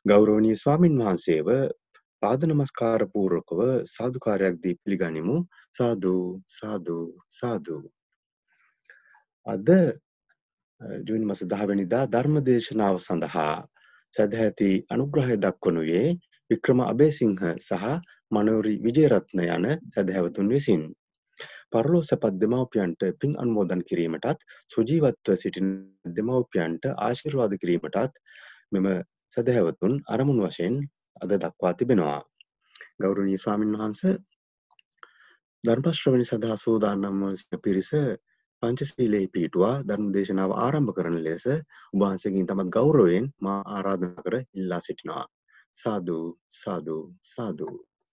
ගෞරවනීය ස්වාමින් වහන්සේව පාද නමස්කාර පූර්වකව සාදුකාරයක් දී පිළිගනිමු. සාදු සාදු සාදු. අද ජූනි මාස 10 වෙනිදා ධර්ම දේශනාව සඳහා සදැහැති අනුග්‍රහය දක්වනුයේ වික්‍රම අබේසිංහ සහ මනෝරි විජේරත්න යන සදහැවතුන් විසින්. පරලෝ සැපත් දෙමව්පියන්ට පින් අනුමෝදන් කිරීමටත් සුජීවත්ව සිටින දෙමව්පියන්ට ආශිර්වාද කිරීමටත් මෙම සදහැවතුන් අරමුණු වශයෙන් අද දක්වා තිබෙනවා. ගෞරවනීය ස්වාමින් වහන්සේ ධර්ම ශ්‍රවණය සඳහා සූදානම් වන පිරිස පංචශීලයේ පිහිටුවා ධර්ම දේශනාව ආරම්භ කරන ලෙස ඔබ වහන්සේගෙන් තමත් ගෞරවයෙන් මා ආරාධනා කර ඉල්ලා සිටිනවා. සාදු සාදු සාදු.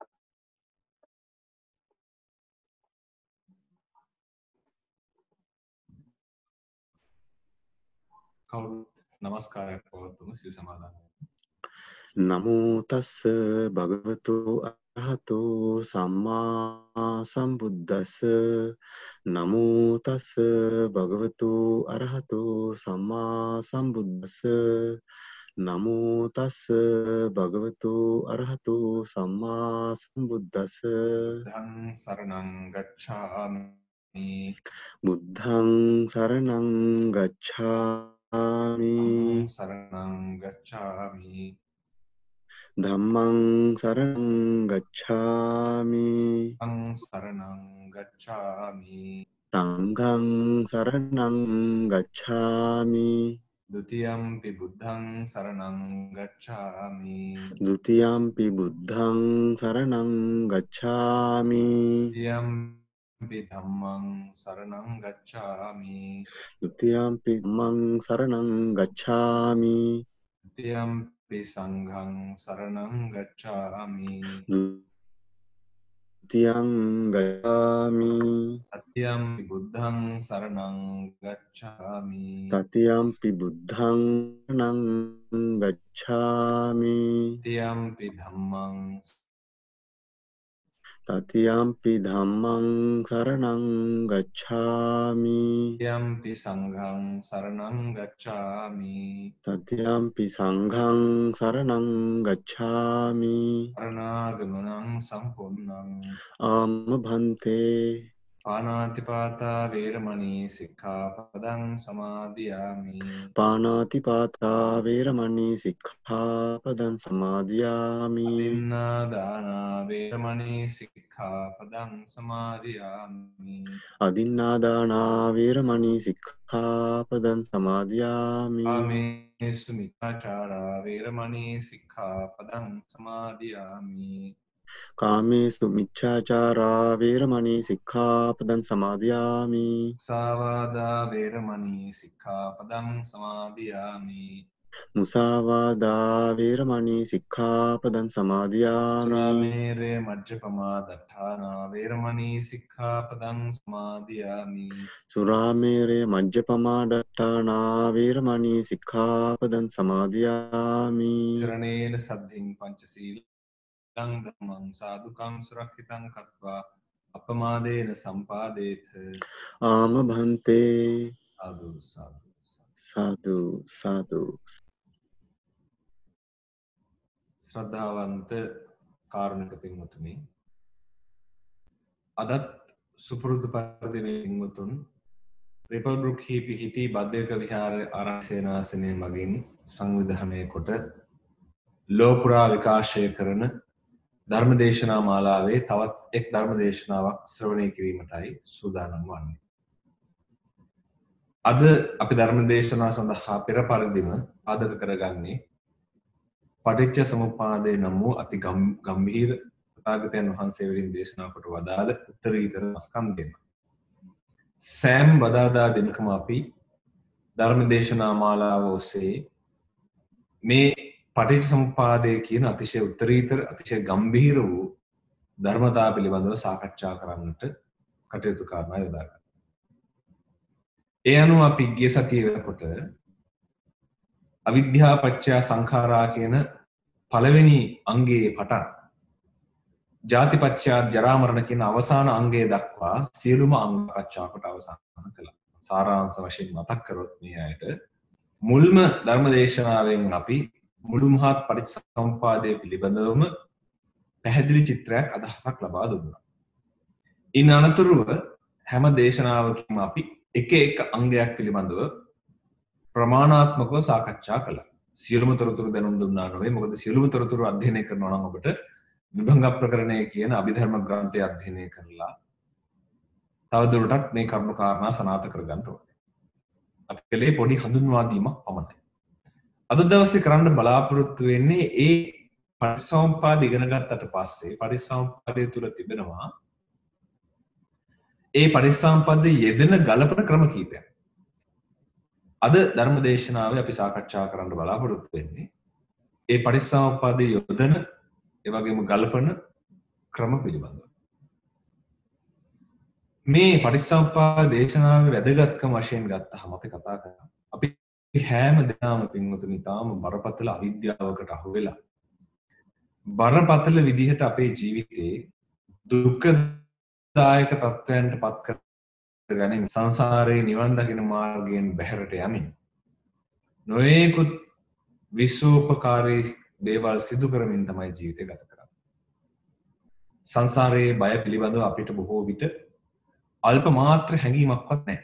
නමස්කාරයක් පවත්වමු සිල් සමාදන්. නමෝ තස්ස භගවතු අරහතෝ සම්මා සම්බුද්දස්ස. නමෝ තස්ස භගවතු අරහතෝ සම්මා සම්බුද්දස්ස. නමෝ තස්ස භගවතු අරහතෝ සම්මා සම්බුද්දස්ස. ධං සරණං ගච්ඡාමි. බුද්ධං සරණං ගච්ඡාමි. සරණං ගච්ඡාමි. ධම්මං සරණං ගච්ඡාමි. සංඝං සරණං ගච්ඡාමි. සංඝං සරණං ගච්ඡාමි. ဒ ුතියම්පි බුද්ධං සරණං ගච්ඡාමි. ဒ ුතියම්පි බුද්ධං සරණං ගච්ඡාමි. ဒ ුතියම්පි ධම්මං සරණං ගච්ඡාමි. ဒ ුතියම්පි ධම්මං සරණං ගච්ඡාමි. ဒ ුතියම්පි සංඝං සරණං ගච්ඡාමි. ဒ ුතියං ගච්ඡාමි. තතියම්පි බුද්ධං සරණං ගච්ඡාමි. තතියම්පි බුද්ධං සරණං ගච්ඡාමි. තතියම්පි ධම්මං තතියම්පි ධම්මං සරණං ගච්ඡාමි. තතියම්පි සංඝං සරණං ගච්ඡාමි. තතියම්පි සංඝං සරණං ගච්ඡාමි. සරණාගමනං සම්පූර්ණං. ආම භන්තේ. පාණාතිපාතා වේරමණී සික්ඛාපදං සමාදියාමි. පාණාතිපාතා වේරමණී සික්ඛාපදං සමාදියාමි. අදින්නාදානා වේරමණී සික්ඛාපදං සමාදියාමි. අදින්නාදානා වේරමණී සික්ඛාපදං සමාදියාමි. කාමේසු මිච්ඡාචාරා වේරමණී සික්ඛාපදං සමාදියාමි. කාමේසු මිච්ඡාචාරා වේරමණී සික්ඛාපදං සමාදියාමි. මුසාවාදා වේරමණී සික්ඛාපදං සමාදියාමි. මුසාවාදා වේරමණී සික්ඛාපදං සමාදියාමි. සුරාමේරය මජ්ජපමා දට්ඨානා වේරමණී සික්ඛාපදං සමාදියාමි. සුරාමේරය මජ්ජපමා දට්ඨානා වේරමණී සික්ඛාපදං සමාදියාමි. සරණේන සද්ධින් පංචශීලං ධම්මං සාදුකං සුරක්ෂිතං කତ୍වා අපමාදේන සම්පාදේත. ආම භන්තේ. සාදු සාදු සාදු සාදු. ශ්‍රද්ධාවන්ත කාරුණික පින්වතුනි, අදත් සුපුරුදු පරිදි පින්වතුන් රිපල් බ්‍රුක් හි පිහිටි බද්දේක විහාර ආරක්ෂේනාසනය මගින් සංවිධානය කොට ලෝපුරා විකාශය කරන ධර්මදේශනා මාලාවේ තවත් එක් ධර්මදේශනාවක් ශ්‍රවණය කිරීමටයි සූදානම් වන්නේ. අද අපි ධර්මදේශනා සඳහා පෙර පරිදිම පාදක කරගන්නේ පටිච්ච සමුප්පාදේ නම් වූ අති ගම්භීර තථාගතයන් වහන්සේ විසින් දේශනා කොට වදාළ උත්තරීතර ස්කන්ධයම. සෑම බදාදා දිනකම අපි ධර්මදේශනා මාලාව ඔස්සේ මේ පටිච්ච සමුප්පාදය කියන අතිශය උත්තරීතර අතිශය ගම්භීර වූ ධර්මතා පිළිබඳව සාකච්ඡා කරන්නට කටයුතු කරනවා යොදා ගන්නවා. ඒ අනුව අපි ගිය සතියේ වෙනකොට අවිද්‍යා පත්‍ය සංඛාරා කියන පළවෙනි අංගයේ පටන් ජාති පත්‍ය ජරා මරණ කියන අවසාන අංගය දක්වා සියලුම අංග සාකච්ඡා කොට අවසන් කළා. සාරාංශ වශයෙන් මතක් කරොත් මේ ඇයට මුල්ම ධර්මදේශනාවෙන් අපි මුළු මහත් පටිච්චසමුප්පාදය පිළිබඳවම පැහැදිලි චිත්‍රයක් අදහසක් ලබා දුන්නා. ඉන් අනතුරුව හැම දේශනාවකින්ම අපි එක එක අංගයක් පිළිබඳව ප්‍රමාණාත්මකව සාකච්ඡා කළා. සියලුම තොරතුරු දැනුම් දුන්නා නොවේ. මොකද සියලුම තොරතුරු අධ්‍යයනය කරනවා නම් ඔබට විභංග ප්‍රකරණය කියන අභිධර්ම ග්‍රන්ථය අධ්‍යයනය කරලා තවදුරටත් මේ කරුණු කාරණා සනාථ කරගන්න ඕනේ. අපි කලේ පොඩි හඳුන්වා දීමක් පමණයි. අද දවසේ කරන්න බලාපොරොත්තු වෙන්නේ ඒ පටිච්චසමුප්පාද ඉගෙන ගත්තට පස්සේ පටිච්චසමුප්පාදය තුල තිබෙනවා ඒ පටිච්චසමුප්පාදයේ යෙදෙන ගලපන ක්‍රම කීපයක්. අද ධර්ම දේශනාවේ අපි සාකච්ඡා කරන්න බලාපොරොත්තු වෙන්නේ ඒ පටිච්චසමුප්පාදයේ යොදන ඒ වගේම ගලපන ක්‍රම පිළිබඳව. මේ පටිච්චසමුප්පාද දේශනාවේ වැදගත්කම වශයෙන් ගත්තහම අපි කතා කරා. අපි හැම දෙනාම පින්වතුනි තාම බරපතල අවිද්‍යාවකට අහු වෙලා බරපතල විදිහට අපේ ජීවිතේ දුක්ඛදායක තත්ත්වයන්ට පත් කරගනිමින් සංසාරේ නිවන් දකින මාර්ගයෙන් බැහැරට යමින් නොයෙකුත් විශ්වෝපකාරී දේවල් සිදු කරමින් තමයි ජීවිතය ගත කරන්නේ. සංසාරයේ බය පිළිබඳව අපිට බොහෝ විට අල්ප මාත්‍ර හැඟීමක්වත් නැහැ.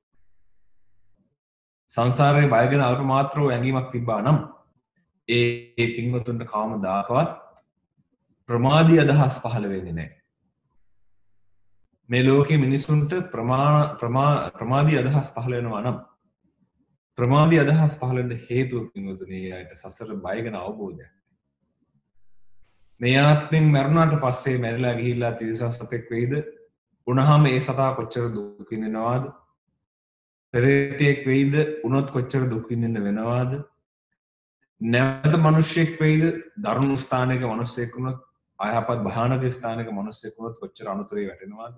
සංසාරයේ බය ගැන අල්ප මාත්‍ර හැඟීමක් තිබ්බා නම් ඒ පින්වතුන්ට කවමදාකවත් ප්‍රමාදී අදහස් පහළ වෙන්නේ නැහැ. මේ ලෝකයේ මිනිසුන්ට ප්‍රමාදී අදහස් පහළ වෙනවා නම් ප්‍රමාදී අදහස් පහළ වෙන්න හේතුව පින්වතුනි යායට සසර බය ගැන අවබෝධයක්. මේ ආත්මෙන් මරණාට පස්සේ මැරිලා ගිහිල්ලා තිරිසන් සතෙක් වෙයිද? උනහම ඒ සතා කොච්චර දුක් විඳිනවද? පෙරේතෙක් වෙයිද? උනොත් කොච්චර දුක් විඳින්න වෙනවද? නැවත මිනිසෙක් වෙයිද? දරුණු ස්ථානයක මිනිසෙක් වුණොත් අයහපත් භයානක ස්ථානයක මිනිසෙක් වුණොත් කොච්චර අනුතරේ වැටෙනවද?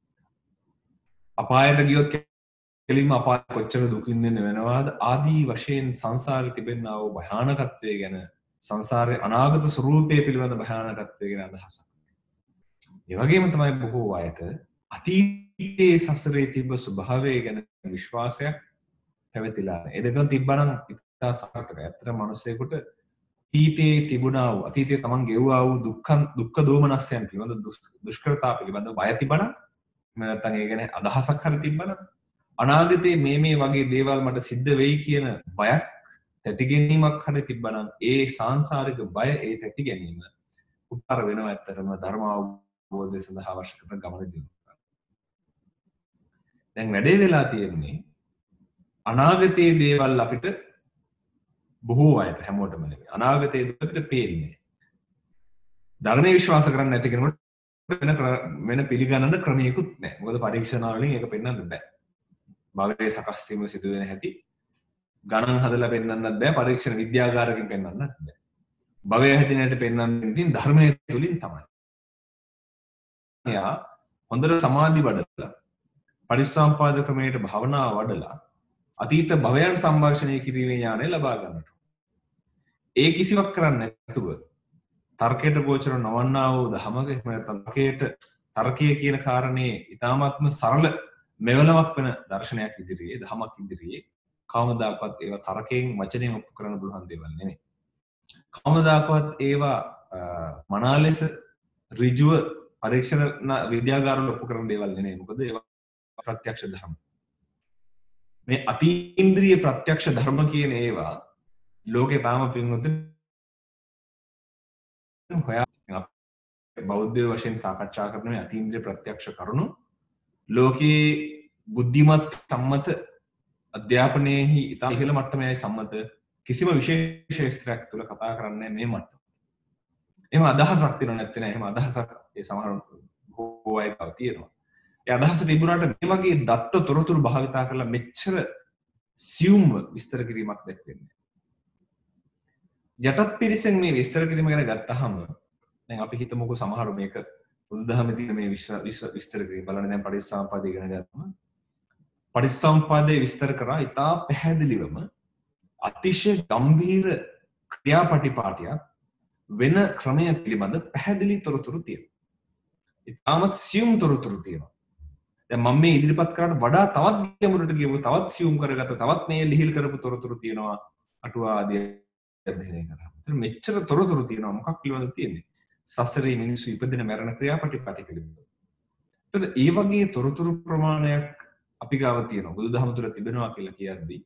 අපායට ගියොත් කෙලින්ම අපාය කොච්චර දුක් විඳින්න වෙනවද? ආදී වශයෙන් සංසාරේ තිබෙනා වූ භයානකත්වය ගැන සංසාරයේ අනාගත ස්වરૂපය පිළිබඳ භයානකත්වය ගැන අදහසක්. ඒ වගේම තමයි බොහෝ අයට අතීතයේ සසරේ තිබ්බ ස්වභාවය ගැන විශ්වාසයක් පැවතිලා නැහැ. ඒ දෙකම තිබ්බනම් ඉතා සාර්ථකයි. ඇත්තටම මිනිසෙකුට අතීතයේ තිබුණා වූ අතීතයේ තමන් ගෙවුවා වූ දුක්ඛ දෝමනස්යන් පිළිබඳ දුෂ්කරතා පිළිබඳ බය තිබුණා. එහෙම නැත්නම් ඒ ගැන අදහසක් හරි තිබ්බනම් අනාගතයේ මේ වගේ දේවල් මට සිද්ධ වෙයි කියන බයක් තැති ගැනීමක් හරි තිබ්බනම් ඒ සාංශාරික බය ඒ තැති ගැනීම උත්තර වෙනවා ඇත්තටම ධර්ම අවබෝධය සඳහා අවශ්‍ය කරන ගමනදී. දැන් වැඩේ වෙලා තියෙන්නේ අනාගතයේ දේවල් අපිට බොහෝ අයට හැමෝටම නෙවෙයි අනාගතයේ අපිට පේන්නේ. ධර්මයේ විශ්වාස කරන්නේ නැති කෙනෙකුට වෙන පිළිගන්නන ක්‍රමයකුත් නැහැ. මොකද පරීක්ෂණ වලින් ඒක පෙන්වන්න බෑ. භවයේ සකස් වීම සිදු වෙන හැටි ගණන් හදලා පෙන්වන්නත් බෑ. පරීක්ෂණ විද්‍යාගාරකින් පෙන්වන්නත් බෑ. භවයේ හැදින හැටි පෙන්වන්නේ ධර්මයේ තුලින් තමයි. එයා හොඳට සමාධි වඩලා පරිසම්පාද ක්‍රමයට භවනා වඩලා අතීත භවයන් සම්වර්ෂණය කිරීමේ ඥානය ලබා ගන්නට. ඒ කිසිවක් කරන්නේ නැතුව තර්කයට ගෝචර නොවන්නා වූ ධමක තර්කයේ කියන කාරණේ ඊ타මාත්ම සරල මෙවලමක් වෙන දර්ශනයක් ඉදිරියේ ධමයක් ඉදිරියේ කවමදාකවත් ඒවා තර්කයෙන් වචනයෙන් ඔප්පු කරන්න පුළුවන් දේවල් නෙමෙයි. කවමදාකවත් ඒවා මනා ලෙස ඍජුව පරීක්ෂණ විද්‍යාගාරවල ඔප්පු කරන දේවල් නෙමෙයි. මොකද ඒවා ප්‍රත්‍යක්ෂ ධර්ම. මේ අතීන්ද්‍රිය ප්‍රත්‍යක්ෂ ධර්ම කියන ඒවා ලෝකේ තාම පින්වතුනි බෞද්ධ වශයෙන් සාකච්ඡා කරන මේ අතීන්ද්‍රිය ප්‍රත්‍යක්ෂ කරුණු ලෝකේ බුද්ධිමත් සම්මත අධ්‍යාපනයේහි ඉතා ඉහළ මට්ටමේ සම්මත කිසිම විශේෂ ශාස්ත්‍රයක් තුල කතා කරන්නේ මේ මට්ටම. එහෙම අදහසක් තියෙනව නැත්නම් එහෙම අදහසක් ඒ සමහර බොහෝ අය තියෙනවා. ඒ අදහස තිබුණාට මේ වගේ දත්ත තොරතුරු භාවිතා කරලා මෙච්චර සියුම්ව විස්තර කිරීමක් දැක්වෙන්නේ. යටත් පිරිසෙන් මේ විස්තර කිරීම ගැන ගත්තහම දැන් අපි හිතමුකෝ සමහර මේක බුදුදහමේ තියෙන මේ විස්තර කිරීම බලන්න දැන් පටිච්චසමුප්පාදය ඉගෙන ගත්තම පටිච්චසමුප්පාදයේ විස්තර කරා ඉතා පැහැදිලිවම අතිශය ගම්භීර ක්‍රියාපටිපාටියක් වෙන ක්‍රමය පිළිබඳ පැහැදිලි තොරතුරු තියෙනවා. ඉතාමත් සියුම් තොරතුරු තියෙනවා. දැන් මම මේ ඉදිරිපත් කරාට වඩා තවත් ගැඹුරට ගියොත් තවත් සියුම් කරගත්ත තවත් මේ ලිහිල් කරපු තොරතුරු තියෙනවා අටුවා ආදී අධ්‍යයනය කරා. ඒතර මෙච්චර තොරතුරු තියෙනවා මොකක් පිළිබඳව තියෙන්නේ? සසරේ මිනිස්සු ඉපදින මරණ ක්‍රියාපටිපටි පිළිබඳව. ඒතර ඒ වගේ තොරතුරු ප්‍රමාණයක් අපි ගාව තියෙනවා. බුදුදහම තුළ තිබෙනවා කියලා කියද්දී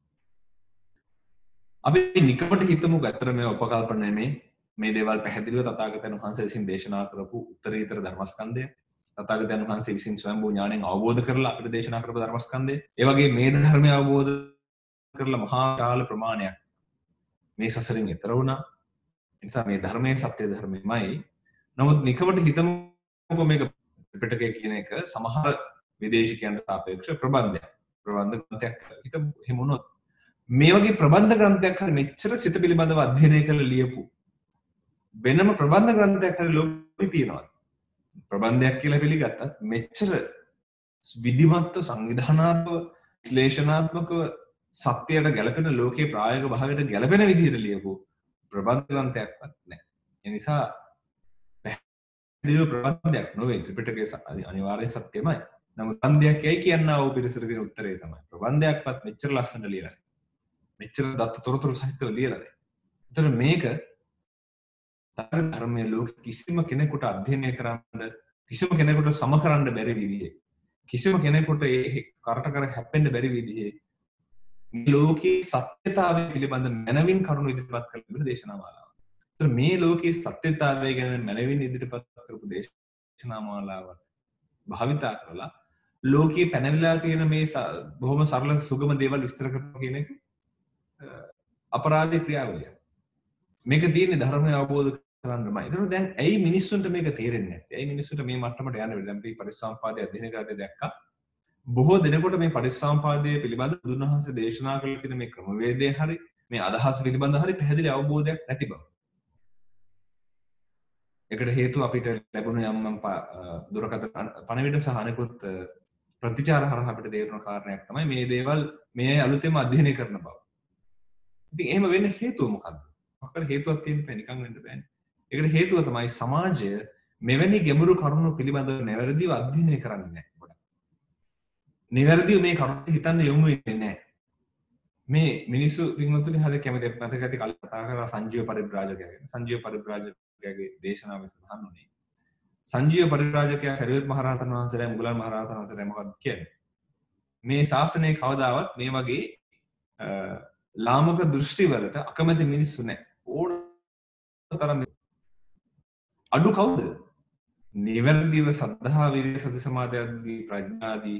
අපි නිකමට හිතමු ගතර මේ උපකල්පන මේ දේවල් පැහැදිලිව තථාගතයන් වහන්සේ විසින් දේශනා කරපු උත්තරීතර ධර්මස්කන්ධය, තථාගතයන් වහන්සේ විසින් ස්වයංභූ ඥාණයෙන් අවබෝධ කරලා අපිට දේශනා කරපු ධර්මස්කන්ධය, ඒ වගේ මේ ධර්මය අවබෝධ කරලා මහා කාල ප්‍රමාණයක් මේ සසරින් එතර වුණා. ඒ නිසා මේ ධර්මයේ සත්‍ය ධර්මයමයි. නමුත් නිකමට හිතමු මේක ත්‍රිපිටකය කියන එක සමහර විදේශිකයන්ට සාපේක්ෂව ප්‍රබන්ධයක්. ප්‍රබන්ධ ග්‍රන්ථයක් හිතමු. එහෙම වුණොත් මේ වගේ ප්‍රබන්ධ ග්‍රන්ථයක් හරි මෙච්චර සිත පිළිබඳව අධ්‍යයනය කරලා ලියපු වෙනම ප්‍රබන්ධ ග්‍රන්ථයක් හරි ලෝකෙ තියෙනවා. ප්‍රබන්ධයක් කියලා පිළිගත්තත් මෙච්චර විධිමත්ව සංවිධානාත්මක විශ්ලේෂණාත්මකව සත්‍යයට ගැලපෙන ලෝකේ ප්‍රායෝගික භාවයට ගැලපෙන විදිහට ලියපු ප්‍රබන්ධ ග්‍රන්ථයක්වත් නැහැ. ඒ නිසා පැහැදිලිව ප්‍රබන්ධයක් නොවේ ත්‍රිපිටකයේ අනිවාර්ය සත්‍යමයි. නමුත් ප්‍රබන්ධයක් යයි කියනවා ඕ පිළිසර දෙන උත්තරේ තමයි. ප්‍රබන්ධයක්වත් මෙච්චර ලස්සනට ලියලා නැහැ. මෙච්චර දත්ත තොරතුරු සහිතව ලියලා නැහැ. ඒතර මේක ධර්මයේ ලෝක කිසිම කෙනෙකුට අධ්‍යයනය කරන්න, කිසිම කෙනෙකුට සම කරන්න බැරි විදිහේ, කිසිම කෙනෙකුට ඒ කරට කර හැප්පෙන්න බැරි විදිහේ මේ ලෝකේ සත්‍යතාවය පිළිබඳ මනවින් කරුණු ඉදිරිපත් කරන දේශනා මාලාව. ඒතර මේ ලෝකේ සත්‍යතාවය ගැන මනවින් ඉදිරිපත් කරපු දේශනා මාලාව භාවිතා කරලා ලෝකේ පැනවිලා තියෙන මේ බොහොම සරල සුගම දේවල් විස්තර කරනවා කියන එක අපරාධ ක්‍රියාවලිය. මේක තියෙන්නේ ධර්මය අවබෝධ කරගන්නමයි. ඒතර දැන් ඇයි මිනිස්සුන්ට මේක තේරෙන්නේ නැත්තේ? ඇයි මිනිස්සුන්ට මේ මට්ටමට යන්න බැරි? දැන් අපි පරිසම්පාදයේ අධ්‍යයනය කරද්දී දැක්කා බොහෝ දෙනෙකුට මේ පරිසම්පාදයේ පිළිබඳ බුදුන් වහන්සේ දේශනා කළ තියෙන මේ ක්‍රමවේදය හරි මේ අදහස් පිළිබඳ හරි පැහැදිලි අවබෝධයක් නැති බව. ඒකට හේතුව අපිට ලැබුණ යම් දුරකථන පණිවිඩ සහ අනෙකුත් ප්‍රතිචාර හරහා අපිට තේරුණ කාරණයක් තමයි මේ දේවල් මේ අලුතෙන්ම අධ්‍යයනය කරන බව. ඉතින් එහෙම වෙන්න හේතුව මොකක්ද? මොකක්ද හේතුවක් තියෙන්න බෑ නිකන් වෙන්න බෑනේ. ඒකට හේතුව තමයි සමාජය මෙවැනි ගැඹුරු කරුණු පිළිබඳව නැවැරදිව අධ්‍යයනය කරන්නේ නැහැ. නිවැරදිව මේ කරුණු හිතන්න යොමු වෙන්නේ නැහැ. මේ මිනිස්සු පින්වතුනි හරිය කැමති මතක ඇති කලින් කතා කරා සංජීව පරිබ්‍රාජකයා ගැන. සංජීව පරිබ්‍රාජකයාගේ දේශනාවේ සඳහන් වුණේ. සංජීව පරිබ්‍රාජකයා සරියුත් මහ රහතන් වහන්සේලා මුගලන් මහ රහතන් වහන්සේලා මොකක්ද කියන්නේ? මේ ශාසනයේ කවදාවත් මේ වගේ ලාමක දෘෂ්ටි වලට අකමැති මිනිස්සු නැහැ. ඕනතරම් අඩු කවුද? නිවැරදිව සද්ධා විරිය සති සමාධි ආදී ප්‍රඥාදී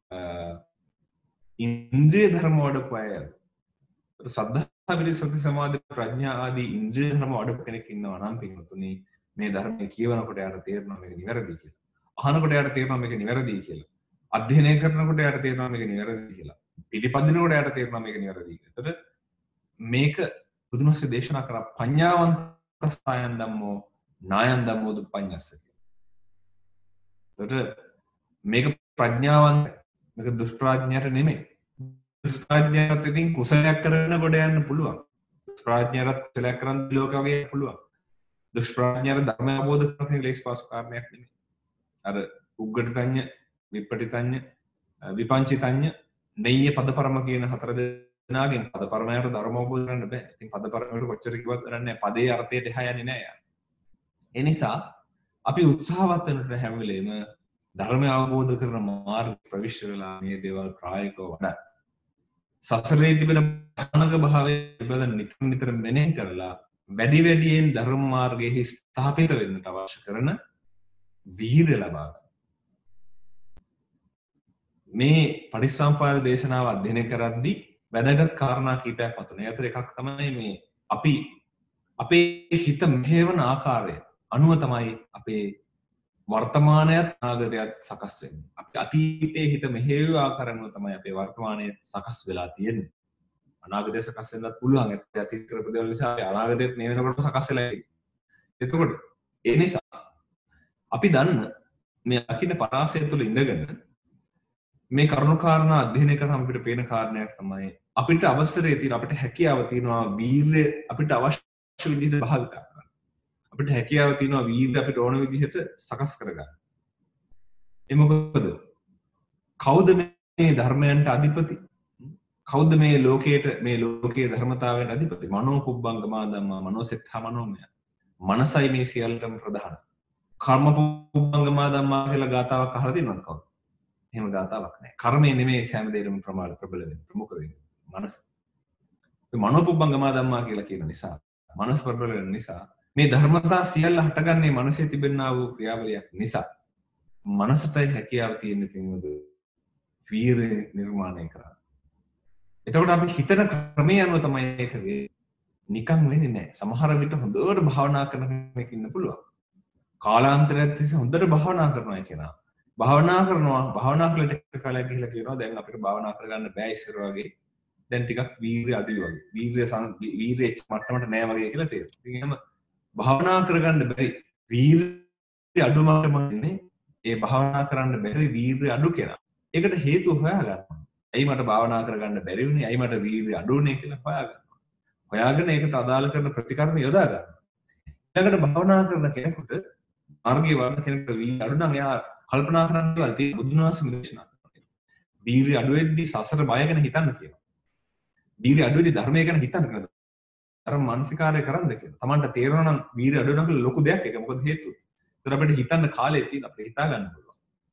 ඉන්ද්‍රිය ධර්ම වඩපු අය. සද්ධා විරිය සති සමාධි ප්‍රඥා ආදී ඉන්ද්‍රිය ධර්ම වඩපු කෙනෙක් ඉන්නවා නම් පින්වතුනි මේ ධර්මයේ කියවනකොට යාට තේරෙනවා මේක නිවැරදි කියලා. අහනකොට යාට තේරෙනවා මේක නිවැරදි කියලා. අධ්‍යයනය කරනකොට යාට තේරෙනවා මේක නිවැරදි කියලා. පිළිපදිනකොට යාට තේරෙනවා මේක නිවැරදි කියලා. එතකොට මේක බුදුන් වහන්සේ දේශනා කරා පඤ්ඤාවන්ත සායන් ධම්මෝ නායන් ධම්මෝ දුප්පඤ්ඤස්ස කියලා. එතකොට මේක ප්‍රඥාවන්ත මේක දුෂ්ප්‍රඥයට නෙමෙයි. දුෂ්ප්‍රඥයට ඉතින් කුසලයක් කරන කොට යන්න පුළුවන්. දුෂ්ප්‍රඥයට කුසලයක් කරන් ලෝක වගේ පුළුවන්. දුෂ්ප්‍රඥයට ධර්ම අවබෝධ කරගන්න ලේසි පාසු කාරණයක් නෙමෙයි. අර උග්ගටිතඤ්ඤ, විප්පටිතඤ්ඤ, විපංචිතඤ්ඤ, නෙය්‍ය පදපරම කියන හතර දෙනාගෙන් පදපරමයට ධර්ම අවබෝධ කරගන්න බෑ. ඉතින් පදපරමයට කොච්චර කිව්වත් කරන්නේ නැහැ. පදේ අර්ථයට එහා යන්නේ නැහැ. ඒ නිසා අපි උත්සාහවත් වෙනට හැම වෙලේම ධර්මය අවබෝධ කරන මාර්ග ප්‍රවිෂ්ඨ වෙලා මේ දේවල් ප්‍රායෝගිකව වඩා සසරේ තිබෙන භයානක භාවය පිළිබඳ නිතර මෙනෙහි කරලා වැඩි වැඩියෙන් ධර්ම මාර්ගයේ ස්ථාපිත වෙන්නට අවශ්‍ය කරන වීර්ය ලබා ගන්න. මේ පටිච්චසමුප්පාද දේශනාව අධ්‍යයනය කරද්දී වැදගත් කාරණා කීපයක් මතුනේ. ඒතර එකක් තමයි මේ අපි අපේ හිත මෙහෙවන ආකාරය අනුව තමයි අපේ වර්තමානයත් අනාගතයත් සකස් වෙන්නේ. අපි අතීතයේ හිත මෙහෙයුව ආකාරයෙන්ම තමයි අපේ වර්තමානය සකස් වෙලා තියෙන්නේ. අනාගතය සකස් වෙන්නත් පුළුවන්. ඒ අතීත කරපු දේවල් නිසා අනාගතයත් මේ වෙනකොට සකස් වෙලා ඉන්නේ. එතකොට ඒ නිසා අපි දන්න මේ අකින පරාසය තුළ ඉඳගෙන මේ කරුණු කාරණා අධ්‍යයනය කරාම අපිට පේන කාරණයක් තමයි අපිට අවසරය තියෙන අපිට හැකියාව තියෙනවා වීර්ය අපිට අවශ්‍ය විදිහට භාවිතා කරන්න. අපිට හැකියාව තියෙනවා වීර්ය අපිට ඕන විදිහට සකස් කරගන්න. ඒ මොකද? කවුද මේ ධර්මයන්ට අධිපති? කවුද මේ ලෝකයේ ධර්මතාවයෙන් අධිපති? මනෝ පුබ්බංගමා ධම්මා මනෝසෙට්ඨා මනෝමය. මනසයි මේ සියල්ලටම ප්‍රධාන. කර්ම පුබ්බංගමා ධම්මා කියලා ගාතාවක් අහලා තියෙනවද කවුද? එහෙම ගාතාවක් නැහැ. කර්මය නෙමෙයි හැම දෙයකම ප්‍රබල වෙන්නේ, ප්‍රමුඛ වෙන්නේ. මනස. ඒ මනෝ පුබ්බංගමා ධම්මා කියලා කියන නිසා, මනස ප්‍රබල වෙන නිසා මේ ධර්මතා සියල්ල හටගන්නේ මනසේ තිබෙනා වූ ක්‍රියාවලියක් නිසා. මනසටයි හැකියාව තියෙන පින්වද වීරය නිර්මාණය කරන්න. එතකොට අපි හිතන ක්‍රමයේ අනුව තමයි ඒක වෙන්නේ. නිකන් වෙන්නේ නැහැ. සමහර විට හොඳට භාවනා කරන කෙනෙක් ඉන්න පුළුවන්. කාලාන්තරයක් තිස්සේ හොඳට භාවනා කරනවා කියනවා. භාවනා කළා ටික කාලයක් ගිහිල්ලා කියනවා දැන් අපිට භාවනා කරගන්න බෑ ඉස්සර වගේ. දැන් ටිකක් වීර්ය අඩුයි වගේ. වීර්ය මට්ටමට නෑ වගේ කියලා තේරෙනවා. ඉතින් එහෙම භාවනා කරගන්න බැරි වීර්ය අඩු මට්ටමනේ ඒ භාවනා කරන්න බැරි වීර්ය අඩු කෙනා. ඒකට හේතුව හොයාගන්න. ඇයි මට භාවනා කරගන්න බැරි වුනේ? ඇයි මට වීර්ය අඩු වුනේ කියලා හොයාගන්න. හොයාගෙන ඒකට අදාළ කරන ප්‍රතිකර්ම යොදා ගන්න. ඊළඟට භාවනා කරන කෙනෙකුට මාර්ගයේ වඩන කෙනෙකුට වීර්ය අඩු නම් එයා කල්පනා කරන්න දේවල් තියෙන බුදුන් වහන්සේ දේශනා කරනවා. වීර්ය අඩු වෙද්දී සසර බය ගැන හිතන්න කියනවා. වීර්ය අඩු වෙද්දී ධර්මය ගැන හිතන්න කියනවා. අර මානසිකාරය කරන්න කියනවා. Tamanට තේරෙනවා නම් වීර්ය අඩු වෙනවා කියලා ලොකු දෙයක් ඒක. මොකද හේතුව? ඒතර අපිට හිතන්න කාලය තියෙන අපිට හිතා ගන්න පුළුවන්.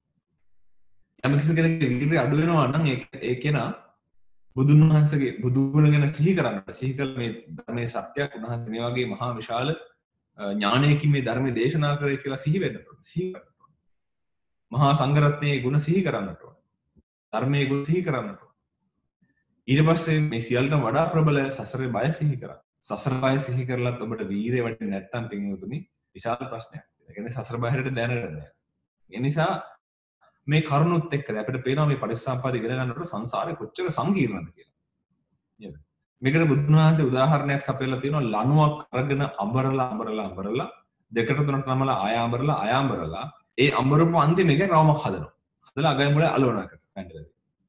යම් කිසි කෙනෙක්ගේ වීර්ය අඩු වෙනවා නම් ඒ කෙනා බුදුන් වහන්සේගේ බුදුගුණ ගැන සිහි කළ මේ ධර්මයේ සත්‍යයක් උන්වහන්සේ මේ වගේ මහා විශාල ඥානයකින් මේ ධර්මයේ දේශනා කරේ කියලා සිහි වෙන්න ඕනේ. සිහි කරන්න ඕනේ. මහා සංඝරත්නයේ ගුණ සිහි කරන්නට ඕනේ. ධර්මයේ ගුණ සිහි කරන්නට ඕනේ. ඊට පස්සේ මේ සියල්ලටම වඩා ප්‍රබල සසරේ බය සිහි කරා. සසර බය සිහි කරලත් ඔබට වීරිය වැඩි නැත්නම් පින්වතුනි විශාල ප්‍රශ්නයක්. ඒ කියන්නේ සසර බයකට දැනගන්න නැහැ. ඒ නිසා මේ කරුණුත් එක්ක අපිට පේනවා මේ පරිසම්පාද ඉගෙන ගන්නකොට සංසාරේ කොච්චර සංකීර්ණද කියලා. නේද? මේකට බුදුන් වහන්සේ උදාහරණයක් සපයලා තියෙනවා ලණුවක් අරගෙන අඹරලා දෙකට තුනට නමලා ආයාඹරලා ඒ අඹරපු අන්තිමේක රවුමක් හදනවා. හදලා අගයි මුල අලවනවා කැන්ඩලේ.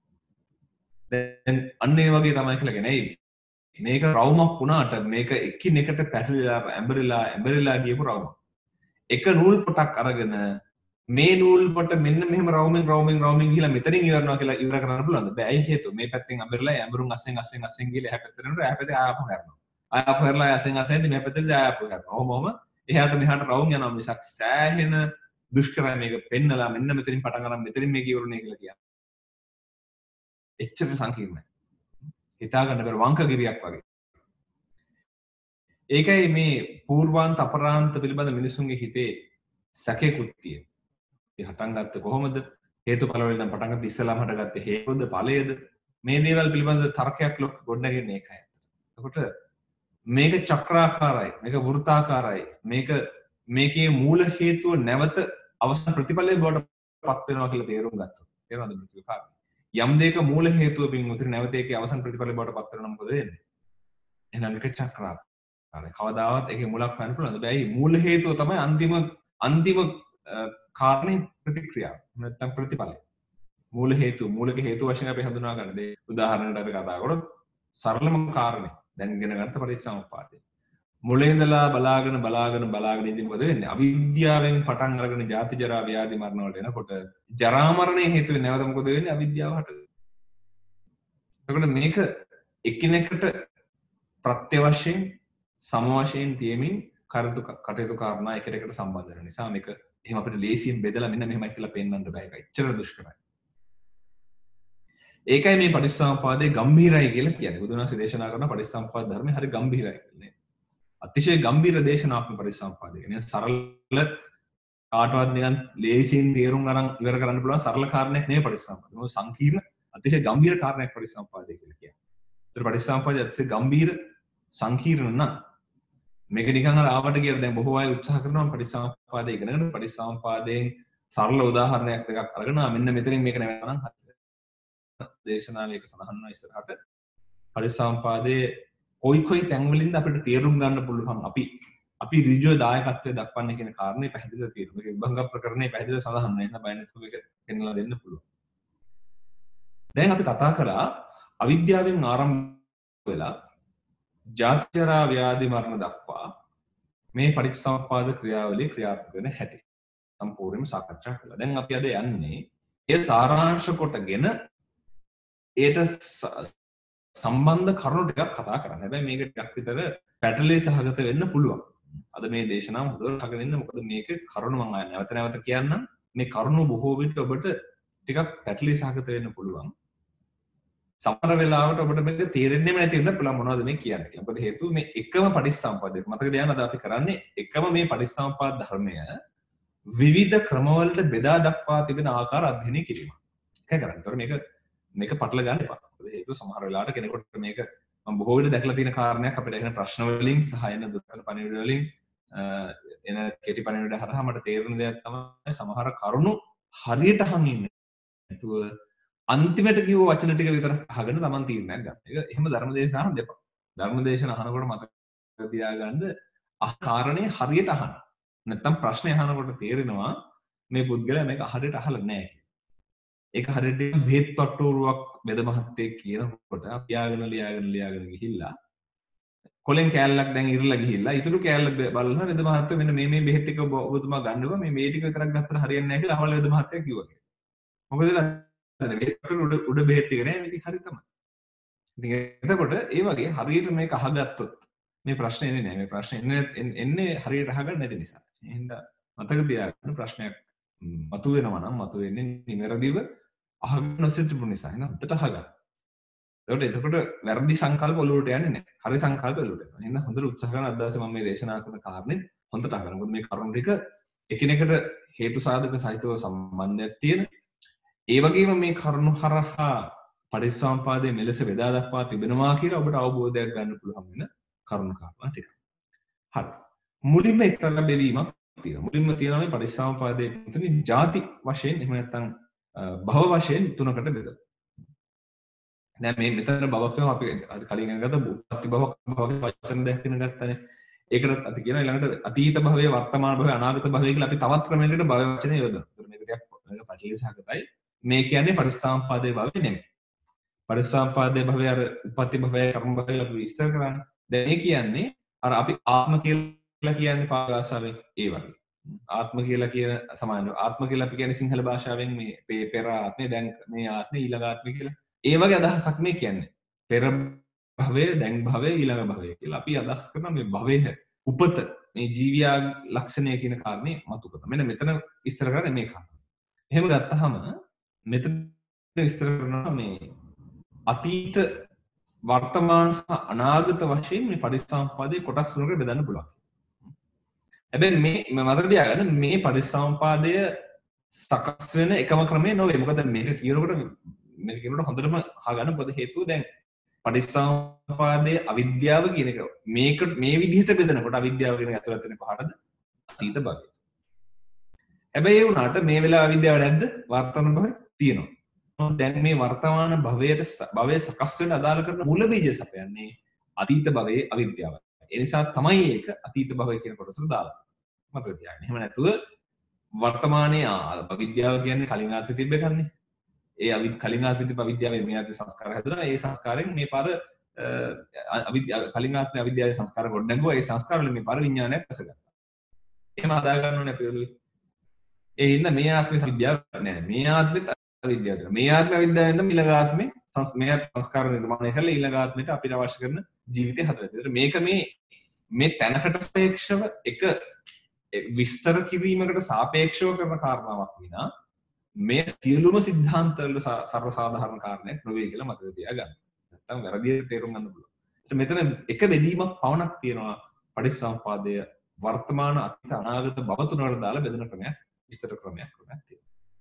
දැන් අන්න ඒ වගේ තමයි කියලා කියන්නේ. මේක රවුමක් වුණාට මේක එකිනෙකට පැටලිලා ඇඹරිලා ගියපු රවුමක්. එක නූල් පොටක් අරගෙන මේ නූල් පොට මෙන්න මෙහෙම රවුමින් ගිහලා මෙතනින් ඉවරනවා කියලා ඉවර කරන්න පුළුවන්ද? බෑ. ඇයි හේතුව? මේ පැත්තෙන් අඹරලා ඇඹරුම් අස්සෙන් ගිහලා එහා පැත්තට යනකොට එහා පැත්තේ ආපහු හැරෙනවා. ආපහු හැරලා අස්සෙන් මේ පැත්තට ආපහු හැරෙනවා. ඔහොමම එහාට මෙහාට රවුම් යනවා මිසක් සෑහෙන දුෂ්කරයි මේක පෙන්නලා මෙන්න මෙතනින් පටන් ගන්න මෙතනින් මේක ඉවරනේ කියලා කියන්නේ. එච්චර සංකීර්ණයි. හිතා ගන්න බැර වංකගිරියක් වගේ. ඒකයි මේ පූර්වාන්ත අපරාන්ත පිළිබඳ මිනිසුන්ගේ හිතේ සැකේකුත් තියෙන්නේ. ඒ හටන් ගත්තේ කොහොමද? හේතුඵල වලින් නම් පටන් ගත්තේ ඉස්සලාම හටගත්තේ හේතුද ඵලයේද? මේ දේවල් පිළිබඳ තර්කයක් ලොක් ගොඩනගන්නේ ඒකයි. එතකොට මේක චක්‍රාකාරයි, මේක වෘත්තාකාරයි. මේකේ මූල හේතුව නැවත අවසන් ප්‍රතිඵලයේ බවට පත් වෙනවා කියලා තේරුම් ගත්තා. තේරෙනවද මේ කාරණා? යම් දෙයක මූල හේතුව පින්වතුනි නැවත ඒකේ අවසන් ප්‍රතිඵලයේ බවට පත් වෙනවා මොකද වෙන්නේ? එහෙනම් ඒක චක්‍රාකාරයි. කවදාවත් ඒකේ මුලක් හොයන්න පුළුවන්ද? බැයි මූල හේතුව තමයි අන්තිම කාරණේ ප්‍රතික්‍රියාව. නැත්නම් ප්‍රතිඵලය. මූලික හේතු වශයෙන් අපි හඳුනා ගන්න දේ. උදාහරණයක් අපි කතා කරොත් සරලම කාරණේ දැන් ඉගෙන ගන්න පරිසම්පාදේ. මුලින් ඉඳලා බලාගෙන ඉඳි මොකද වෙන්නේ? අවිද්‍යාවෙන් පටන් අරගෙන ජාති ජරා ව්‍යාධි මරණ වලට එනකොට ජරා මරණයේ හේතුව නැවත මොකද වෙන්නේ? අවිද්‍යාව හටගන්නවා. එතකොට මේක එකිනෙකට ප්‍රත්‍ය වශයෙන් සම වශයෙන් තියෙමින් කටයුතු කාරණා එකට සම්බන්ධ වෙන නිසා මේක එහෙම අපිට ලේසියෙන් බෙදලා මෙන්න මෙහෙමයි කියලා පෙන්වන්න බෑ. ඒක එච්චර දුෂ්කරයි. ඒකයි මේ පටිච්චසමුප්පාදේ ගම්භීරයි කියලා කියන්නේ. බුදුන් වහන්සේ දේශනා කරන පටිච්චසමුප්පාද ධර්මය හරි ගම්භීරයි කියන්නේ. අතිශය ගම්භීර දේශනාවක් මේ පටිච්චසමුප්පාදේ. කියන්නේ සරල කාටවත් නිකන් ලේසියෙන් තේරුම් ගන්න ඉවර කරන්න පුළුවන් සරල කාරණයක් නෙවෙයි පටිච්චසමුප්පාදේ. මොකද සංකීර්ණ අතිශය ගම්භීර කාරණයක් පටිච්චසමුප්පාදේ කියලා කියන්නේ. ඒතර පටිච්චසමුප්පාදේ අතිශය ගම්භීර සංකීර්ණ නම් මේක නිකන් අර ආවට කියලා දැන් බොහෝ අය උත්සාහ කරනවා පටිච්චසමුප්පාදේ ඉගෙනගෙන පටිච්චසමුප්පාදයෙන් සරල උදාහරණයක් එකක් අරගෙන මෙන්න මෙතනින් මේක නැවතනම් දේශනාවේ එක සඳහන් වෙනවා ඉස්සරහට පටිච්චසමුප්පාදයේ කොයි තැන් වලින්ද අපිට තේරුම් ගන්න පුළුවන් අපි ඍජුව දායකත්වයේ දක්වන්නේ කියන කාරණේ පැහැදිලිව තියෙනවා. මේක විභංග ප්‍රකරණේ පැහැදිලිව සඳහන් වෙනවා. බය නැතුව මේක පෙන්නලා දෙන්න පුළුවන්. දැන් අපි කතා කරා අවිද්‍යාවෙන් ආරම්භ වෙලා ජාති ජරා ව්‍යාධි මරණ දක්වා මේ පටිච්චසමුප්පාද ක්‍රියාවලිය ක්‍රියාත්මක වෙන හැටි සම්පූර්ණයෙන්ම සාකච්ඡා කළා. දැන් අපි අද යන්නේ ඒ සාරාංශ කොටගෙන ඒට සම්බන්ධ කරුණු ටිකක් කතා කරන්න. හැබැයි මේක ටිකක් විතර පැටලී සහගත වෙන්න පුළුවන්. අද මේ දේශනාව හොඳට අහගෙන ඉන්න. මොකද මේක කරුණු මම නැවත නැවත කියන්නම්. මේ කරුණු බොහෝ විට ඔබට ටිකක් පැටලී සහගත වෙන්න පුළුවන්. සමහර වෙලාවට ඔබට මේක තේරෙන්නේම නැති වෙන්න පුළුවන් මොනවද මේ කියන්නේ කියලා. මොකද හේතුව මේ එකම පටිච්චසමුප්පාදය. මතක තියාගන්න අද අපි කරන්නේ එකම මේ පටිච්චසමුප්පාද ධර්මය විවිධ ක්‍රමවලට බෙදා දක්වා තිබෙන ආකාර අධ්‍යයනය කිරීම. එකයි කරන්නේ. ඒතකොට මේක පටල ගන්න එපා. මොකද හේතුව සමහර වෙලාවට කෙනෙකුට මේක මම බොහෝ විට දැකලා තියෙන කාරණයක් අපිට එන ප්‍රශ්න වලින් සහ එන දුක්ඛ පණිවිඩ වලින් එන කෙටි පණිවිඩ හරහා මට තේරෙන දෙයක් තමයි සමහර කරුණු හරියට අහන් ඉන්නේ නැතුව අන්තිමට කිව්ව වචන ටික විතර අහගෙන Taman තීරණයක් ගන්න. ඒක එහෙම ධර්මදේශන අහන්න දෙපා. ධර්මදේශන අහනකොට මතක තියාගන්න කාරණේ හරියට අහන්න. නැත්තම් ප්‍රශ්නේ අහනකොට තේරෙනවා මේ පුද්ගලයා මේක හරියට අහලා නැහැ. ඒක හරියට බෙහෙත් පට්ටෝරුවක් බෙද මහත්තයෙක් කියනකොට අපි ලියාගෙන ගිහිල්ලා කොලෙන් කෑල්ලක් දැන් ඉරලා ගිහිල්ලා ඊටු කෑල්ල බලලා බෙද මහත්තයා මෙන්න මේ බෙහෙත් ටික ඔබතුමා ගන්නවා මේ ටික විතරක් ගත්තට හරියන්නේ නැහැ කියලා අවල බෙද මහත්තයා කිව්වා. මොකද උඩ බෙහෙත් ටික නෑ මේක හරි තමයි. ඉතින් එතකොට ඒ වගේ හරියට මේක අහගත්තොත් මේ ප්‍රශ්නේ එන්නේ නෑ. මේ ප්‍රශ්නේ එන්නේ හරියට අහගන්න නැති නිසා. එහෙනම් මතක තියාගන්න ප්‍රශ්නයක් මතුවෙනවා නම් මතුවෙන්නේ නිවැරදිව අහගෙන නොසිටපු නිසා. එහෙනම් හොඳට අහගන්න. එතකොට වැරදි සංකල්ප ඔලුවට යන්නේ නැහැ. හරි සංකල්ප ඔලුවට එනවා. එහෙනම් හොඳට උත්සාහ කරන අද දවසේ මම මේ දේශනා කරන කාරණේ හොඳට අහගන්න. මොකද මේ කරුණු ටික එකිනෙකට හේතු සාධක සහිතව සම්බන්ධයක් තියෙන. ඒ වගේම මේ කරුණු හරහා පටිච්චසමුපාදයේ මෙලෙස බෙදා දක්වා තිබෙනවා කියලා ඔබට අවබෝධයක් ගන්න පුළුවන් වෙන කරුණු කාරණා ටික. හරි. මුලින්ම එක්තරා බෙදීමක් තියෙනවා. මුලින්ම තියෙනවා මේ පටිච්චසමුපාදයේ මෙතන ಜಾති වශයෙන් එහෙම නැත්නම් භව වශයෙන් තුනකට බෙදලා. දැන් මේ මෙතන භව කියම අපි කලින් ඉගෙන ගත්ත උප්පත්ති භව වචන දෙකක් ඉගෙන ගත්තානේ. ඒකට අපි කියනවා ඊළඟට අතීත භවය, වර්තමාන භවය, අනාගත භවය කියලා අපි තවත් ක්‍රමයකට භව වචනේ යොදනවා. මේක ටිකක් පටිච්චසමුප්පාදයි. මේ කියන්නේ පටිච්චසමුප්පාදයේ භවය නෙමෙයි. පටිච්චසමුප්පාදයේ භවය අර උප්පත්ති භවය, කර්ම භවය අපි විස්තර කරන්නේ. දැන් මේ කියන්නේ අර අපි ආත්ම කියලා කියන්නේ පාගාසාවෙන් ඒ වගේ. ආත්ම කියලා කියන සමානව ආත්ම කියලා අපි කියන්නේ සිංහල භාෂාවෙන් මේ පෙර ආත්මේ දැන් මේ ආත්මේ ඊළඟ ආත්මේ කියලා. ඒ වගේ අදහසක් මේ කියන්නේ. පෙර භවය, දැන් භවය, ඊළඟ භවය කියලා අපි අදහස් කරන මේ භවයේ උපත මේ ජීවියා ලක්ෂණය කියන කාරණේ මතු කරනවා. මෙන්න මෙතන විස්තර කරන්නේ මේ කාරණා. එහෙම ගත්තාම මෙතන විස්තර කරනවා මේ අතීත වර්තමාන සහ අනාගත වශයෙන් මේ පටිච්චසමුප්පාදයේ කොටස් තුනකට බෙදන්න පුළුවන්. හැබැයි මේ මතක තියාගන්න මේ පටිච්චසමුපාදය සකස් වෙන එකම ක්‍රමය නොවේ. මොකද මේක කියනකොට හොඳටම අහගන්න. මොකද හේතුව දැන් පටිච්චසමුපාදයේ අවිද්‍යාව කියන එක මේක මේ විදිහට බෙදනකොට අවිද්‍යාව කියන එක ඇතුළත් වෙන්නේ කොහටද? අතීත භවයට. හැබැයි ඒ වුණාට මේ වෙලාව අවිද්‍යාව නැද්ද? වර්තමාන භවය තියෙනවා. දැන් මේ වර්තමාන භවයට භවය සකස් වෙන අදාළ කරන මුල බීජ සපයන්නේ අතීත භවයේ අවිද්‍යාව. ඒ නිසා තමයි ඒක අතීත භවය කියන කොටසට දාලා. මතක තියාගන්න. එහෙම නැතුව වර්තමානයේ අවිද්‍යාව කියන්නේ කලින් ආත්මෙ තිබ්බ එකන්නේ. ඒ කලින් ආත්මෙ තිබ්බ අවිද්‍යාවෙන් මේ ආත්මෙ සංස්කාර හැදුනා. ඒ සංස්කාරයෙන් මේ පාර අවිද්‍යාව කලින් ආත්මෙ අවිද්‍යාවේ සංස්කාර කොට නැගුවා. ඒ සංස්කාර වලින් මේ පාර විඥානයක් ඇසගත්තා. එහෙම හදා ගන්න ඕනේ අපි ඔළුවේ. ඒ හින්දා මේ ආත්මෙ අවිද්‍යාව නෑ. මේ ආත්මෙත් අවිද්‍යාව තියෙනවා. මේ ආත්මෙ අවිද්‍යාවෙන් තමයි ඊළඟ ආත්මෙ මේ සංස්කාර නිර්මාණය කරලා ඊළඟ ආත්මෙට අපිට අවශ්‍ය කරන ජීවිතය හදලා දෙනවා. මේක මේ තැනකට සාපේක්ෂව එක විස්තර කිරීමකට සාපේක්ෂව කරන කාරණාවක් විනා මේ සියලුම සිද්ධාන්තවල සර්ව සාධාරණ කාරණයක් නොවේ කියලා මතක තියාගන්න. නැත්තම් වැරදියට තේරුම් ගන්න පුළුවන්. මෙතන එක බෙදීමක් පවණක් තියෙනවා පටිච්චසමුපාදය වර්තමාන අතීත අනාගත භව තුනකට දාලා බෙදන ක්‍රමයක් විස්තර ක්‍රමයක් තියෙනවා.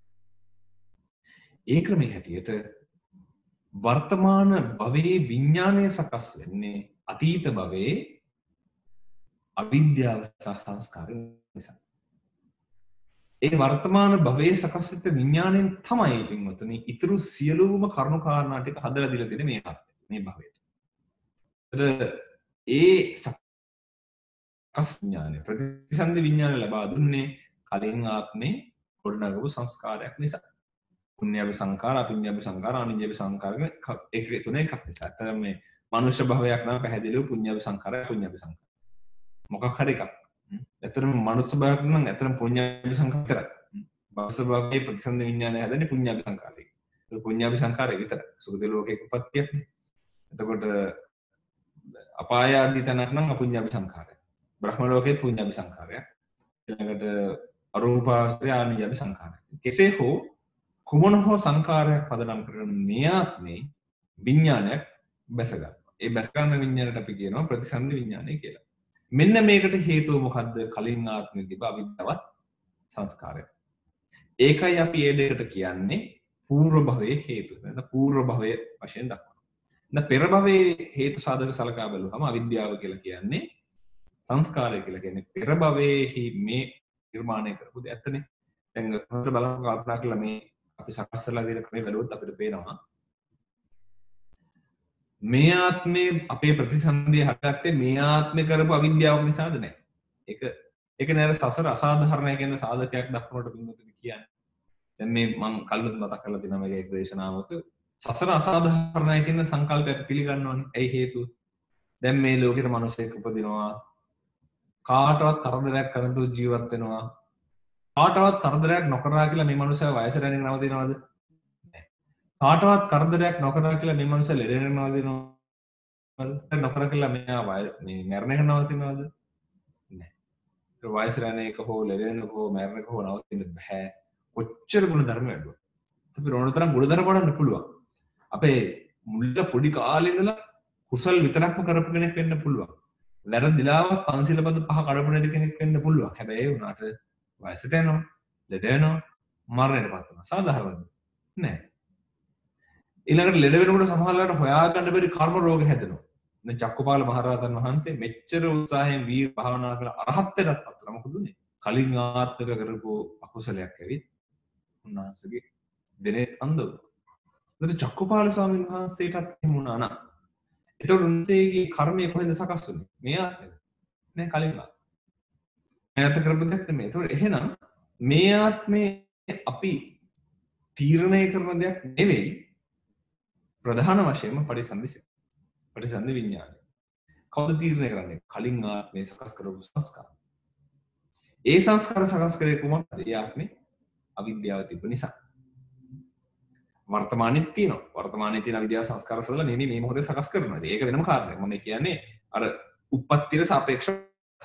ඒ ක්‍රමයේ හැටියට වර්තමාන භවයේ විඥානය සකස් වෙන්නේ අතීත භවයේ අවිද්‍යාව සහ සංස්කාර නිසා. ඒ වර්තමාන භවයේ සකස් වෙච්ච විඥාණයෙන් තමයි පින්වතුනි ඊතුරු සියලුම කරුණු කාරණා ටික හදලා දීලා තියෙන්නේ මේ ආත්මෙ මේ භවයට. ඒ සකස් විඥානය ප්‍රතිසන්දි විඥානය ලබා දුන්නේ කලින් ආත්මේ ගොඩනගපු සංස්කාරයක් නිසා. පුඤ්ඤාභි සංඛාර, අපුඤ්ඤාභි සංඛාර, අනිඤ්ඤාභි සංඛාර එක තුන එකක් නිසා. අතන මේ මනුෂ්‍ය භවයක් නම් පැහැදිලිව පුඤ්ඤාභි සංඛාරය, අපුඤ්ඤාභි සංඛාර. මොකක් හරි එකක්. ඇත්තටම මනුෂ්‍ය භවයක් නම් ඇත්තටම පුඤ්ඤාභි සංඛාර විතරයි. භවස භවයේ ප්‍රතිසන්දි විඥානය හැදෙන්නේ පුඤ්ඤාභි සංඛාරයෙන්. ඒ පුඤ්ඤාභි සංඛාරය විතරයි. සුගති ලෝකයක උපත්තියක් නේ. එතකොට අපාය ආදී තැනක් නම් අපුඤ්ඤාභි සංඛාරය. බ්‍රහ්ම ලෝකේ පුඤ්ඤාභි සංඛාරය. ඊළඟට අරූපාවචරය ආනිඤ්ඤාභි සංඛාරය. කෙසේ හෝ කුමන හෝ සංඛාරයක් පදනම් කරගෙන මේ ආත්මේ විඥානයක් බැස ගන්නවා. ඒ බැස ගන්න විඥානයට අපි කියනවා ප්‍රතිසන්දි විඥානය කියලා. මෙන්න මේකට හේතුව මොකද්ද? කලින් ආත්මෙ තිබ්බ අවිද්‍යාවත් සංස්කාරය. ඒකයි අපි මේ දෙකට කියන්නේ పూర్ව භවයේ හේතු. නැත්නම් పూర్ව භවයේ වශයෙන් දක්වනවා. දැන් පෙර භවයේ හේතු සාධක සලකා බලුවම අවිද්‍යාව කියලා කියන්නේ සංස්කාරය කියලා කියන්නේ පෙර භවයේහි මේ නිර්මාණය කරපු දෙයක් ඇත්තනේ. දැන් හොඳට බලන්න කල්පනා කරලා මේ අපි සකස් කරලා දෙන ක්‍රමේ බැලුවොත් අපිට පේනවා මේ ආත්මේ අපේ ප්‍රතිසන්දිය හටගත්තේ මේ ආත්මේ කරපු අවිද්‍යාව නිසාද නැහැ. ඒක නේද සසර අසාධාරණයි කියන සාධකයක් දක්වනකොට පින්වතුනි කියන්නේ. දැන් මේ මම කලින් මතක් කරලා දෙනවා මේක එක් දේශනාවක සසර අසාධාරණයි කියන සංකල්පය අපි පිළිගන්නවනේ. ඇයි හේතුව? දැන් මේ ලෝකෙට මිනිසෙක් උපදිනවා කාටවත් කරදරයක් කරන තු ජීවත් වෙනවා. කාටවත් කරදරයක් නොකරා කියලා මේ මිනිසා වයසට යන නවතිනවද? නැහැ. කාටවත් කරදරයක් නොකරා කියලා මේ මිනිසා ලෙඩ වෙන නවතිනවද? නොකර කියලා මෙයා මේ මරණ එක නවතිනවද? නැහැ. ඒ වයසට යන එක හෝ ලෙඩ වෙන එක හෝ මරණ එක හෝ නවතින්න බෑ. කොච්චර ගුණ ධර්ම වැඩුවා. අපි රෝණතරම් ගුණ ධර්ම වඩන්න පුළුවන්. අපේ මුල්ල පොඩි කාලේ ඉඳලා කුසල් විතරක්ම කරපු කෙනෙක් වෙන්න පුළුවන්. වැරදිලාවත් පන්සිල් බඳු පහ කඩපු නැති කෙනෙක් වෙන්න පුළුවන්. හැබැයි ඒ වුණාට වයසට යනවා, ලෙඩ වෙනවා, මරණයටපත් වෙනවා. සාධාරණද? නෑ. ඊළඟට ලෙඩ වෙනකොට සමහරවිට හොයාගන්න බැරි කර්ම රෝග හැදෙනවා. දැන් චක්කපාල මහරහතන් වහන්සේ මෙච්චර උත්සාහයෙන් වීර භාවනා කරලා අරහත් වෙනත්පත් වුණා. මොකද උනේ? කලින් ආත්මක කරපු අකුසලයක් ඇවිත් උන්වහන්සේගේ දිනේ අන්ධ වුණා. ඊට චක්කපාල ස්වාමීන් වහන්සේටත් එහෙම වුණා නම් එතකොට උන්වහන්සේගේ කර්මය කොහෙන්ද සකස් වුනේ? මේ ආත්මෙද? නෑ කලින් ආත්මෙ. ඈත කරපු දෙයක් නෙමෙයි. ඒතකොට එහෙනම් මේ ආත්මේ අපි තීරණය කරන දෙයක් නෙවෙයි ප්‍රධාන වශයෙන්ම පටිසන්ධි විඥානය. කවුද තීරණය කරන්නේ? කලින් ආත්මේ සකස් කරපු සංස්කාර. ඒ සංස්කාර සකස් කරේ කොහොමද? ඒ ආත්මේ අවිද්‍යාව තිබ්බ නිසා. වර්තමානෙත් තියෙනවා. වර්තමානයේ තියෙන අවිද්‍යාව සංස්කාර සලලා මේ මොහොතේ සකස් කරනවා. ඒක වෙනම කාරණයක්. මම කියන්නේ අර උප්පත්තියට සාපේක්ෂව.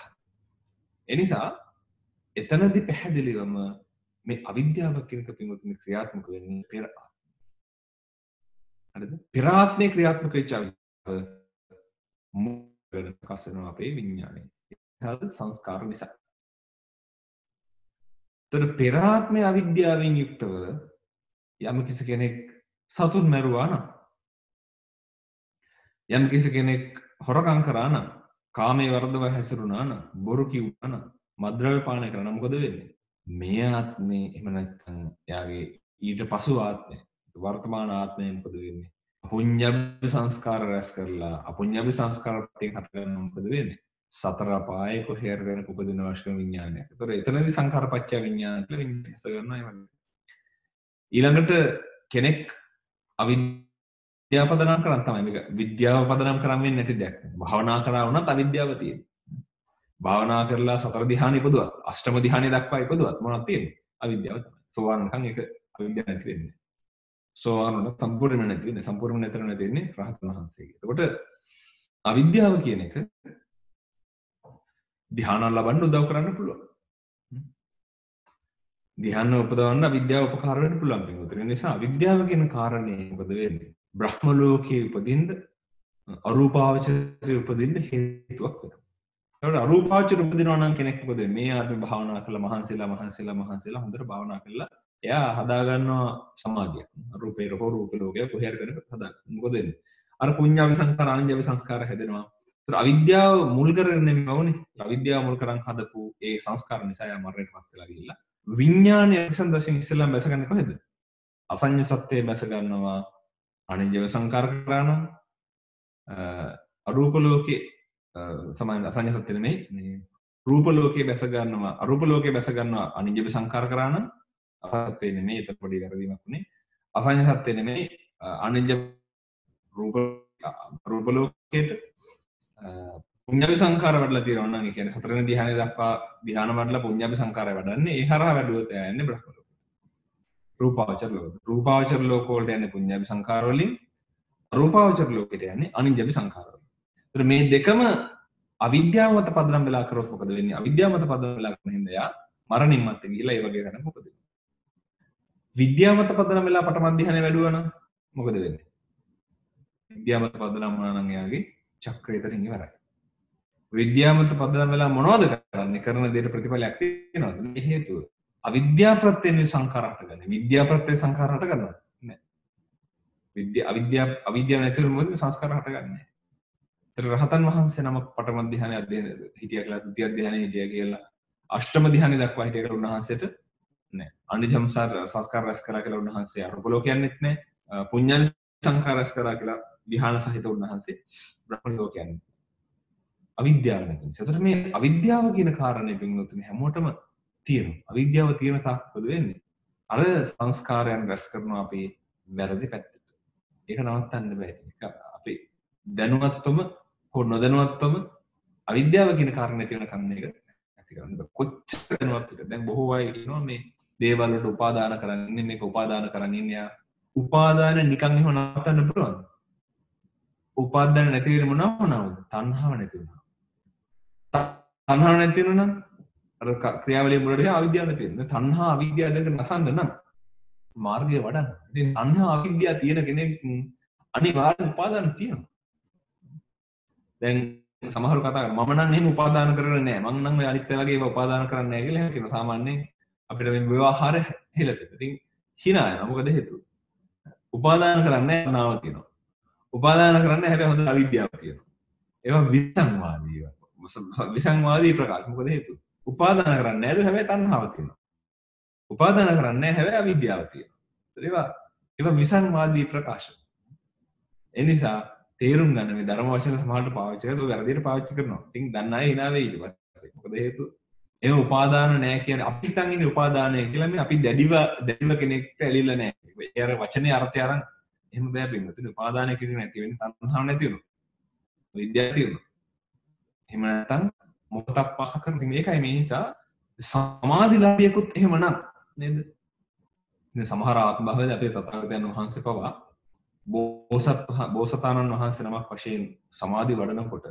ඒ නිසා එතනදී පැහැදිලිවම මේ අවිද්‍යාව කියන පින්වතුනි ක්‍රියාත්මක වෙන්නේ පෙර ආත්මේ. හරිද? පෙර ආත්මේ ක්‍රියාත්මක වෙච්ච අවිද්‍යාව මොකද සකස් වෙනවා අපේ විඥානයේ. ඒක සංස්කාර නිසා. ඒතර පෙර ආත්මේ අවිද්‍යාවෙන් යුක්තව යම් කිසි කෙනෙක් සතුන් මැරුවා නම් යම් කිසි කෙනෙක් හොරකම් කරා නම් කාමයේ වර්ධව හැසිරුණා නම් බොරු කිව්වා නම් මද්ද්‍රව්‍ය පානය කරා නම් මොකද වෙන්නේ? මේ ආත්මේ එහෙම නැත්නම් යාගේ ඊට පසු ආත්මේ වර්තමාන ආත්මේ මොකද වෙන්නේ? අපුඤ්ඤාභි සංස්කාර රැස් කරලා අපුඤ්ඤාභි සංස්කාර ප්‍රත්‍යයෙන් හටගන්න මොකද වෙන්නේ? සතර අපායේ කොහේ හරි වෙන උපදින වශයෙන් විඥානයක්. ඒතර එතනදී සංඛාරපච්චය විඥාන කියලා විඥානස කරනවා ඒ වගේ. ඊළඟට කෙනෙක් අවිද්‍යාව පදනම් කරන් තමයි මේක විද්‍යාව පදනම් කරන් වෙන්නේ නැති දෙයක්. භාවනා කරා වුණත් අවිද්‍යාව තියෙනවා. භාවනා කරලා සතර ධ්‍යාන ඉපදුවත් අෂ්ටම ධ්‍යානෙ දක්වා ඉපදුවත් මොනවද තියෙන්නේ? අවිද්‍යාව තමයි. සෝවාන් නිකන් ඒක අවිද්‍යාව නැති වෙන්නේ. සෝවාන් වුණත් සම්පූර්ණයෙන්ම නැති වෙන්නේ. සම්පූර්ණයෙන්ම නැතර නැති වෙන්නේ රහතන් වහන්සේගේ. එතකොට අවිද්‍යාව කියන එක ධ්‍යාන ලබන්න උදව් කරන්න පුළුවන්. ධ්‍යාන උපදවන්න අවිද්‍යාව උපකාර වෙන්න පුළුවන් පිටුතර. ඒ නිසා අවිද්‍යාව කියන කාරණේ මොකද වෙන්නේ? බ්‍රහ්ම ලෝකයේ උපදින්න අරූපාවචරයේ උපදින්න හේතුවක් වෙනවා. ඒකට අරූපාවචර උපදිනවා නම් කෙනෙක් මොකද මේ ආත්මේ භාවනා කරලා මහන්සිලා හොඳට භාවනා කරලා එයා හදා ගන්නවා සමාධිය. රූපේ රෝ රූප ලෝකයේ කොහේ හරි කරගෙන හදා. මොකද වෙන්නේ? අර පුඤ්ඤාවි සංස්කාර අනිඤ්ඤාවි සංස්කාර හැදෙනවා. ඒතර අවිද්‍යාව මුල් කරගෙන නෙමෙයි වුනේ. අවිද්‍යාව මුල් කරන් හදපු ඒ සංස්කාර නිසා යා මරණයටපත් වෙලා ගිහිල්ලා විඥානය වශයෙන් ඉස්සෙල්ලාම බැස ගන්න කොහෙද? අසඤ්ඤ සත්‍යය බැස ගන්නවා අනිඤ්ඤ සංකාර කරානම් අරූප ලෝකේ සමාන අසඤ්ඤ සත්‍ය නෙමෙයි මේ රූප ලෝකේ බැස ගන්නවා අරූප ලෝකේ බැස ගන්නවා අනිඤ්ඤ සංකාර කරානම් අසත්‍ය නෙමෙයි ඒක පොඩි වැරදීමක් උනේ අසඤ්ඤ සත්‍ය නෙමෙයි අනිඤ්ඤ රූප ලෝකේට පුඤ්ඤාභි සංඛාර වඩලා තියෙනවා නම් ඒ කියන්නේ සතරවෙනි ධ්‍යානෙ දක්වා ධ්‍යාන වඩලා පුඤ්ඤාභි සංඛාරය වඩන්නේ ඒ හරහා වැඩුවොත් එයා යන්නේ බ්‍රහ්ම ලෝකෙට. රූපාවචර ලෝක. රූපාවචර ලෝක වලට යන්නේ පුඤ්ඤාභි සංඛාර වලින් රූපාවචර ලෝකෙට යන්නේ අනිත්‍යවි සංඛාරවල. ඒතර මේ දෙකම අවිද්‍යාව මත පදනම් වෙලා කරොත් මොකද වෙන්නේ? අවිද්‍යාව මත පදනම් වෙලා කරන හින්දා යා මරණින් මත්තේ ගිහිලා ඒ වගේ කරන්න මොකද වෙන්නේ? විද්‍යාව මත පදනම් වෙලා පටම ධ්‍යානෙ වැඩුවා නම් මොකද වෙන්නේ? විද්‍යාව මත පදනම් වුණා නම් එයාගේ චක්‍රය එතනින් ඉවරයි. විද්‍යාව මත පදනම් වෙලා මොනවද කරන්නේ? කරන දේට ප්‍රතිඵලයක් තියෙනවද? මේ හේතුව අවිද්‍යාව ප්‍රත්‍යයෙන් සංඛාර හටගන්නේ. විද්‍යාව ප්‍රත්‍යයෙන් සංඛාර හටගන්නවද? නැහැ. අවිද්‍යාව නැතිවම මොකද සංස්කාර හටගන්නේ? ඒතර රහතන් වහන්සේ නම පඨම ධ්‍යානෙ අධ්‍යයන හිටියා කියලා, ද්විතිය ධ්‍යානෙ හිටියා කියලා, අෂ්ටම ධ්‍යානෙ දක්වා හිටියා කියලා උන්වහන්සේට නැහැ. අනිජම්සාර සංස්කාර රැස් කරා කියලා උන්වහන්සේ අරූප ලෝකයන්ෙත් නැහැ. පුඤ්ඤාවි සංඛාර රැස් කරා කියලා ධ්‍යාන සහිත උන්වහන්සේ බ්‍රහ්ම ලෝකයන්ෙත්. අවිද්‍යාව නැති නිසා. ඒතර මේ අවිද්‍යාව කියන කාරණේ පින්වතුනි හැමෝටම තියෙනවා. අවිද්‍යාව තියෙන තාක් මොකද වෙන්නේ? අර සංස්කාරයන් රැස් කරනවා අපි වැරදි පැත්තට. ඒක නවත්තන්න බෑ. ඒක අපි දැනුවත්වම හෝ නොදැනුවත්වම අවිද්‍යාව කියන කාරණේ තියෙන කන්නේ එක ඇති කරන්න බෑ. කොච්චර දැනුවත්ද? දැන් බොහෝ අය කියනවා මේ දේවල් වලට උපාදාන කරන්නේ මේක උපාදාන කරන්නේ යා. උපාදාන නිකන් එහෙම නවත්තන්න පුළුවන්ද? උපාදාන නැති වෙන මොනවද? තණ්හාව නැති වෙනවා. තණ්හාව නැති වෙනවා නම් අර ක්‍රියාවලිය මුලට අවිද්‍යාව නැති වෙනවා. තණ්හා අවිද්‍යාව දෙක නසන්න නම් මාර්ගය වඩන්න. ඉතින් තණ්හා අවිද්‍යාව තියෙන කෙනෙක් අනිවාර්යෙන් උපාදාන තියෙනවා. දැන් සමහරව කතා කරනවා මම නම් එහෙම උපාදාන කරන්නේ නැහැ. මම නම් ඔය අනිත් අය වගේ ඒවා උපාදාන කරන්නේ නැහැ කියලා එහෙම කියනවා. සාමාන්‍යයෙන් අපිට මේ ව්‍යවහාර හෙලද. ඉතින් hina යනවා. මොකද හේතුව? උපාදාන කරන්නේ නැහැ තියෙනවා. උපාදාන කරන්නේ හැබැයි හොඳ අවිද්‍යාවක් තියෙනවා. ඒවා විසංවාදී. විසංවාදී ප්‍රකාශ. මොකද හේතුව? උපාදාන කරන්නේ නැහැ හැබැයි තණ්හාව තියෙනවා. උපාදාන කරන්නේ නැහැ හැබැයි අවිද්‍යාව තියෙනවා. ඒවා විසංවාදී ප්‍රකාශ. ඒ නිසා තේරුම් ගන්න මේ ධර්ම වචන සමහරට පාවිච්චි කරලා ඔය වැරදියට පාවිච්චි කරනවා. ඉතින් දන්න අය hina වෙයි ඊට පස්සේ. මොකද හේතුව? එහෙම උපාදාන නැහැ කියන්නේ අපිට නම් ඉන්නේ උපාදානය කියලා මේ අපි දැඩිව කෙනෙක්ට ඇලිලා නැහැ. ඒ අර වචනේ අර්ථය අරන් එහෙම බෑ පින්වතුනි. උපාදානය කියන්නේ නැති වෙන්නේ තණ්හාව නැති වෙනවා. විද්‍යාව තියෙනවා. එහෙම නැත්නම් මොකටක් පාස කරන මේකයි මේ නිසා සමාධිලාභියෙකුත් එහෙමනම් නේද? ඉතින් සමහර ආත්ම භාවයේදී අපේ තථාගතයන් වහන්සේ පවා බෝසතාණන් වහන්සේ නමක් වශයෙන් සමාධි වඩනකොට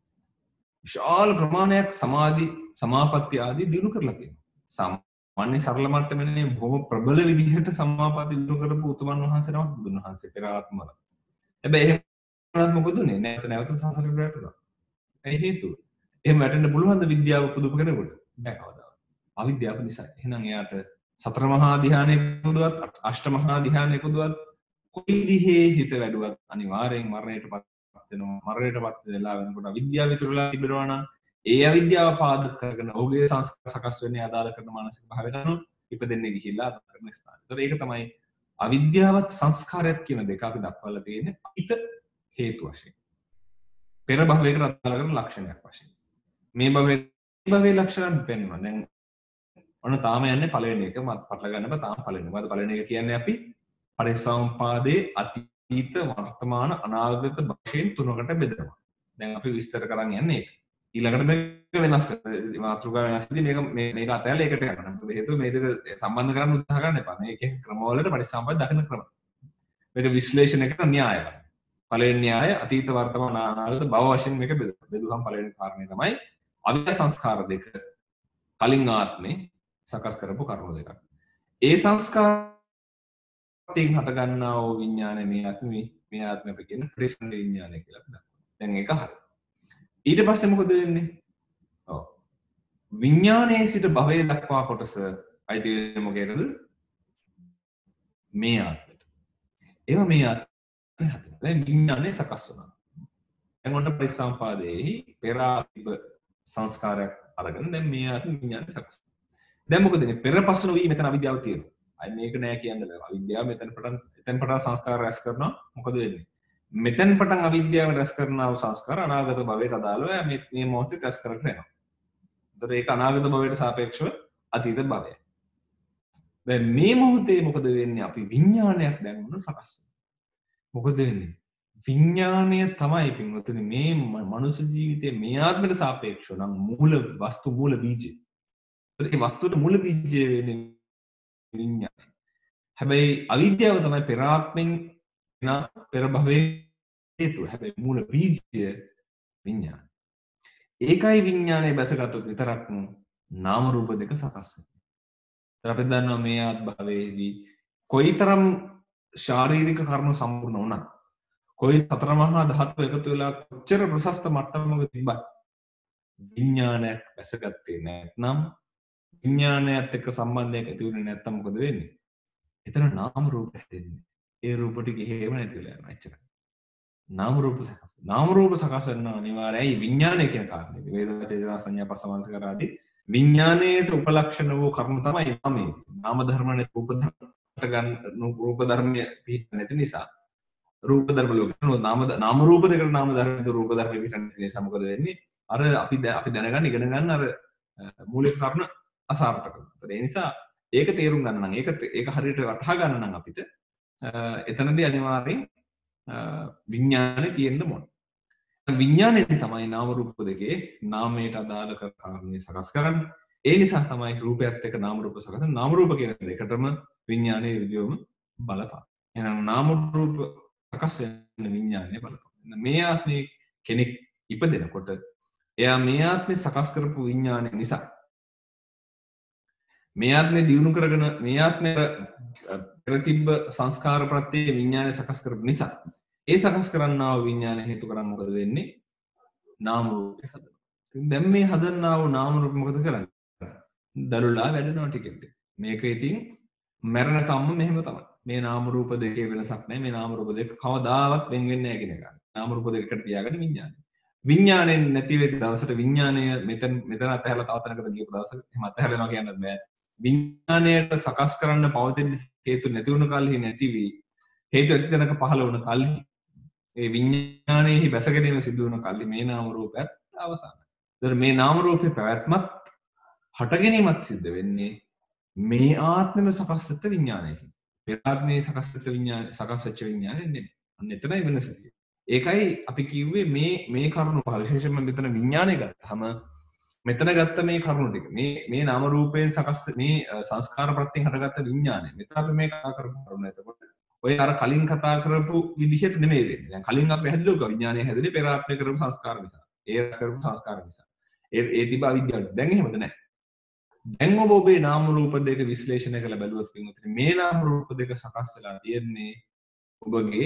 විශාල ප්‍රමාණයක් සමාධි සමාපatti ආදී දිනු කරලා තියෙනවා. සාමාන්‍ය සරල මට්ටමේ බොහොම ප්‍රබල විදිහට සමාපatti දිනු කරපු උතුමන් වහන්සේ නමක් බුදුන් වහන්සේ පෙර ආත්මවල. හැබැයි එහෙම වුණත් මොකද උනේ? නැවත සංසාරේ වැටුණා. ඒ හේතුව. එහෙම වැටෙන්න පුළුවන්ද විද්‍යාව පුදුම කෙනෙකුට? බෑ කවදාවත්. අවිද්‍යාව නිසා. එහෙනම් එයාට සතර මහා ධ්‍යානෙ පුදුවත් අෂ්ට මහා ධ්‍යානෙ පුදුවත් කොයි විදිහේ හිත වැඩුවත් අනිවාර්යෙන් මරණයටපත් වෙනවා. මරණයටපත් වෙලා වෙනකොට අවිද්‍යාව විතරලා තිබෙනවා නම් ඒ අවිද්‍යාව පාදක කරගෙන ඔහුගේ සංස්කාර සකස් වෙන්නේ ආදාළ කරන මානසික භාවයට අනුව ඉපදෙන්නේ ගිහිල්ලා ආදාළ කරන ස්ථාන. ඒතර ඒක තමයි අවිද්‍යාවත් සංස්කාරයත් කියන දෙක අපි දක්වලා තියෙන්නේ හිත හේතු වශයෙන්. පෙර භවයකට අදාළ කරන ලක්ෂණයක් වශයෙන්. මේ භවයේ ලක්ෂණ පෙන්වනවා. දැන් ඔන්න තාම යන්නේ පළවෙනි එක මත පටල ගන්න බෑ තාම පළවෙනි. මොකද පළවෙනි එක කියන්නේ අපි පරිසම්පාදේ අතීත වර්තමාන අනාගත වශයෙන් තුනකට බෙදනවා. දැන් අපි විස්තර කරන් යන්නේ ඒක. ඊළඟට මේක වෙනස් මාතෘකාව වෙනස් වෙද්දී මේක අතහැරලා ඒකට යනවා. මොකද හේතුව මේ දෙක සම්බන්ධ කරන්න උත්සාහ කරන්න එපා. මේකේ ක්‍රමවලට පරිසම්පාද දකින්න ක්‍රම. මේක විශ්ලේෂණය කරන න්‍යායයක්. පළවෙනි න්‍යාය අතීත වර්තමාන අනාගත භව වශයෙන් මේක බෙදුවම් පළවෙනි කාරණේ තමයි අවිද්‍යා සංස්කාර දෙක කලින් ආත්මේ සකස් කරපු කර්ම දෙකක්. ඒ සංස්කාර ටික හට ගන්නා වූ විඥානය මේ ආත්මය අපි කියන ප්‍රතිසන්ද විඥානය කියලා අපි දන්නවා. දැන් ඒක හරි. ඊට පස්සේ මොකද වෙන්නේ? ඔව්. විඥානයේ සිට භවයේ දක්වා කොටස අයිති වෙන්නේ මොකේද? මේ ආත්මයට. ඒවා මේ ආත්මේ හදනවා. දැන් විඥානය සකස් වෙනවා. දැන් ඔන්න පරිසම්පාදේහි පෙර ආත්ම සංස්කාරයක් අරගෙන දැන් මේ ආත්ම විඥානය සකස්. දැන් මොකද මේ පෙරපසුන වී මෙතන අවිද්‍යාව තියෙනවා. අය මේක නෑ කියන්න බෑ. අවිද්‍යාව එතෙන් පටන් සංස්කාර රැස් කරනවා. මොකද වෙන්නේ? මෙතෙන් පටන් අවිද්‍යාව රැස් කරනා වූ සංස්කාර අනාගත භවයට අදාළව මේ මොහොතේ රැස් කරගෙන යනවා. ඒතර ඒක අනාගත භවයට සාපේක්ෂව අතීත භවයයි. දැන් මේ මොහොතේ මොකද වෙන්නේ? අපි විඥානයක් දැන් උන සකස්. මොකද වෙන්නේ? විඥානය තමයි පින්වතුනි මේ මනුෂ්‍ය ජීවිතයේ මේ ආත්මයට සාපේක්ෂව නම් මූල වස්තු මූල බීජය. ඒ වස්තුවට මූල බීජය වෙන්නේ විඥානය. හැබැයි අවිද්‍යාව තමයි පෙර ආත්මෙන් පෙර භවයේ හේතුව. හැබැයි මූල බීජය විඥාන. ඒකයි විඥානයේ බැසගත්තොත් විතරක් නාම රූප දෙක සකස් වෙනවා. අපි දන්නවා මේ ආත්භවයේදී කොයිතරම් ශාරීරික කර්ම සම්පූර්ණ වුණත් කොයි සතර මහා ධාතු එකතු වෙලා කොච්චර ප්‍රශස්ත මට්ටමක තිබ්බත් විඥානයක් බැසගත්තේ නැත්නම් විඥානයත් එක්ක සම්බන්ධයක් ඇති වෙන්නේ නැත්නම් මොකද වෙන්නේ? එතන නාම රූප හැදෙන්නේ. ඒ රූප ටික හේම නැති වෙලා යනවා එච්චරයි. නාම රූප සකස්. නාම රූප සකස් වෙනවා අනිවාර්යයි විඥානය කියන කාරණේ. වේදනා චේතනා සංඥා පස්සමංසකාර ආදී විඥාණයට උපලක්ෂණ වූ කර්ම තමයි නාමයේ. නාම ධර්මනේ රූප ධර්මයට ගන්න රූප ධර්මයේ පිට නැති නිසා රූප ධර්ම ලෝකේ නාම රූප දෙකට නාම ධර්ම රූප ධර්ම පිට නැති නිසා මොකද වෙන්නේ? අර අපි දැනගන්න ඉගෙන ගන්න අර මූලික කරුණ අසාර්ථකයි. ඒ නිසා ඒක තේරුම් ගන්න නම් ඒක හරියට වටහා ගන්න නම් අපිට එතනදී අනිවාර්යෙන් විඥානේ තියෙන්න ඕන. විඥාණයෙන් තමයි නාම රූප දෙකේ නාමයට අදාළ කාරණේ සකස් කරන්නේ. ඒ නිසා තමයි රූපයත් එක්ක නාම රූප සකස් කරන්නේ. නාම රූප කියන දෙකටම විඥානයේ විදියම බලපාන. එහෙනම් නාම රූප සකස් වෙන විඥානයේ බලපාන. මේ ආත්මේ කෙනෙක් ඉපදෙනකොට එයා මේ ආත්මේ සකස් කරපු විඥානය නිසා මේ ආත්මේ දියුණු කරගෙන මේ ආත්මේ ප්‍රතිබ්බ සංස්කාර ප්‍රත්‍ය විඥානය සකස් කරපු නිසා ඒ සකස් කරන්නා වූ විඥානය හේතු කරන් මොකද වෙන්නේ? නාම රූපය හදනවා. ඉතින් දැන් මේ හදන්නා වූ නාම රූප මොකද කරන්නේ? දලුලා වැඩෙනවා ටිකෙන් ටික. මේක ඉතින් මරණ කම්ම මෙහෙම තමයි. මේ නාම රූප දෙකේ වෙනසක් නැහැ. මේ නාම රූප දෙක කවදාවත් වෙන් වෙන්නේ නැහැ කියන එක. නාම රූප දෙකකට තියාගන්න විඥානය. විඥාණයෙන් නැති වෙච්ච දවසට විඥාණය මෙතන අතහැරලා තව තැනකට ගියපු දවසට එහෙම අතහැරලා යනවා කියන්නත් බෑ. විඥාණයට සකස් කරන්න පවතින හේතු නැති වුණ කල්හි නැති වී හේතු ඇති තැනක පහළ වුණ කල්හි ඒ විඥානයේහි බැස ගැනීම සිදු වුණ කල්හි මේ නාම රූපයත් අවසానයි. ඒතර මේ නාම රූපේ පැවැත්මත් හට ගැනීමත් සිද්ධ වෙන්නේ මේ ආත්මෙම සකස් වෙච්ච විඥානයකින්. පෙර ආත්මේ සකස් වෙච්ච විඥාන සකස් වෙච්ච විඥානෙ නෙමෙයි. අන්න එතනයි වෙනස තියෙන්නේ. ඒකයි අපි කිව්වේ මේ කරුණු පහ විශේෂයෙන්ම මෙතන විඥානය ගත්තාම මෙතන ගත්ත මේ කරුණු ටික මේ නාම රූපයෙන් සකස් මේ සංස්කාර ප්‍රත්‍යයෙන් හටගත්ත විඥානය. මෙතන අපි මේ කතා කරපු කරුණ. එතකොට ඔය අර කලින් කතා කරපු විදිහට නෙමෙයි වෙන්නේ. දැන් කලින් අපි හැදෙලුවා විඥානය හැදෙන්නේ පෙර ආත්මේ කරපු සංස්කාර නිසා. ඒ රස කරපු සංස්කාර නිසා. ඒ තිබ අවිද්‍යාව. දැන් එහෙමද නැහැ. දැන් ඔබ ඔබේ නාම රූප දෙක විශ්ලේෂණය කරලා බැලුවොත් මේ නාම රූප දෙක සකස් වෙලා තියෙන්නේ ඔබගේ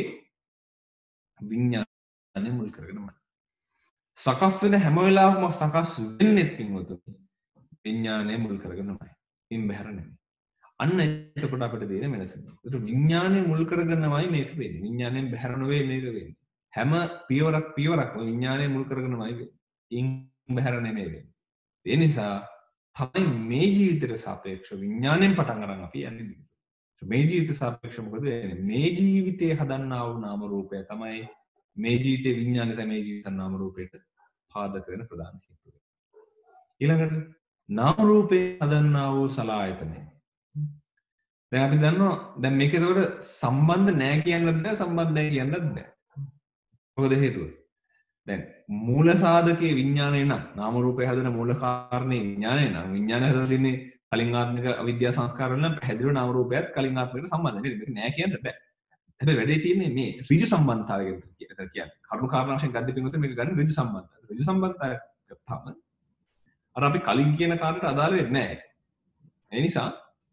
විඥානය මුල් කරගෙනමයි. සකස් වෙන හැම වෙලාවකම සකස් වෙන්නේ පින්වතුනි විඥානය මුල් කරගෙනමයි. ඉන් බැහැර නෙමෙයි. අන්න එතකොට අපිට දෙන වෙනස. ඒක විඥානය මුල් කරගෙනමයි මේක වෙන්නේ. විඥානයෙන් බැහැර නොවේ මේක වෙන්නේ. හැම පියවරක් විඥානය මුල් කරගෙනමයි වෙන්නේ. ඉන් බැහැර නෙමෙයි වෙන්නේ. ඒ නිසා තමයි මේ ජීවිතයට සාපේක්ෂව විඥාණයෙන් පටන් ගන්න අපි යන්නේ. මේ ජීවිත සාපේක්ෂව මොකද වෙන්නේ? මේ ජීවිතේ හදන්නා වූ නාම රූපය තමයි මේ ජීවිතේ විඥාණය තමයි ජීවිත නාම රූපයට පාදක වෙන ප්‍රධාන හේතුව. ඊළඟට නාම රූපේ හදන්නා වූ සලආයතනය. දැන් අපි දන්නවා දැන් මේක ඒකට සම්බන්ධ නැහැ කියන්නත් බෑ සම්බන්ධ නැහැ කියන්නත් බෑ. මොකද හේතුව? දැන් මූල සාධකයේ විඥානය නම් නාම රූපය හදන මූල කාරණේ විඥානය නම් විඥානය හදලා තින්නේ කලින් ආත්මික අවිද්‍යා සංස්කාර වල නම් පැහැදිලිව නාම රූපයත් කලින් ආත්මයකට සම්බන්ධ නේද? මේක නෑ කියන්න බෑ. හැබැයි වැඩේ තියෙන්නේ මේ ඍජු සම්බන්ධතාවය කියන්නේ. කරුණු කාරණා වශයෙන් ගන්න පිටුත් මේක ගන්න ඍජු සම්බන්ධතාවය. ඍජු සම්බන්ධතාවය ගත්තාම අර අපි කලින් කියන කාරණට අදාළ වෙන්නේ නෑ. ඒ නිසා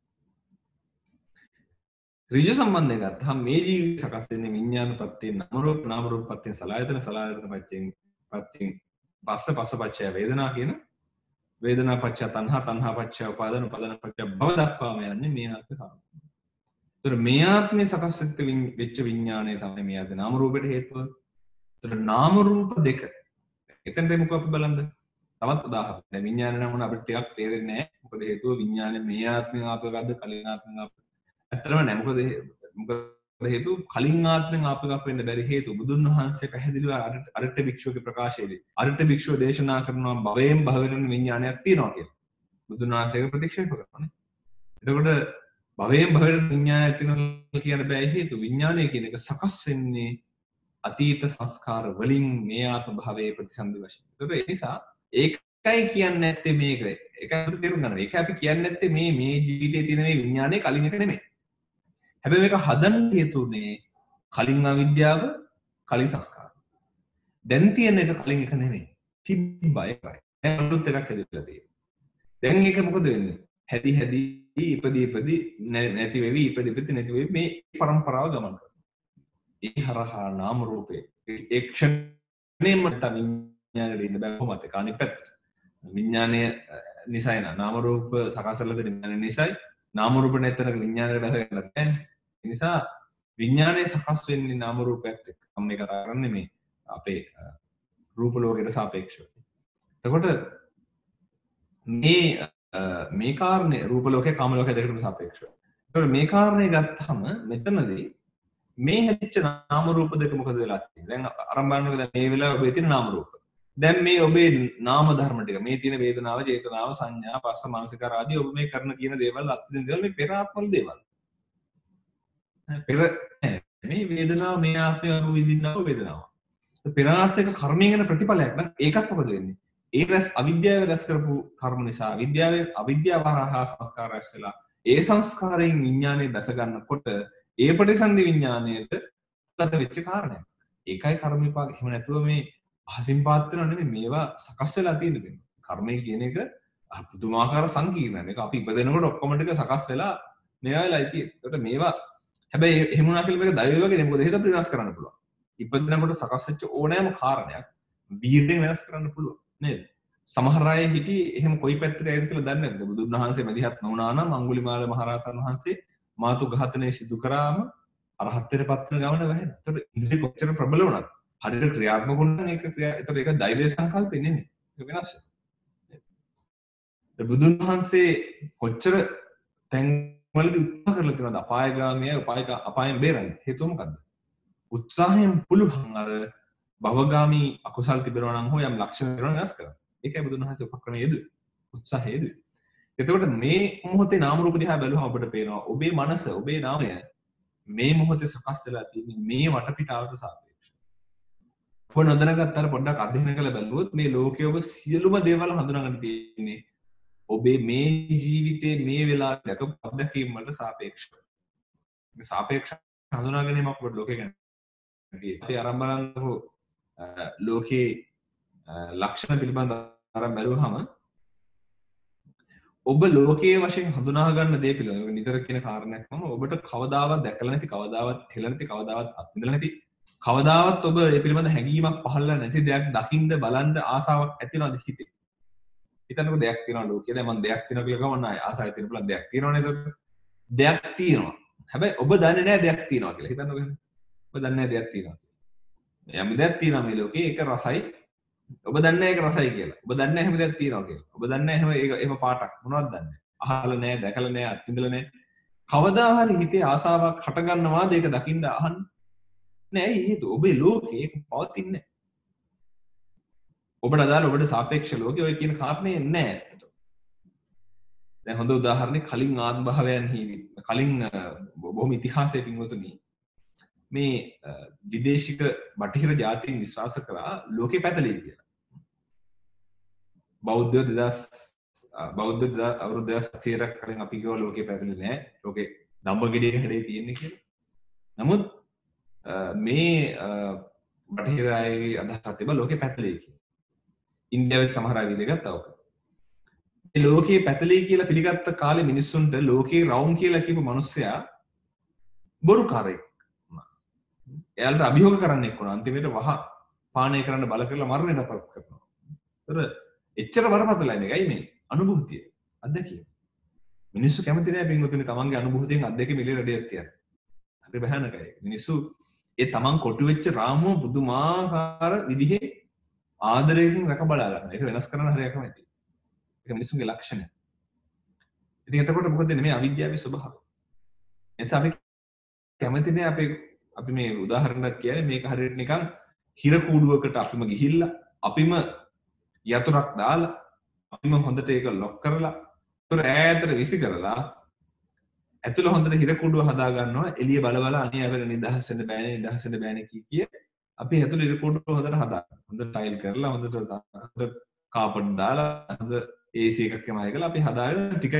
ඍජු සම්බන්ධය ගත්තාම මේ ජීවිත සකස් වෙන්නේ විඥාන ප්‍රත්‍යයෙන් නාම රූප ප්‍රත්‍යයෙන් සලආයතන ප්‍රත්‍යයෙන් පස්ස පච්චය වේදනා කියන වේදනා පච්චය තණ්හා පච්චය උපාදාන පච්චය භව දක්වාම යන්නේ මේ ආත්ම කාරණා. ඒතර මේ ආත්මේ සකස් වෙච්ච විඥානය තමයි මේ ආත්ම නාම රූපයට හේතුව. ඒතර නාම රූප දෙක. එතෙන්ද මොකක් අපි බලන්න. තවත් උදාහරණයක්. දැන් විඥාන නම් මොන අපිට ටිකක් තේරෙන්නේ නැහැ. මොකද හේතුව විඥානේ මේ ආත්මෙන් ආපෙකක්ද කලින් ආත්මෙන් ආපෙකක්ද ඇත්තටම නෑ. මොකද හේතුව කලින් ආත්මෙන් ආපෙකක් වෙන්න බැරි හේතුව බුදුන් වහන්සේ පැහැදිලිව අරිට්ඨ භික්ෂුවගේ ප්‍රකාශයේදී අරිට්ඨ භික්ෂුව දේශනා කරනවා භවයෙන් භවෙන් විඥානයක් තියෙනවා කියලා. බුදුන් වහන්සේගේ ප්‍රතික්ෂේප කරනවානේ. එතකොට භවයෙන් භවයට විඥානයක් තියෙනවා කියන බෑ හේතුව විඥානය කියන එක සකස් වෙන්නේ අතීත සංස්කාර වලින් මේ ආත්ම භවයේ ප්‍රතිසන්දි වශයෙන්. ඒතකොට ඒ නිසා ඒකයි කියන්නේ නැත්තේ මේක. ඒක අපිට තේරුම් ගන්න. ඒක අපි කියන්නේ නැත්තේ මේ ජීවිතයේ තියෙන මේ විඥානයේ කලින් එක නෙමෙයි. හැබැයි මේක හදන්න හේතුනේ කලින් අවිද්‍යාව කලින් සංස්කාර. දැන් තියෙන එක කලින් එක නෙමෙයි. තිබ්බා ඒකයි. දැන් අලුත් එකක් හැදිලා තියෙනවා. දැන් ඒක මොකද වෙන්නේ? හැදි ඉපදී නැති වෙවි ඉපදී නැති වෙවි මේ පරම්පරාව ගමන් කරනවා. ඒ හරහා නාම රූපේ ඒ ක්ෂණයෙන්ම විඥාණයට ඉන්න බෑ කොහොමද? ඒක අනිත් පැත්ත. විඥානය නිසයි නාම රූප සකස් කරලා දෙන විඥානය නිසයි නාම රූප නැතරක විඥානයට බැස ගන්න බෑ. ඒ නිසා විඥානය සකස් වෙන්නේ නාම රූපයත් එක්ක. මම මේ කතා කරන්නේ මේ අපේ රූප ලෝකයට සාපේක්ෂව. එතකොට මේ කාරණේ රූප ලෝකේ කාම ලෝකේ දෙකටම සාපේක්ෂව. එතකොට මේ කාරණේ ගත්තහම මෙතනදී මේ හැදිච්ච නාම රූප දෙක මොකද වෙලා තියෙන්නේ? දැන් ආරම්භණයක දැන් මේ වෙලාවේ ඔබේ තියෙන නාම රූප. දැන් මේ ඔබේ නාම ධර්ම ටික මේ තියෙන වේදනාව, චේතනාව, සංඥා, පස්ස, මානසිකාර ආදී ඔබ මේ කරන කියන දේවල් අත්දින දේවල් මේ පෙර ආත්මවල දේවල්. පෙර මේ වේදනාව මේ ආත්මය අනුව විඳින්නව වේදනාව. පෙර ආත්මික කර්මයෙන් එන ප්‍රතිඵලයක් නම් ඒකත් මොකද වෙන්නේ? ඒ රැස් අවිද්‍යාව රැස් කරපු කර්ම නිසා අවිද්‍යාව හරහා සංස්කාර රැස්ලා ඒ සංස්කාරයෙන් විඥානය දැස ගන්නකොට ඒ ප්‍රතිසන්දි විඥාණයට ගත වෙච්ච කාරණයක්. ඒකයි කර්ම විපාක. එහෙම නැතුව මේ අහසින් පාත් වෙනව නෙමෙයි මේවා සකස් වෙලා තියෙන්නේ. කර්මය කියන එක පුදුමාකාර සංකීර්ණයි. මේක අපි ඉපදෙනකොට ඔක්කොම ටික සකස් වෙලා මේවා වෙලා තියෙන්නේ. ඒකට මේවා හැබැයි එහෙම වුණා කියලා මේක දෛව වගේ නෙමෙයි. මොකද හේත අපිට වෙනස් කරන්න පුළුවන්. ඉපදෙනකොට සකස් වෙච්ච ඕනෑම කාරණයක් වීර්යෙන් වෙනස් කරන්න පුළුවන්. නේද? සමහර අය හිටියේ එහෙම කොයි පැත්තට ඇයිද කියලා දන්නේ නැද්ද? බුදුන් වහන්සේ මැදිහත් නොවුණා නම් අඟුලිමාල මහරහතන් වහන්සේ මාතු ඝාතනය සිදු කරාම අරහත්ත්වයට පත් වෙන ගමන වැහෙන. ඒතකොට ඉන්ද්‍රිය කොච්චර ප්‍රබල වුණත් හරියට ක්‍රියාත්මක වුණා නම් ඒක ඒක දෛවයේ සංකල්පෙ නෙමෙයි. ඒක වෙනස් වෙනවා. බුදුන් වහන්සේ කොච්චර තැන්වලදී උත්සාහ කරලා තියෙනවද අපායගාමී අපායෙන් බේරන්න? හේතුව මොකද්ද? උත්සාහයෙන් පුළුවන් අර භවගාමී අකුසල් තිබෙනවා නම් හෝ යම් ලක්ෂණ තිබෙනවා වෙනස් කරන්න. ඒකයි බුදුන් වහන්සේ උපක්‍රමයේ යෙදුවේ. උත්සාහය යෙදුවේ. එතකොට මේ මොහොතේ නාම රූප දිහා බැලුවම ඔබට පේනවා ඔබේ මනස ඔබේ නාමය මේ මොහොතේ සකස් වෙලා තියෙන්නේ මේ වටපිටාවට සාපේක්ෂව. ඔබ නොදැනගත් අර පොඩ්ඩක් අධ්‍යයනය කරලා බැලුවොත් මේ ලෝකයේ ඔබ සියලුම දේවල් හඳුනාගන්න තියෙන්නේ ඔබේ මේ ජීවිතේ මේ වෙලාවට දැකපු අත්දැකීම් වලට සාපේක්ෂව. මේ සාපේක්ෂ හඳුනා ගැනීමක් ඔබ ලෝකේ ගැන. අපි ආරම්භ කරනකො ලෝකේ ලක්ෂණ පිළිබඳව ආරම්භ බැලුවහම ඔබ ලෝකයේ වශයෙන් හඳුනා ගන්න දේ පිළිබඳව නිතර කියන කාරණයක් තමයි ඔබට කවදාවත් දැකලා නැති කවදාවත් හෙලා නැති කවදාවත් අත්විඳලා නැති කවදාවත් ඔබ ඒ පිළිබඳ හැඟීමක් පහළලා නැති දෙයක් දකින්න බලන්න ආසාවක් ඇති වෙනවද හිතේ? හිතන්නකො දෙයක් තියෙනවා ලෝකයේ. දැන් මම දෙයක් තියෙනවා කියලා ගමන් ආයේ ආසාවෙ තියෙන පුළුවන් දෙයක් තියෙනවනේ ඒක. දෙයක් තියෙනවා. හැබැයි ඔබ දන්නේ නැහැ දෙයක් තියෙනවා කියලා. හිතන්නකො එහෙනම්. ඔබ දන්නේ නැහැ දෙයක් තියෙනවා කියලා. යම් දෙයක් තියෙනවා මේ ලෝකේ ඒක රසයි. ඔබ දන්නේ ඒක රසයි කියලා. ඔබ දන්නේ හැම දෙයක් තියෙනවා කියලා. ඔබ දන්නේ හැම එහෙම පාටක් මොනවද දන්නේ? අහලා නැහැ, දැකලා නැහැ, අත්විඳලා නැහැ. කවදා හරි හිතේ ආසාවක් හට ගන්නවාද ඒක දකින්න අහන්න? නෑ හේතුව ඔබේ ලෝකේ ඒක පවතින්නේ නැහැ. ඔබට අදාළ ඔබට සාපේක්ෂ ලෝකේ ඔය කියන කාරණේ නැහැ ඇත්තට. දැන් හොඳ උදාහරණයක් කලින් ආත්ම භාවයන් හිවි. කලින් බොහොම ඉතිහාසයේ පින්වතුනි මේ විදේශික බටහිර ජාතීන් විශ්වාස කරා ලෝකේ පැතලෙයි කියලා. බෞද්ධ අවුරුදු 2700ක් කලින් අපි කිව්වා ලෝකේ පැතලෙන්නේ නැහැ. ලෝකේ දඹගෙඩියක හැඩේ තියෙන්නේ කියලා. නමුත් මේ බටහිර අය අදහස් තිබ්බා ලෝකේ පැතලෙයි කියලා. ඉන්දියාවේ සමහර අය පිළිගත්තා ඔක. මේ ලෝකේ පැතලෙයි කියලා පිළිගත්ත කාලේ මිනිස්සුන්ට ලෝකේ රවුම් කියලා කියපු මිනිස්සයා බොරුකාරයෙක්. එයාලට අභියෝග කරන්න එක්කුණා. අන්තිමට වහ පානය කරන්න බල කරලා මරණයටපත් කරනවා. ඒතර එච්චර බරපතලයි මේකයි මේ අනුභූතිය. අත්දැකීම. මිනිස්සු කැමති නෑ පින්වතුනි තමන්ගේ අනුභූතියෙන් අත්දැකීම එළියට දෙයක් කියන්න. හරි භයානකයි. මිනිස්සු ඒ තමන් කොටු වෙච්ච රාමුව බුදුමාකාර විදිහේ ආදරයෙන් රැක බලා ගන්න. ඒක වෙනස් කරන්න හරිය කැමති. ඒක මිනිස්සුන්ගේ ලක්ෂණය. ඉතින් එතකොට මොකද මේ අවිද්‍යාවේ ස්වභාවය. එතකොට අපි කැමති නෑ අපි මේ උදාහරණයක් කියන්නේ මේක හරියට නිකන් හිර කූඩුවකට අපිම ගිහිල්ලා අපිම යතුරක් දාලා අපිම හොඳට ඒක ලොක් කරලා ඒතර ඈතට විසි කරලා ඇතුළ හොඳට හිර කූඩුව හදා ගන්නවා එළිය බල බල අනේ අපිට නිදහස් වෙන්න බෑනේ කිය අපි ඇතුළ හිර කූඩුව හොඳට හදා හොඳ ටයිල් කරලා හොඳට කාපට් දාලා හොඳ AC එකක් එමයි කරලා අපි හදාගෙන ටික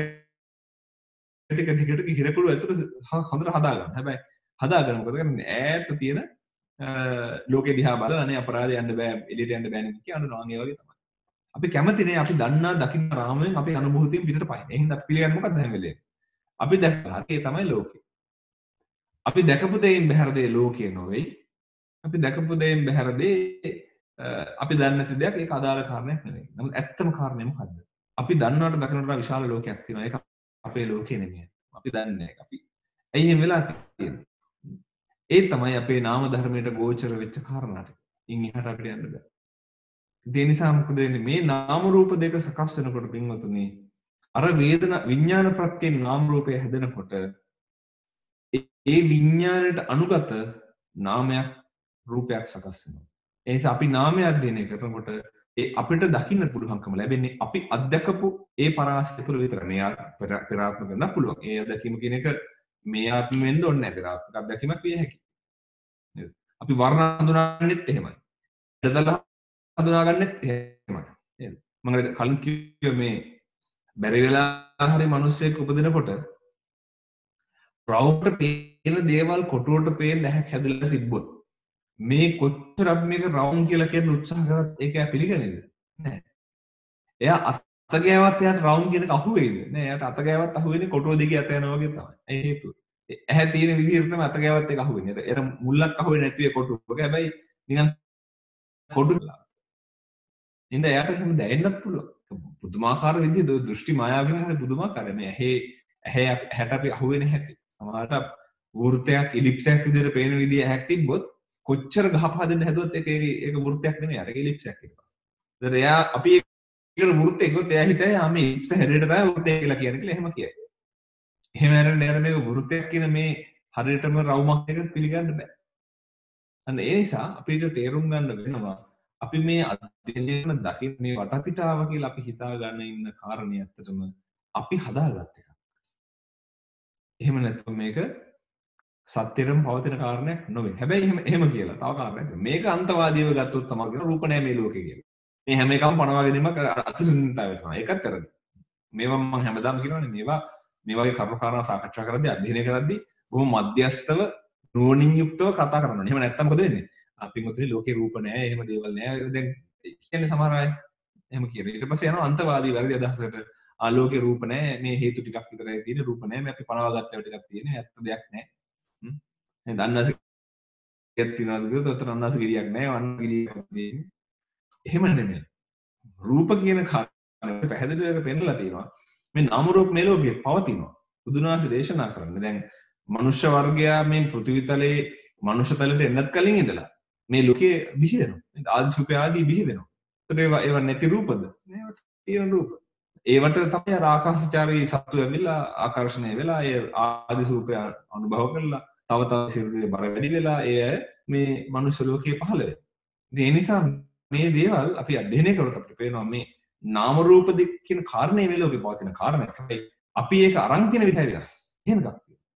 හිර කූඩුව ඇතුළ හොඳට හදා ගන්න. හැබැයි හදාගන්න මොකද කරන්නේ ඈත තියෙන ලෝකෙ දිහා බලලා අනේ අපරාධය යන්න බෑ එළියට යන්න බෑ නේද කියන නෝන් ඒ වගේ තමයි. අපි කැමතිනේ අපි දන්නා දකින්න රාමයෙන් අපි අනුභූතියෙන් පිටට පයින්. ඒ හින්දා අපි පිළිගන්නේ මොකක්ද හැම වෙලේම? අපි දැක්කා හරි ඒ තමයි ලෝකෙ. අපි දැකපු දෙයින් බැහැර දේ ලෝකය නොවේයි. අපි දැකපු දෙයින් බැහැර දේ අපි දන්නේ නැති දෙයක් ඒක අදාළ කාරණයක් නෙවෙයි. නමුත් ඇත්තම කාරණේ මොකද්ද? අපි දන්නවට දකින්නට වඩා විශාල ලෝකයක් තියෙනවා. ඒක අපේ ලෝකෙ නෙමෙයි. අපි දන්නේ නැහැ. අපි ඇයි එහෙම වෙලා තියෙන්නේ? ඒ තමයි අපේ නාම ධර්මයට ගෝචර වෙච්ච කාරණා ටික. ඉන් එහාට අපිට යන්න බෑ. ඒ නිසා මොකද වෙන්නේ? මේ නාම රූප දෙක සකස් වෙනකොට පින්වතුනි අර වේදනා විඥාන ප්‍රත්‍යයෙන් නාම රූපය හැදෙනකොට ඒ විඥාණයට අනුගත නාමයක් රූපයක් සකස් වෙනවා. ඒ නිසා අපි නාමයක් අධ්‍යයනය කරනකොට ඒ අපිට දකින්න පුළුවන්කම ලැබෙන්නේ අපි අත්දකපු ඒ පරාසය තුළ විතරයි. මේ පෙරාත්මක වෙන්න පුළුවන්. ඒ අත්දැකීම කියන එක මේ ආත්ම වෙන්න ඕනේ නැහැ. පෙරාත්මක අත්දැකීමක් විය හැකියි. නේද? අපි වර්ණ හඳුනාගන්නෙත් එහෙමයි. ඇදලා හඳුනාගන්නෙත් එහෙමයි. නේද? මම කලින් කිව්වේ මේ බැරි වෙලා හරි මිනිස්සෙක් උපදිනකොට රවුමට පේන දේවල් කොටුවට පේන්න හැදලා තිබ්බොත් මේ කොච්චර අපි මේක රවුම් කියලා කියන උත්සාහ කරත් ඒක පිළිගන්නේද නැහැ. එයා අත ගෑවත් එයාට රවුම් කියන එක අහුවෙයිද? නෑ එයාට අත ගෑවත් අහුවෙන්නේ කොටුව දිගේ අත යනවා වගේ තමයි. ඒ හේතුව. ඇහැ තියෙන විදිහට තමයි අත ගෑවත් ඒක අහුවෙන්නේ. ඒක මුල්ලක් අහුවෙන්නේ නැති ඒ කොටුවක. හැබැයි නිකන් කොටුලා. ඉතින් එයාට එහෙම දැනෙන්නත් පුළුවන්. පුදුමාකාර විදිහේ දෘෂ්ටි මායාවෙන් හරි පුදුමාකාරයි. මේ ඇහැට අපි අහුවෙන්නේ නැහැටි. සමහරට වෘත්තයක් ඉලිප්සයක් විදිහට පේන විදිහ ඇහැක් තිබ්බොත් කොච්චර ගහපා දෙන්න හැදුවත් ඒක වෘත්තයක් නෙමෙයි අර ඉලිප්සයක් ඊට පස්සේ. ඒතර එයා අපි ඒකට වෘත්තයක් ගොත් එයා හිතයි ආ මේ ඉලිප්ස හැරෙට තමයි වෘත්තය කියලා කියන්නේ කියලා එහෙම කියයි. එහෙම හැරෙන්න මේක වෘත්තයක් කියන මේ හරියටම රවුමක් එක පිළිගන්න බෑ. අන්න ඒ නිසා අපිට තේරුම් ගන්න වෙනවා අපි මේ අධ්‍යයනය දකින්න මේ වටපිටාව කියලා අපි හිතා ගන්න ඉන්න කාරණේ ඇත්තටම අපි හදාගත්ත එකක්. එහෙම නැත්නම් මේක සත්‍යෙරම පවතින කාරණයක් නොවේ. හැබැයි එහෙම කියලා තව කාරණයක්. මේක අන්තවාදීව ගත්තොත් තමයි කියන රූප නැහැ මේ ලෝකේ කියලා. මේ හැම එකම පනවාගෙන ඉන්නම අතිශුන්‍යතාවය තමයි. ඒකත් කරන්නේ. මේවා මම හැමදාම කියනවානේ මේ වගේ කරුණු කාරණා සාකච්ඡා කරද්දී අධ්‍යයනය කරද්දී බොහොම මධ්‍යස්තව නුවණින් යුක්තව කතා කරනවා. එහෙම නැත්නම් මොකද වෙන්නේ? අපි මුත්‍රි ලෝකේ රූප නැහැ, එහෙම දේවල් නැහැ. දැන් කියන්නේ සමහර අය එහෙම කියනවා. ඊට පස්සේ යනවා අන්තවාදී වැරදි අදහසකට. ලෝකේ රූප නැහැ, මේ හේතු ටිකක් විතරයි තියෙන්නේ. රූප නැහැ, මේ අපි පනවාගත්ත ඒවා ටිකක් තියෙන්නේ. ඇත්ත දෙයක් නැහැ. නේද? අන්නසියක් තියනවාද කියොත් උතර අන්නස ගිරියක් නැහැ, වන්න ගිරියක් තියෙන්නේ. එහෙම නෙමෙයි. රූප කියන කාරණේ පැහැදිලිව පෙන්නලා තියෙනවා. මේ නාම රූප මේ ලෝකේ පවතිනවා. බුදුනාහි දේශනා කරන්නේ. දැන් මනුෂ්‍ය වර්ගයා මේ පෘථිවිතලේ මනුෂ්‍ය තලයට එන්නත් කලින් ඉඳලා මේ ලෝකේ බිහි වෙනවා. නේද? ආදි සුඛ ආදී බිහි වෙනවා. ඒතර ඒවා නැති රූපද? නේද? තියෙන රූප. ඒවට තමයි ආකාශචාරී සත්තු ඇවිල්ලා ආකර්ෂණය වෙලා ඒ ආදි සූපය අනුභව කරලා තව තව සිරුරේ බර වැඩි වෙලා එය මේ මනුෂ්‍ය ලෝකයේ පහළ වෙනවා. ඒ නිසා මේ දේවල් අපි අධ්‍යයනය කරොත් අපිට පේනවා මේ නාම රූප දෙක කියන කාරණේ මේ ලෝකේ පවතින කාරණයක්. හැබැයි අපි ඒක අරන් තියෙන විදිහයි වෙනස්. එහෙම එකක්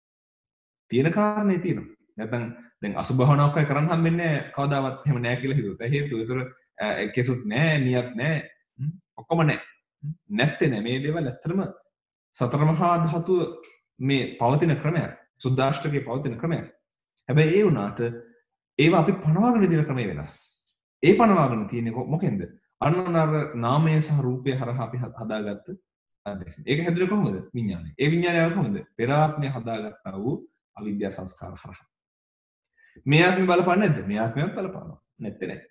තියෙන කාරණේ තියෙනවා. නැත්නම් දැන් අසුභ භවනාවක් කරන් හම්බෙන්නේ කවදාවත් එහෙම නැහැ කියලා හිතුවා. ඒ හේතුව ඒතර කෙසුත් නැහැ, නියත් නැහැ. ඔක්කොම නැහැ. නැත්තේ නෑ මේ දේවල් ඇත්තටම සතර මහා ධාතුව මේ පවතින ක්‍රමයක්. සුද්දාෂ්ටකයේ පවතින ක්‍රමයක්. හැබැයි ඒ වුණාට ඒවා අපි පනවාගෙන දින ක්‍රමය වෙනස්. ඒ පනවාගෙන තියෙන්නේ මොකෙන්ද? අර නාමය සහ රූපය හරහා අපි හදාගත්ත අධ්‍යක්ෂ. ඒක හැදුනේ කොහොමද? විඥානය. ඒ විඥානය කොහොමද? පෙර ආත්මය හදාගත්තා වූ අවිද්‍යා සංස්කාර හරහා. මේ ආත්මය බලපන්නේ නැද්ද? මේ ආත්මයත් බලපානවා. නැත්තේ නෑ.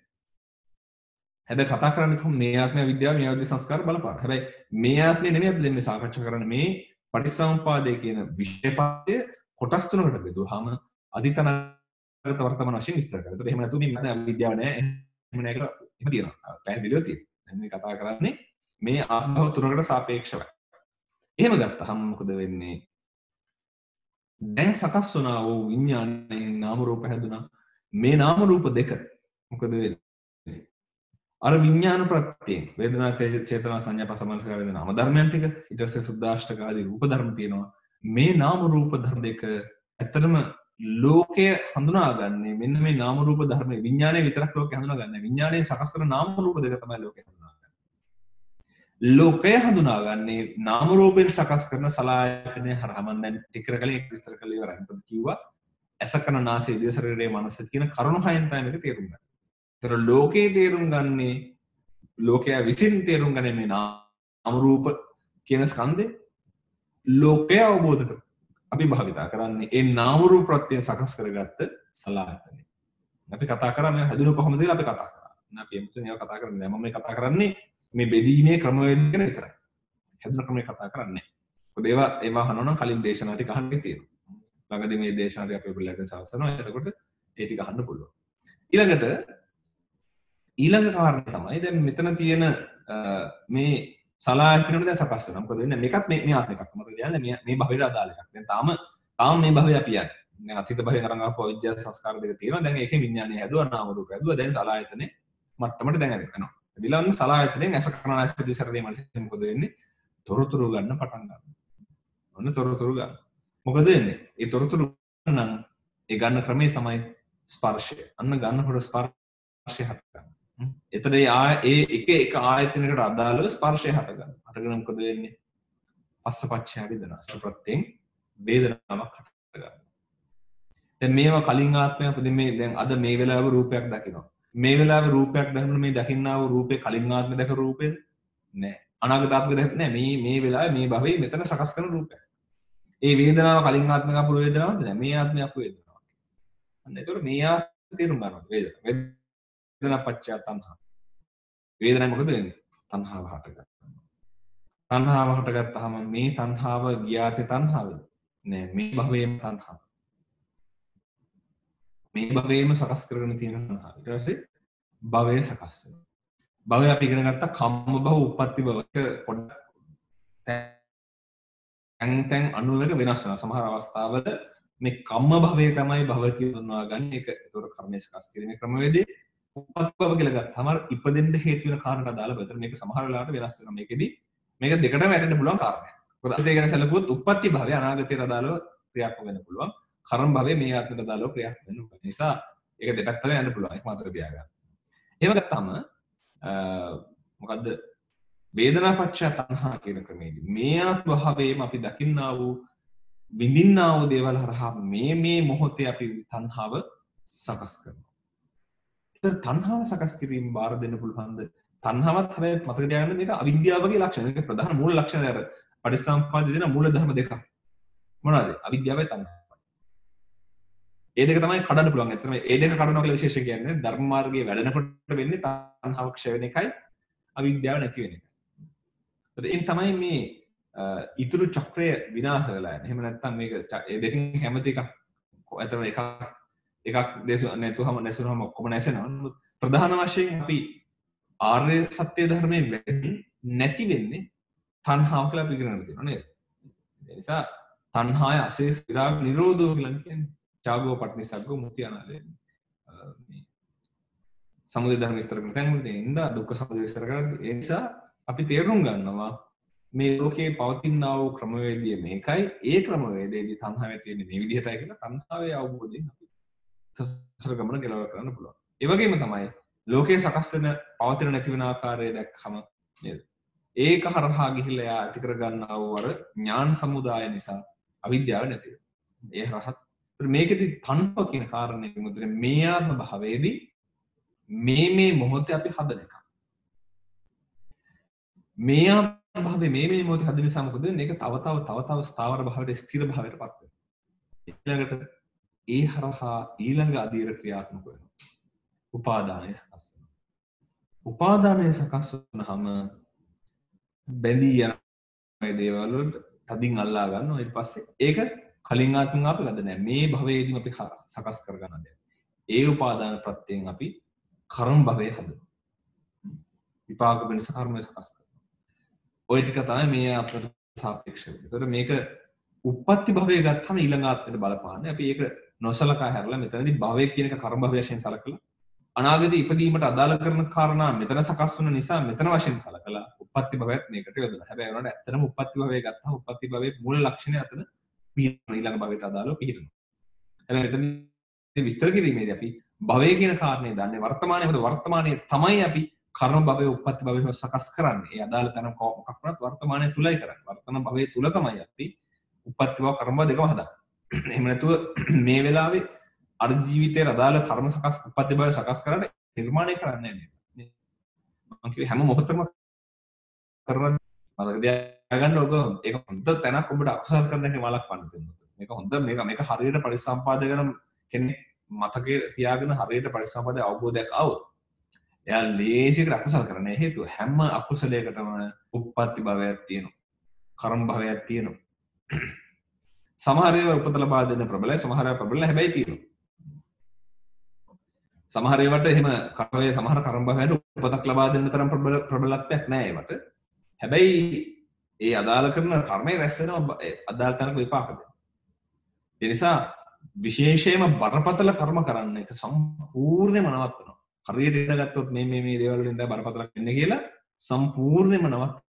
හැබැයි කතා කරන්නේ කොහොම මේ ආත්මය විද්‍යාව මේ ආත්ම සංස්කාර බලපාන. හැබැයි මේ ආත්මය නෙමෙයි අපි දැන් මේ සාකච්ඡා කරන්නේ මේ පටිච්චසමුප්පාදය කියන විෂයපදය කොටස් තුනකට බෙදුවාම අතීතනාගත වර්තමාන වශයෙන් විස්තර කරනවා. ඒතකොට එහෙම නැතුව මේ විද්‍යාව නෑ එහෙම නෑ කියලා එහෙම තියෙනවා. පැහැදිලිව තියෙනවා. දැන් මේ කතා කරන්නේ මේ ආත්මව තුනකට සාපේක්ෂවයි. එහෙම ගත්තහම මොකද වෙන්නේ? දැන් සකස් වුණා වූ විඥානයේ නාම රූප හැදුනා. මේ නාම රූප දෙක මොකද වෙන්නේ? අර විඥාන ප්‍රත්‍යයෙන් වේදනා චේතනා සංඥා පසමනස්කාර වේදනා නාම ධර්මයන් ටික ඊට පස්සේ සුද්දාෂ්ටක ආදී රූප ධර්ම තියෙනවා. මේ නාම රූප ධර්ම දෙක ඇත්තටම ලෝකය හඳුනාගන්නේ මෙන්න මේ නාම රූප ධර්ම විඥානයේ විතරක් ලෝකය හඳුනාගන්නේ. විඥානයේ සකස් කරන නාම රූප දෙක තමයි ලෝකය හඳුනාගන්නේ. ලෝකය හඳුනාගන්නේ නාම රූපෙන් සකස් කරන සලආයතනය හරහා. මම දැන් ටික කලින් විස්තර කළා ඉවරයි. මොකද කිව්වා ඇස කන නාසය දිව ශරීරයේ මනස කියන කරුණු හයෙන් තමයි මේක තේරුම් ගන්න. ඒතර ලෝකේ තේරුම් ගන්නේ ලෝකයා විසින් තේරුම් ගන්නේ මේ නාම රූප කියන ස්කන්ධේ ලෝකය අවබෝධ කර අපි භාවිතා කරන්නේ ඒ නාම රූප ප්‍රත්‍යයෙන් සකස් කරගත්ත සලආයතනෙ. අපි කතා කරන්නේ හැදුණු කොහොමද කියලා අපි කතා කරා. අපි එමුතුන් ඒවා කතා කරන්නේ නැහැ. මම මේ කතා කරන්නේ මේ බෙදීමේ ක්‍රමවේද ගැන විතරයි. හැදුණු ක්‍රමේ කතා කරන්නේ නැහැ. මොකද ඒවා අහනවනම් කලින් දේශනා ටික අහන්න තියෙනවා. ළඟදී මේ දේශනා ටික අපි ඔයගොල්ලන්ට සවස්නවා. එතකොට ඒ ටික අහන්න පුළුවන්. ඊළඟ කාරණේ තමයි දැන් මෙතන තියෙන මේ සලආයතන වල දැන් සකස් වෙනවා. මොකද වෙන්නේ මේකත් මේ ආත්ම එකක්. මොකද කියන්නේ මේ භවයට අදාළ එකක්. දැන් තාම මේ භවය අපි යන්නේ. දැන් අතීත භවයෙන් අරන් ආපු අවිද්‍යාව සංස්කාර දෙක තියෙනවා. දැන් ඒකේ විඥානය හැදුවා නාම රූප හැදුවා. දැන් සලආයතනේ මට්ටමට දැන් යනවා. ඊළඟ සලආයතනෙන් ඇස කරන ඇස දිසරේ මනසෙන් මොකද වෙන්නේ? තොරතුරු ගන්න පටන් ගන්නවා. ඔන්න තොරතුරු ගන්න. මොකද වෙන්නේ? ඒ තොරතුරු නම් ඒ ගන්න ක්‍රමේ තමයි ස්පර්ශය. අන්න ගන්නකොට ස්පර්ශය හට ගන්නවා. එතන ඒ එක ආයතනයකට අදාළව ස්පර්ශය හට ගන්නවා. හටගෙන මොකද වෙන්නේ? පස්සපච්චය වේදනා. සප්‍රත්‍යයෙන් වේදනාවක් හට ගන්නවා. දැන් මේවා කලින් ආත්මය අපි දැන් අද මේ වෙලාවේ රූපයක් දකිනවා. මේ වෙලාවේ රූපයක් දැකනොත් මේ දකින්නා වූ රූපේ කලින් ආත්මය දැක රූපේද? නෑ. අනාගත ආත්මය දැක නෑ. මේ වෙලාවේ මේ භවයේ මෙතන සකස් කරන රූපයක්. ඒ වේදනාව කලින් ආත්මයක අපු වේදනාවද නෑ. මේ ආත්මය අපු වේදනාවක්. අන්න ඒතකොට මේ ආත්මය තේරුම් ගන්නවා වේදනා පච්චය තණ්හා. වේදනාව මොකද වෙන්නේ? තණ්හාව හට ගන්නවා. තණ්හාව හටගත්තාම මේ තණ්හාව ගියාතේ තණ්හාවද? නෑ මේ භවයේම තණ්හාව. මේ භවයේම සකස් කරගෙන තියෙන තණ්හාව. ඊට පස්සේ භවය සකස් වෙනවා. භවය අපි ඉගෙන ගත්තා කම්ම භව, උප්පත්ති භව. පොඩ්ඩක් තැන් අනුවක වෙනස් වෙනවා. සමහර අවස්ථාවල මේ කම්ම භවයේ තමයි භව කියනවා ගන්න. ඒක ඒතර කර්මය සකස් කිරීමේ ක්‍රමවේදේ. උප්පත්ති භව කියලා ගත්තාම ඉපදෙන්න හේතු වෙන කාරණා දාලා බලතර මේක සමහර වෙලාවට වෙනස් වෙනවා. මේකෙදි මේක දෙකටම වැටෙන්න පුළුවන් කාරණයක්. මොකද අපිට ගැන සැලකුවොත් උප්පත්ති භවය අනාගතයට අදාළව ක්‍රියාත්මක වෙන්න පුළුවන්. කර්ම භවය මේ ආත්මයට අදාළව ක්‍රියාත්මක වෙන්න පුළුවන්. නිසා ඒක දෙපැත්තම යන්න පුළුවන්. ඒක මතක තියාගන්න. එහෙම ගත්තාම මොකද්ද වේදනාපච්චය තණ්හා කියන ක්‍රමයේදී මේ ආත්ම භවයේම අපි දකින්නා වූ විඳින්නා වූ දේවල් හරහා මේ මොහොතේ අපි තණ්හාව සකස් කරනවා. ඒතර තණ්හාව සකස් කිරීම බාර දෙන්න පුළුවන්ද? තණ්හාවත් හැබැයි මතක තියාගන්න මේක අවිද්‍යාවගේ ලක්ෂණ. මේක ප්‍රධාන මූල ලක්ෂණ අර පටිච්චසමුප්පාදයේ දෙන මූල ධර්ම දෙකක්. මොනවාද? අවිද්‍යාවයි තණ්හාවයි. ඒ දෙක තමයි කඩන්න පුළුවන්. ඇත්තටම මේ දෙක කඩනවා කියලා විශේෂයෙන් කියන්නේ ධර්ම මාර්ගයේ වැඩනකොට වෙන්නේ තණ්හාව ක්ෂය වෙන එකයි අවිද්‍යාව නැති වෙන එකයි. ඒත් තමයි මේ ඉතුරු චක්‍රය විනාශ වෙලා යන්නේ. එහෙම නැත්නම් මේක ඒ දෙකෙන් හැමති එකක් ඇත්තටම එකක් නැසුනම ඔක්කොම නැසෙනවා. ප්‍රධාන වශයෙන් අපි ආර්ය සත්‍ය ධර්මයෙන් වෙන්නේ නැති වෙන්නේ තණ්හාව කියලා අපි ඉගෙන ගන්න තියෙනවා නේද? ඒ නිසා තණ්හාය අශේෂ විරාග නිරෝධෝ කියලා කියන්නේ. චාගෝ පටිනිසග්ගෝ මුක්ති අනාලය. මේ සමුදය ධර්ම විස්තර කරන තැන් වලදී ඉඳලා දුක්ඛ සමුදය විස්තර කරද්දී ඒ නිසා අපි තේරුම් ගන්නවා මේ ලෝකේ පවතිනා වූ ක්‍රමවේදය මේකයි. ඒ ක්‍රමවේදයේදී තණ්හාව තියෙන්නේ මේ විදිහටයි කියලා තණ්හාවේ අවබෝධයෙන් අපි සසර ගමන ගෙලව කරන්න පුළුවන්. ඒ වගේම තමයි ලෝකේ සකස් වෙන පවතින නැති වෙන ආකාරය දැක්කම නේද? ඒක හරහා ගිහිල්ලා යා ඇති කර ගන්නා වූ අර ඥාන සමුදාය නිසා අවිද්‍යාව නැති වෙනවා. ඒ හරහා මේකෙදි තණ්හාව කියන කාරණේ මුද්‍රේ මේ ආත්ම භාවයේදී මේ මොහොතේ අපි හදන එක. මේ ආත්ම භාවයේ මේ මොහොතේ හදන නිසා මොකද වෙන්නේ? ඒක තව ස්ථාවර භාවයට ස්ථිර භාවයට පත් වෙනවා. ඊළඟට ඒ හරහා ඊළඟ අධීර ක්‍රියාත්මක වෙනවා. උපාදානය සකස් වෙනවා. උපාදානය සකස් වුනහම බැඳී යන දේවල් වලට තදින් අල්ලා ගන්නවා. ඊට පස්සේ ඒක කලින් ආත්මෙන් අපි ගද නැහැ. මේ භවයේදීම අපි සකස් කර ගන්න දෙයක්. ඒ උපාදාන ප්‍රත්‍යයෙන් අපි කර්ම භවයේ හදනවා. විපාක වෙනස කර්මය සකස් කරනවා. ඔය ටික තමයි මේ අපට සාපේක්ෂව. ඒතකොට මේක උප්පත්ති භවයේ ගත්තම ඊළඟ ආත්මෙට බලපාන්නේ. අපි ඒක නොසලකා හැරලා මෙතනදී භවය කියන එක කර්ම භවය වශයෙන් සලකලා අනාගතේ ඉපදීමට අදාළ කරන කාරණා මෙතන සකස් වුන නිසා මෙතන වශයෙන් සලකලා උප්පත්ති භවයත් මේකට යොදනවා. හැබැයි උනට ඇත්තටම උප්පත්ති භවයේ ගත්තා උප්පත්ති භවයේ මූල ලක්ෂණය අතන ඊළඟ භවයට අදාළව පිළිරනවා. හැබැයි මෙතන විස්තර කිරීමේදී අපි භවය කියන කාරණේ දන්නේ වර්තමානයේ මොකද වර්තමානයේ තමයි අපි කර්ම භවයේ උප්පත්ති භවයේ සකස් කරන්නේ. ඒ අදාළ තැන මොකක් වුණත් වර්තමානයේ තුලයි කරන්නේ. වර්තමාන භවයේ තුල තමයි අපි උප්පත්ති භව කර්ම භව දෙකම හදන්නේ. එහෙම නැතුව මේ වෙලාවේ අර ජීවිතේ අදාළ කර්ම සකස් උපත් භවය සකස් කරන්න නිර්මාණය කරන්නේ නැහැ. මම කිව්වේ හැම මොහොතකම කරන මතක තියාගන්න ඔබ ඒක හොඳ තැනක් ඔබට අකුසල් කරන එක වලක් වන්න දෙන්න. මේක හොඳ මේක හරියට පරිසම්පාද කරන කෙනෙක් මතකයේ තියාගෙන හරියට පරිසම්පාදයේ අවබෝධයක් આવොත් එයා ලේසියට අකුසල් කරන්නේ හේතුව හැම අකුසලයකටම උප්පත්ති භවයක් තියෙනවා. කර්ම භවයක් තියෙනවා. සමහර ඒවා උපත ලබා දෙන්න ප්‍රබලයි සමහර ඒවා ප්‍රබල හැබැයි තියෙනවා. සමහර ඒවාට එහෙම කර්මයේ සමහර කර්ම භවයට උපතක් ලබා දෙන්න තරම් ප්‍රබලත්වයක් නැහැ ඒවට. හැබැයි ඒ අදාළ කරන කර්මය රැස් වෙනවා අදාළ තැනක විපාක දෙනවා. ඒ නිසා විශේෂයෙන්ම බරපතල කර්ම කරන්න එක සම්පූර්ණයෙන්ම නවත්තනවා. හරියට ඉඳ ගත්තොත් මේ දේවල් වලින් තමයි බරපතලක් වෙන්නේ කියලා සම්පූර්ණයෙන්ම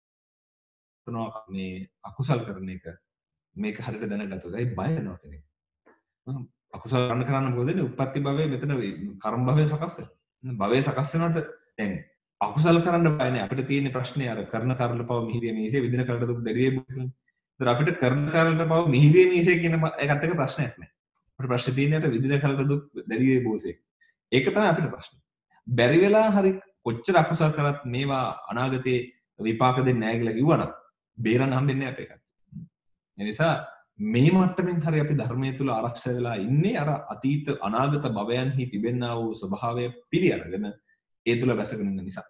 නවත්තනවා මේ අකුසල් කරන එක. මේක හරියට දැනගත්තොත් ඒ බය වෙනවා කෙනෙක්. අකුසල කරන්න මොකද වෙන්නේ? උප්පත්ති භවයේ මෙතන කර්ම භවයේ සකස් වෙනවා. භවයේ සකස් වෙනකොට දැන් අකුසල කරන්න බය නැහැ. අපිට තියෙන ප්‍රශ්නේ අර කරන කරල පව මිහිරිය මීසේ විදින කරට දුක් දැරියේ බුදුනේ. ඒතර අපිට කරන කරලට පව මිහිරිය මීසේ කියන එකත් එක ප්‍රශ්නයක් නැහැ. අපිට ප්‍රශ්නේ තියෙන්නේ අර විදින කරට දුක් දැරියේ බෝසේ. ඒක තමයි අපිට ප්‍රශ්නේ. බැරි වෙලා හරි කොච්චර අකුසල කරත් මේවා අනාගතේ විපාක දෙන්නේ නැහැ කියලා කිව්වනම් බේරන්න හම්බෙන්නේ නැහැ අපේ. ඒ නිසා මේ මට්ටමින් හරි අපි ධර්මයේ තුල ආරක්ෂා වෙලා ඉන්නේ අර අතීත අනාගත භවයන්හි තිබෙනා වූ ස්වභාවය පිළි අරගෙන ඒ තුල වැසගෙන ඉන්න නිසා.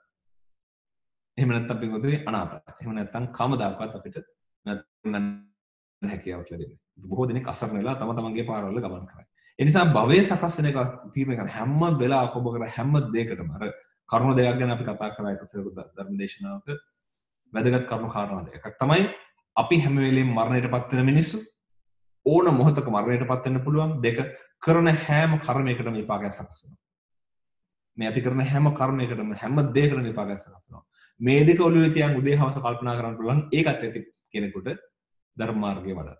එහෙම නැත්නම් අපි මොකද අනාගතය. එහෙම නැත්නම් කවදාකවත් අපිට නැත්නම් හැකියාවක් ලැබෙන්නේ. බොහෝ දෙනෙක් අසරණ වෙලා තම තමන්ගේ පාරවල ගමන් කරයි. ඒ නිසා භවයේ සකස් වෙන එක තීරණය කරන හැම වෙලාවක ඔබ කර හැම දෙයකටම අර කරුණු දෙකක් ගැන අපි කතා කරා එකතු ධර්ම දේශනාවක වැදගත් කරුණු කාරණා දෙකක් තමයි අපි හැම වෙලෙම මරණයටපත් වෙන මිනිස්සු ඕන මොහොතක මරණයටපත් වෙන්න පුළුවන් දෙක කරන හැම කර්මයකටම විපාකයක් සකස් වෙනවා මේ අපි කරන හැම කර්මයකටම හැම දෙයකටම විපාකයක් සකස් වෙනවා මේ දෙක ඔළුවේ තියන් උදේ හවස කල්පනා කරන්න පුළුවන් ඒකත් ඇති කෙනෙකුට ධර්ම මාර්ගයේ වඩා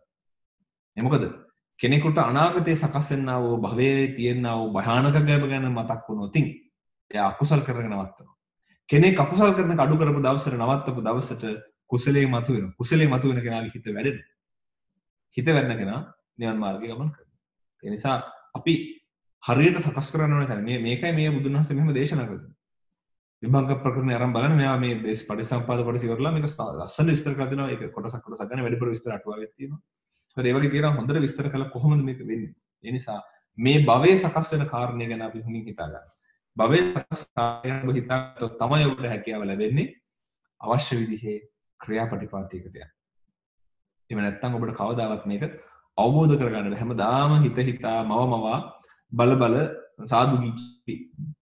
ඒ මොකද කෙනෙකුට අනාගතයේ සකස් වෙනා වූ භවයේ තියෙනා වූ භයානක ගැඹ ගැන මතක් වුණොත් එයා අකුසල් කරගෙන නවත්තනවා කෙනෙක් අකුසල් කරන කඩු කරපු දවසට නවත්තපු දවසට කුසලයේ මතුවෙනවා කුසලයේ මතුවෙන කෙනාගේ හිත වැඩෙනවා හිත වැඩන කෙනා නිවන් මාර්ගයේ ගමන් කරනවා ඒ නිසා අපි හරියට සකස් කරන්න ඕනේ තැන මේකයි මේ බුදුන් වහන්සේ මෙහෙම දේශනා කරන්නේ විභංග ප්‍රකරණය ආරම්භ බලන්න මෙයා මේ දේශ පරිසම්පාද කොටස ඉවරලා මේක ලස්සන විස්තර කරලා දෙනවා ඒක කොටසක් ගන්න වැඩිපුර විස්තර අටුවාවෙත් තියෙනවා ඒත් ඒ වගේ තියෙනවා හොඳට විස්තර කළා කොහොමද මේක වෙන්නේ ඒ නිසා මේ භවයේ සකස් වෙන කාරණේ ගැන අපි හුඟින් හිතා ගන්න භවයේ සකස් කාරණේ ඔබ හිතාගත්තොත් තමයි ඔබට හැකියාව ලැබෙන්නේ අවශ්‍ය විදිහේ ක්‍රියාපටිපාටියකට යන්න එහෙම නැත්නම් ඔබට කවදාවත් මේක අවබෝධ කරගන්න බැහැ හැමදාම හිත හිතා මවමවා බල බල සාදු ගිකි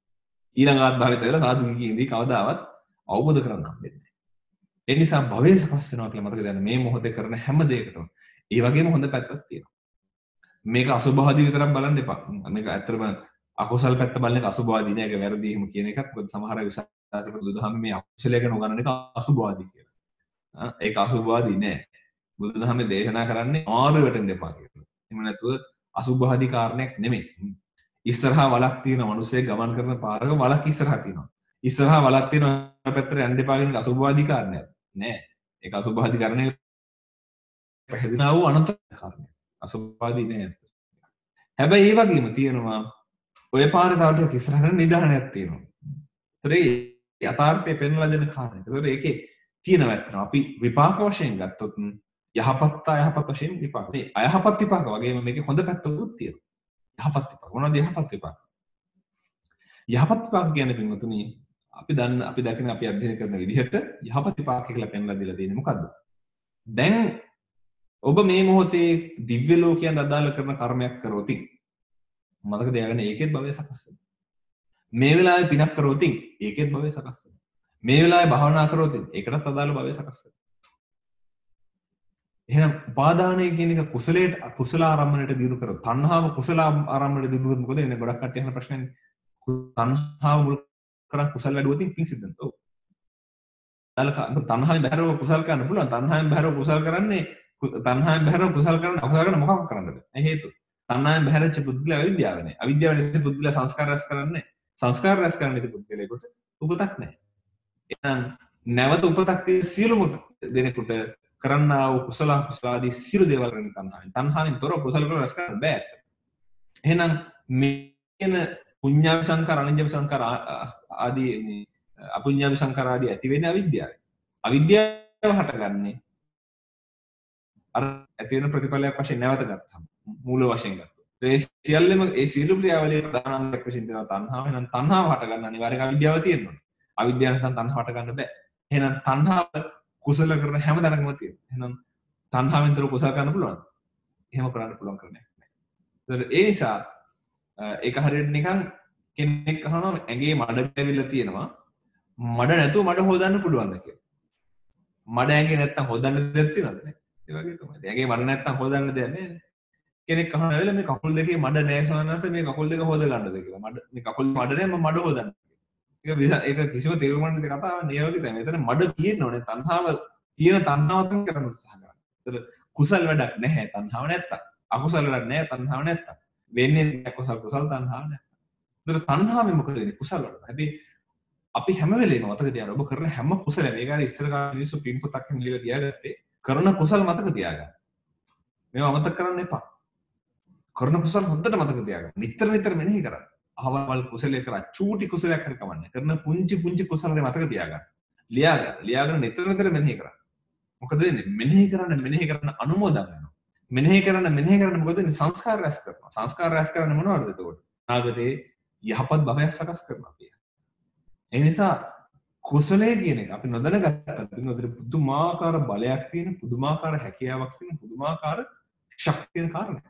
ඊළඟ ආත්භාවයට වෙලා සාදු ගිකි ඉඳි කවදාවත් අවබෝධ කරගන්න හම්බෙන්නේ නැහැ ඒ නිසා භවයේ සකස් වෙනවා කියලා මතක තියාගන්න මේ මොහොතේ කරන හැම දෙයකටම ඒ වගේම හොඳ පැත්තක් තියෙනවා මේක අසුභවාදී විතරක් බලන්න එපා මේක ඇත්තටම අකුසල් පැත්ත බලන එක අසුභවාදී නෑ ඒක වැරදි එහෙම කියන එකක් මොකද සමහර විශ්වාසක බුදුදහම මේ අකුසලයක නොගන්නන එක අසුභවාදී කියලා ඒක අසුභවාදී නෑ බුදුදහමේ දේශනා කරන්නේ ආරු වැටෙන්න එපා කියලා එහෙම නැතුව අසුභවාදී කාරණයක් නෙමෙයි ඉස්සරහා වලක් තියෙන මිනිස්සේ ගමන් කරන පාරක වලක් ඉස්සරහා තියෙනවා ඉස්සරහා වලක් තියෙන පැත්තට යන්න එපා කියන අසුභවාදී කාරණයක් නෑ ඒක අසුභවාදී කාරණේ පැහැදිනා වූ අනන්ත කාරණයක් අසුභවාදී නෑ හැබැයි ඒ වගේම තියෙනවා ඔය පාරේ තව ටිකක් ඉස්සරහට නිදානයක් තියෙනවා ඒතර ඒ යථාර්ථය පෙන්වලා දෙන කාරණේ ඒතර ඒකේ තියෙන වැත්තන අපි විපාක වශයෙන් ගත්තොත් යහපත් අයහපත් වශයෙන් විපාක මේ අයහපත් විපාක වගේම මේකේ හොඳ පැත්තකුත් තියෙනවා යහපත් විපාක මොනවද යහපත් විපාක යහපත් විපාක කියන්නේ පින්වතුනි අපි දකින අපි අධ්‍යයනය කරන විදිහට යහපත් විපාක කියලා පෙන්වලා දීලා තියෙන්නේ මොකද්ද දැන් ඔබ මේ මොහොතේ දිව්‍ය ලෝකයන් අදාළ කරන කර්මයක් කරොත් මතක තියාගන්න ඒකෙත් භවය සකස් වෙනවා මේ වෙලාවේ පිනක් කරොත් ඒකෙත් භවය සකස් වෙනවා මේ වෙලාවේ භාවනා කරොත් ඒකටත් අදාළ භවය සකස් වෙනවා එහෙනම් උපාදානය කියන එක කුසලයට කුසල ආරම්භණයට දිනු කරොත් තණ්හාව කුසල ආරම්භණයට දිනු කරොත් මොකද එන්නේ ගොඩක් කට්ටිය අහන ප්‍රශ්නේ තණ්හාව මුල් කරන් කුසල වැඩුවොත් පිං සිද්ධ වෙනවා ඔව් තණ්හාවෙන් බැහැරව කුසල කරන්න පුළුවන් තණ්හාවෙන් බැහැරව කුසල කරන්නේ තණ්හාවෙන් බැහැරව කුසල කරන්න අකුසල කරන්න මොකක් කරන්නද ඒ හේතුව තණ්හාවෙන් බැහැරච්ච පුද්ගලයා අවිද්‍යාව නේ අවිද්‍යාව නේ පුද්ගලයා සංස්කාර රැස් කරන්නේ සංස්කාර රැස් කරන්නේ පුද්ගලයාට උපතක් නැහැ එහෙනම් නැවත උපතක් සියලුම දෙනෙකුට කරන්නා වූ කුසල කුසලාදී සියලු දේවල් කරන තණ්හාවෙන්. තණ්හාවෙන් තොරව කුසල කරන රැස් කරන්න බෑ. එහෙනම් මේන පුඤ්ඤාවි සංකාර අනිඤ්ඤාවි සංකාර ආදී මේ අපුඤ්ඤාවි සංකාර ආදී ඇති වෙන්නේ අවිද්‍යාවයි. අවිද්‍යාව හටගන්නේ අර ඇති වෙන ප්‍රතිඵලයක් වශයෙන් නැවත ගත්තාම මූල වශයෙන් ගත්තා. ඒ සියල්ලම ඒ සියලු ක්‍රියාවලියේ ප්‍රධානම වශයෙන් තියෙන තණ්හාව. එහෙනම් තණ්හාව හටගන්න අනිවාර්යයෙන් අවිද්‍යාව තියෙනවා. අවිද්‍යාව නැත්නම් තණ්හාව හටගන්න බෑ. එහෙනම් තණ්හාව කුසල කරන හැම තැනකම තියෙනවා. එහෙනම් තණ්හාවෙන් තොර කුසල කරන්න පුළුවන්. එහෙම කරන්න පුළුවන් කරන්නේ නැහැ. ඒ නිසා ඒක හරියට නිකන් කෙනෙක් අහනවා ඇඟේ මඩ ඇවිල්ලා තියෙනවා. මඩ නැතුව මඩ හොදන්න පුළුවන්ද කියලා. මඩ ඇඟේ නැත්තම් හොදන්න දෙයක් තියෙනවද නේ? ඒ වගේ තමයි. ඇඟේ මඩ නැත්තම් හොදන්න දෙයක් නැහැ. කෙනෙක් අහනවා වෙල මේ කකුල් දෙකේ මඩ නැහැ සවනස මේ කකුල් දෙක හොද ගන්නද කියලා. මේ කකුල් මඩ නැහැ මම මඩ හොදන්න. ඒක කිසිම තේරුමක් නැති කතාවක් නේ වගේ තමයි. මෙතන මඩ තියෙනවනේ තණ්හාව තියෙන තණ්හාව තමයි කරන්න උත්සාහ කරන්නේ. ඒතර කුසල් වැඩක් නැහැ තණ්හාව නැත්තම්. අකුසල වැඩක් නැහැ තණ්හාව නැත්තම්. වෙන්නේ අකුසල් කුසල් තණ්හාව නැත්තම්. ඒතර තණ්හාවෙන් මොකද වෙන්නේ? කුසල් වල. හැබැයි අපි හැම වෙලේම මතක තියාගන්න. ඔබ කරන හැම කුසලයක්ම ඒක හරි ඉස්සර කාලේ මිනිස්සු පින්පොතක් හිමිලා තියාගත්තේ කරන කුසල් මතක තියාගන්න. මේවා අමතක කරන්න එපා. කරන කුසල් හොඳට මතක තියාගන්න. නිතර නිතර මෙනෙහි කරන්න. අහවල් කුසලයේ කරා චූටි කුසලයක් හරි කමන්නේ. කරන පුංචි පුංචි කුසල් හරි මතක තියාගන්න. ලියාගන්න නිතර නිතර මෙනෙහි කරන්න. මොකද වෙන්නේ? මෙනෙහි කරන්න අනුමෝදන් වෙනවා. මෙනෙහි කරන්න මොකද වෙන්නේ? සංස්කාර රැස් කරනවා. සංස්කාර රැස් කරන්නේ මොනවද එතකොට? අනාගතේ යහපත් භවයක් සකස් කරනවා අපි. ඒ නිසා කුසලයේ කියන එක අපි නොදැනගත්තත් පින්නොදේ පුදුමාකාර බලයක් තියෙන පුදුමාකාර හැකියාවක් තියෙන පුදුමාකාර ශක්තිය තියෙන කාරණයක්.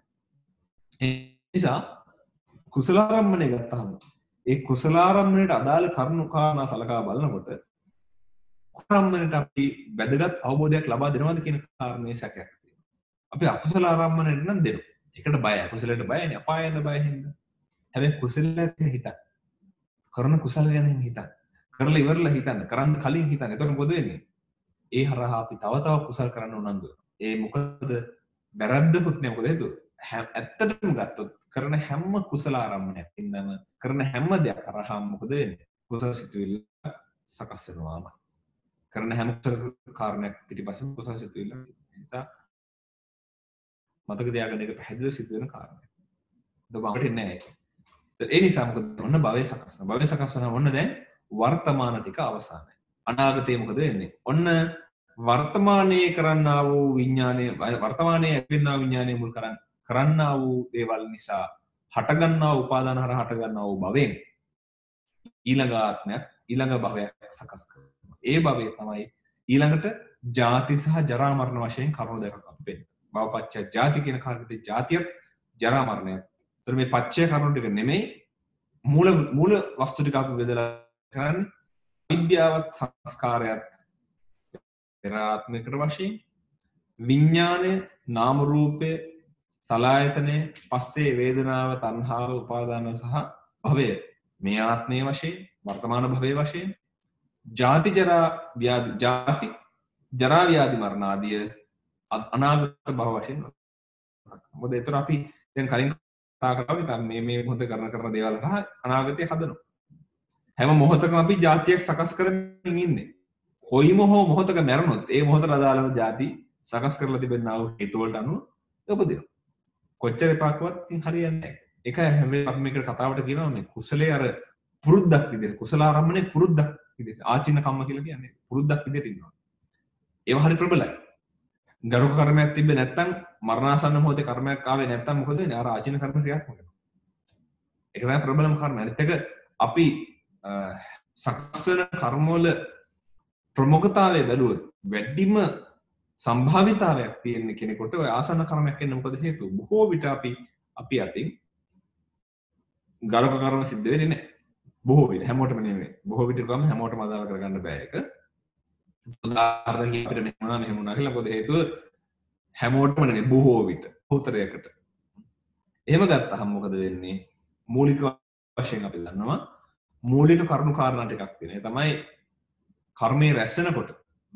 ඒ නිසා කුසලාරම්මණය ගත්තාම ඒ කුසලාරම්මණයට අදාළ කරුණු කාරණා සලකා බලනකොට කුසලාරම්මණයට අපි වැදගත් අවබෝධයක් ලබා දෙනවද කියන කාරණේ සැකයක් තියෙනවා. අපි අකුසලාරම්මණයට නම් දෙනවා. ඒකට බයයි. කුසලයට බයයි. අපායන්න බය හින්දා. හැබැයි කුසලයට හිතන්න. කරන කුසල ගැන හිතන්න. කරලා ඉවරලා හිතන්න. කරන්න කලින් හිතන්න. එතකොට මොකද වෙන්නේ? ඒ හරහා අපි තව කුසල් කරන්න උනන්දු වෙනවා. ඒ මොකද වැරද්දකුත් නෑ. මොකද හේතුව? ඇත්තටම ගත්තොත් කරන හැම කුසල ආරම්භණයක් ඉන්නම කරන හැම දෙයක් හරහා මොකද වෙන්නේ? කුසල සිතුවිල්ල සකස් වෙනවාම. කරන හැම කුසල කාරණයක් පිටිපස්සෙ කුසල සිතුවිල්ල නිසා මතක තියාගන්න එක පැහැදිලිව සිදුවෙන කාරණයක්. දබකට නෑ ඒක. ඒ නිසා මොකද ඔන්න භවය සකස් වෙනවා. භවය සකස් වෙනවා ඔන්න දැන් වර්තමාන ටික අවසానයි. අනාගතේ මොකද වෙන්නේ? ඔන්න වර්තමානයේ කරන්නා වූ විඥානයේ වර්තමානයේ ඇතිවෙනා විඥානයේ මුල් කරන්නා වූ දේවල් නිසා හටගන්නා උපාදාන හරහා හටගන්නා වූ භවෙන් ඊළඟ ආත්මයක් ඊළඟ භවයක් සකස් කරනවා. ඒ භවය තමයි ඊළඟට ජාති සහ ජරා මරණ වශයෙන් කරුණු දෙකක් අපෙන්නේ. භවපච්චය ජාති කියන කාරණේ ජාතියක් ජරා මරණයක්. ඒතර මේ පච්චය කරුණු ටික නෙමෙයි මූල වස්තු ටික අපි බෙදලා කරන්නේ විද්‍යාවත් සංස්කාරයත් පෙර ආත්මිකට වශයෙන් විඥානය නාම රූපය සලආයතනය පස්සේ වේදනාව තණ්හාව උපාදාන සහ භවය මේ ආත්මයේ වශයෙන් වර්තමාන භවයේ වශයෙන් ජාති ජරා ව්‍යාධි මරණ ආදී අනාගත භව වශයෙන් මොකද ඒතර අපි දැන් කලින් කතා කරා වගේ මේ මොහොතේ කරන දේවල් හරහා අනාගතය හදනවා. හැම මොහොතකම අපි ජාතියක් සකස් කරමින් ඉන්නේ. කොයිම හෝ මොහොතක මැරුණොත් ඒ මොහොතට අදාළව ජාති සකස් කරලා තිබෙනා වූ හේතු වලට අනුව උපදිනවා. කොච්චර එපාකුවත් හරියන්නේ නැහැ. ඒක හැම වෙලේම අපි මේකට කතාවට කියනවා මේ කුසලයේ අර පුරුද්දක් විදිහට කුසල ආරම්භනේ පුරුද්දක් විදිහට ආචින්න කම්ම කියලා කියන්නේ පුරුද්දක් විදිහට ඉන්නවා. ඒව හරි ප්‍රබලයි. ගරුක කර්මයක් තිබ්බේ නැත්තම් මරණාසන්න මොහොතේ කර්මයක් ආවේ නැත්තම් මොකද වෙන්නේ? අර ආචින්න කර්ම ක්‍රියාත්මක වෙනවා. ඒක තමයි ප්‍රබලම කර්ම. අනිත් එක අපි සකස් වෙන කර්ම වල ප්‍රමුඛතාවය බැලුවොත් වැඩිම සම්භාවිතාවයක් තියෙන කෙනෙකුට ඔය ආසන්න කර්මයක් එන්න මොකද හේතුව? බොහෝ විට අපි අතින් ගරුක කර්ම සිද්ධ වෙන්නේ නැහැ. බොහෝ විට හැමෝටම නෙමෙයි. බොහෝ විට ගම හැමෝටම අදාළ කරගන්න බෑ ඒක. උදාහරණයක් අපිට මෙහෙම වුණා කියලා මොකද හේතුව හැමෝටම නෙමෙයි බොහෝ විට උතරයකට. එහෙම ගත්තහම මොකද වෙන්නේ? මූලික වශයෙන් අපි දන්නවා මූලික කරුණු කාරණා ටිකක් තියෙනවා. ඒ තමයි කර්මයේ රැස් වෙනකොට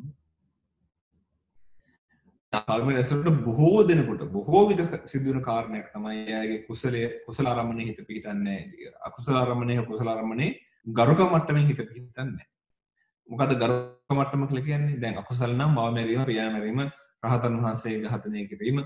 කර්මයේ රැස් වෙනකොට බොහෝ දෙනෙකුට බොහෝ විට සිදුවෙන කාරණයක් තමයි එයාගේ කුසල ආරම්මණය හිත පිහිටන්නේ නැහැ. අකුසල ආරම්මණය ගරුක මට්ටමින් හිත පිහිටන්නේ නැහැ. මොකද ගරුක මට්ටම කියලා කියන්නේ දැන් අකුසල නම් මව මැරීම, පියා මැරීම, රහතන් වහන්සේ ඝාතනය කිරීම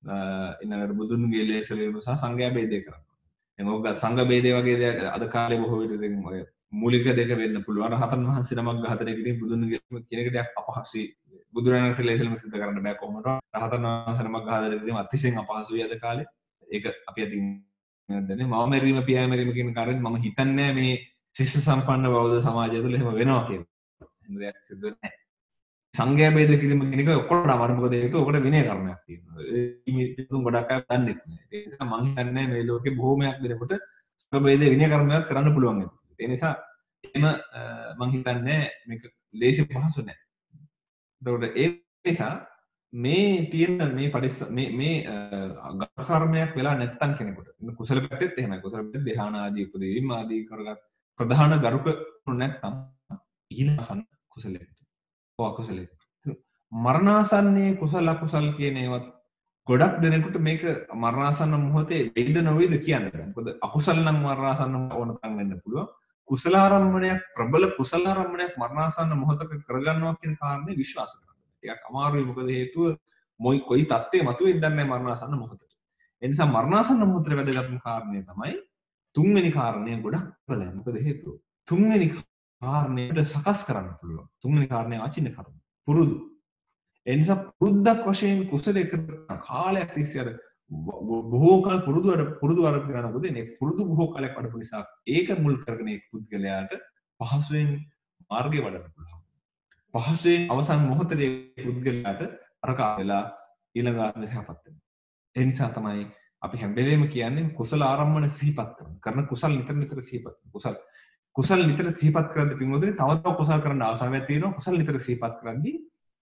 ඊළඟට බුදුන්ගේ ලේසලීම සහ සංඝයා ભેදය කරනවා. දැන් ඕක සංඝ ભેදය වගේ දේවල් අද කාලේ බොහෝ විට දැන් ඔය මූලික දෙක වෙන්න පුළුවන්. රහතන් වහන්සේ නමක් ඝාතනය කිරීම බුදුන්ගේ කෙනෙකුට අපහසුයි. බුදුරජාණන් වහන්සේ ලේසලීම සිද්ධ කරන්න බෑ කොහොමද? රහතන් වහන්සේ නමක් ඝාතනය කිරීම අතිශයින් අපහසුයි අද කාලේ. ඒක අපි අදින් දන්නේ මම මෙරීම පියා මෙරීම කියන කාරණේ මම හිතන්නේ මේ ශිෂ්‍ය සම්පන්න බෞද්ධ සමාජය තුළ එහෙම වෙනවා කියලා. එහෙම දෙයක් සිද්ධ වෙන්නේ නැහැ. සංඝයා ભેද කිරීම කියන එක ඔක්කොටම අමාරු මොකද ඒක උකට විනය කර්මයක් තියෙනවා. මේ ගොඩක් අය දන්නේ නැහැ. ඒ නිසා මම හිතන්නේ මේ ලෝකේ බොහෝමයක් දෙනකොට සංඝ ભેද විනය කර්මයක් කරන්න පුළුවන් වෙනවා. ඒ නිසා එහෙම මම හිතන්නේ මේක ලේසි පහසු නැහැ. ඒකට ඒ නිසා මේ තියෙන මේ මේ කර්මයක් වෙලා නැත්තම් කෙනෙකුට කුසල පැත්තෙත් එහෙමයි. කුසල පැත්තේ ධ්‍යාන ආදී උපදීවීම ආදී කරගත් ප්‍රධාන ගරුක නැත්තම් ඊළඟ කුසලෙට අකුසලෙ මරණාසන්නයේ කුසල අකුසල් කියන ඒවත් ගොඩක් දෙනෙකුට මේක මරණාසන්න මොහොතේ වෙයිද නොවේද කියන්න බෑ. මොකද අකුසල නම් මරණාසන්න ඕන තරම් වෙන්න පුළුවන්. කුසලාරම්මණයක් ප්‍රබල කුසලාරම්මණයක් මරණාසන්න මොහොතක කරගන්නවා කියන කාරණේ විශ්වාස කරන්න. ටිකක් අමාරුයි මොකද හේතුව කොයි තත්ත්වයේ මතුවෙයිද දන්නේ මරණාසන්න මොහොතට. ඒ නිසා මරණාසන්න මොහොතේ වැදගත්ම කාරණේ තමයි තුන්වෙනි කාරණේ ගොඩක් බලන්න. මොකද හේතුව තුන්වෙනි කාරණයට සකස් කරන්න පුළුවන්. තුන්වෙනි කාරණේ ආචින්න කර්ම. පුරුදු. ඒ නිසා පුරුද්දක් වශයෙන් කුසලයේ කරන කාලයක් තිස්සේ අර බොහෝ කල පුරුදු අර කරනකොට මේ පුරුදු බොහෝ කාලයක් වඩපු නිසා ඒක මුල් කරගෙන ඒ පුද්ගලයාට පහසුවෙන් මාර්ගය වඩන්න පුළුවන්. පහසුවෙන් අවසන් මොහොතේ පුද්ගලයාට අර කාලෙලා ඊළඟ ආත්ම සහපත් වෙනවා. ඒ නිසා තමයි අපි හැම වෙලේම කියන්නේ කුසල ආරම්භන සිහිපත් කරන කුසල් නිතර සිහිපත් කුසල් නිතර සිහිපත් කරද්දී පින්වතුනි තව කුසල් කරන්න ආසාවක් තියෙනවා. කුසල් නිතර සිහිපත් කරද්දී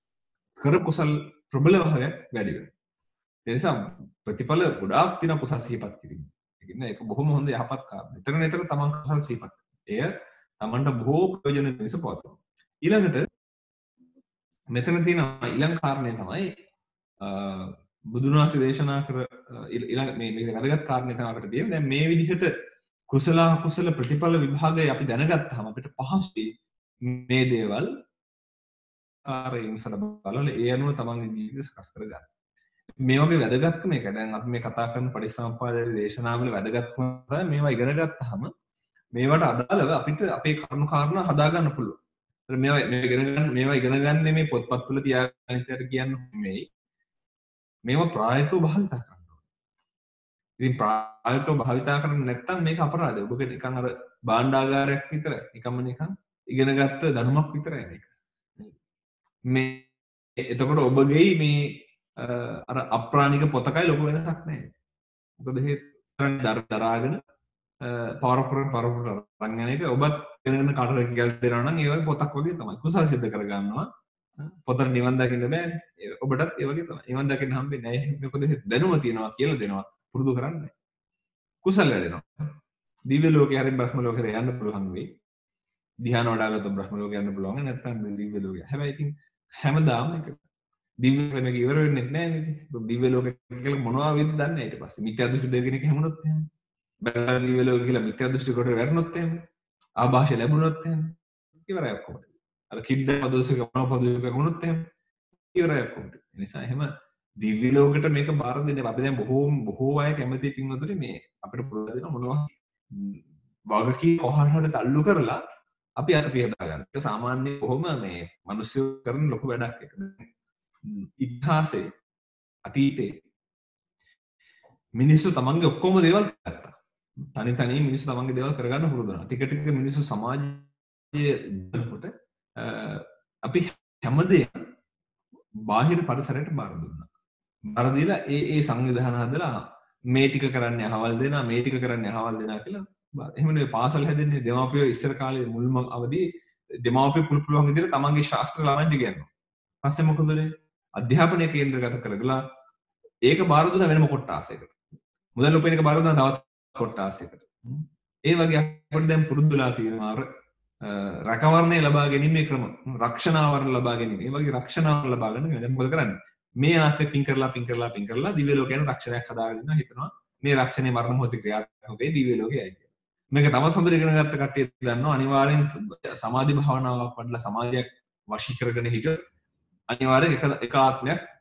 කර කුසල් ප්‍රබල භාවයක් වැඩි වෙනවා. ඒ නිසා ප්‍රතිඵල ගොඩාක් තියෙන කුසල් සිහිපත් කිරීම. ඒ කියන්නේ ඒක බොහොම හොඳ යහපත් කාර්යයක්. නිතර තමන් කුසල් සිහිපත්. එය තමන්ට බොහෝ ප්‍රයෝජන වෙනස පවතිනවා. ඊළඟට මෙතන තියෙන ඊළඟ කාරණේ තමයි බුදුන් වහන්සේ දේශනා කර ඊළඟ මේ වැදගත් කාරණේ තමයි අපිට තියෙන්නේ. දැන් මේ විදිහට කුසල අකුසල ප්‍රතිඵල විභාගය අපි දැනගත්තාම අපිට පහසුයි මේ දේවල් ආරයන් සල බලලා ඒ අනුව තමන්ගේ ජීවිතය සකස් කරගන්න. මේ වගේ වැදගත්කම එක. දැන් අපි මේ කතා කරන පටිච්චසමුප්පාද දේශනාවල වැදගත්කම තමයි මේවා ඉගෙන ගත්තාම මේවට අදාළව අපිට අපේ කරුණු කාරණා හදා ගන්න පුළුවන්. මේවා ඉගෙන ගන්න මේ පොත්පත් වල තියාගන්න කියන්නේ නෙමෙයි. මේවා ප්‍රායෝගිකව භාවිතා කරන්න ඕනේ. ඉතින් ප්‍රායෝගිකව භාවිතා කරන්නේ නැත්නම් මේක අපරාධයි. ඔබ නිකන් අර භාණ්ඩාගාරයක් විතරයි. නිකන් ඉගෙනගත්ත දැනුමක් විතරයි මේක. මේ එතකොට ඔබගේ මේ අර අප්‍රාණික පොතකයි ලොකු වෙනසක් නැහැ. මොකද හේතුව දරාගෙන පවරපුර රංගන එක ඔබත් වෙනගෙන කාටද ගැල් දෙනවා නම් ඒ වගේ පොතක් වගේ තමයි. කුසල සිද්ධ කරගන්නවා. පොතට නිවන් දකින්න බෑනේ. ඔබටත් ඒ වගේ තමයි. නිවන් දකින්න හම්බෙන්නේ නැහැ. මොකද දැනුම තියනවා කියලා දෙනවා. පුරුදු කරන්නේ. කුසල වැඩෙනවා. දිව්‍ය ලෝකේ හරි බ්‍රහ්ම ලෝකේ යන්න පුළුවන් වෙයි. ධ්‍යාන වඩාගත්ත බ්‍රහ්ම ලෝකේ යන්න පුළුවන්. නැත්නම් දිව්‍ය ලෝකේ. හැබැයි ඉතින් හැමදාම එක දිව්‍ය ලෝකෙක ඉවර වෙන්නේ නැහැ නේද? දිව්‍ය ලෝකෙ කියලා මොනවා වෙයිද දන්නේ නැහැ ඊට පස්සේ. මිත්‍යා දෘෂ්ටි දෙක කෙනෙක් හැමුණොත් එහෙම. බැලලා දිව්‍ය ලෝකෙ කියලා මිත්‍යා දෘෂ්ටි කොට වැටුණොත් එහෙම. ආభాෂය ලැබුණොත් එහෙම. ඉවරයි ඔක්කොම. අර කිඩ පදෝසක මොනපදෝසක වුණොත් එහෙම. ඉවරයි ඔක්කොම. ඒ නිසා එහෙම දිව්‍ය ලෝකෙට මේක බාර දෙන්න අපි දැන් බොහෝ අය කැමති පින්වතුනි මේ අපිට පුරුදු දෙන මොනවා වගකී කොහොමද තල්ලු කරලා අපි අත පියදා ගන්න. ඒක සාමාන්‍ය කොහොම මේ මිනිස්සු කරන ලොකු වැඩක් ඒක. ඉතිහාසයේ අතීතේ මිනිස්සු තමන්ගේ ඔක්කොම දේවල් කරගත්තා. තනි මිනිස්සු තමන්ගේ දේවල් කරගන්න පුරුදු වුණා. ටික ටික මිනිස්සු සමාජයේ දෙනකොට අපි හැමදේම බාහිර පරිසරයට බාර දුන්නා. බාර දීලා ඒ සංවිධාන හදලා මේ ටික කරන්නේ අහවල් දෙනා මේ ටික කරන්නේ අහවල් දෙනා කියලා එහෙම නෙවෙයි පාසල් හැදෙන්නේ දෙමාපියෝ ඉස්සර කාලේ මුල්ම අවදී දෙමාපියෝ පුළුවන් විදිහට තමන්ගේ ශාස්ත්‍ර ළමයින්ට ඉගෙනනවා. පස්සේ මොකද වෙන්නේ? අධ්‍යාපනය කේන්ද්‍රගත කරගලා ඒක බාර දුන්න වෙනම කොට්ටාසයකට. මුදල් උපයන එක බාර දුන්න තවත් කොට්ටාසයකට. ඒ වගේ අපිට දැන් පුරුදුලා තියෙනවා අර රැකවරණය ලබා ගැනීමේ ක්‍රම, රක්ෂණාවරණ ලබා ගැනීම. ඒ වගේ රක්ෂණාවරණ ලබා ගන්න දැන් මොකද කරන්නේ? මේ ආත්මෙ පින් කරලා දිව්‍ය ලෝකයන් රක්ෂණයක් හදාගෙන හිතනවා මේ රක්ෂණේ මරණ මොහොතේ ක්‍රියාත්මක වෙයි දිව්‍ය ලෝකයයි කියලා. මේක තවත් හොඳට ඉගෙන ගත්ත කට්ටිය දන්නවා අනිවාර්යෙන් සමාධි භාවනාවක් වඩලා සමාධියක් වශී කරගෙන හිටියොත් අනිවාර්යෙන් එක ආත්මයක්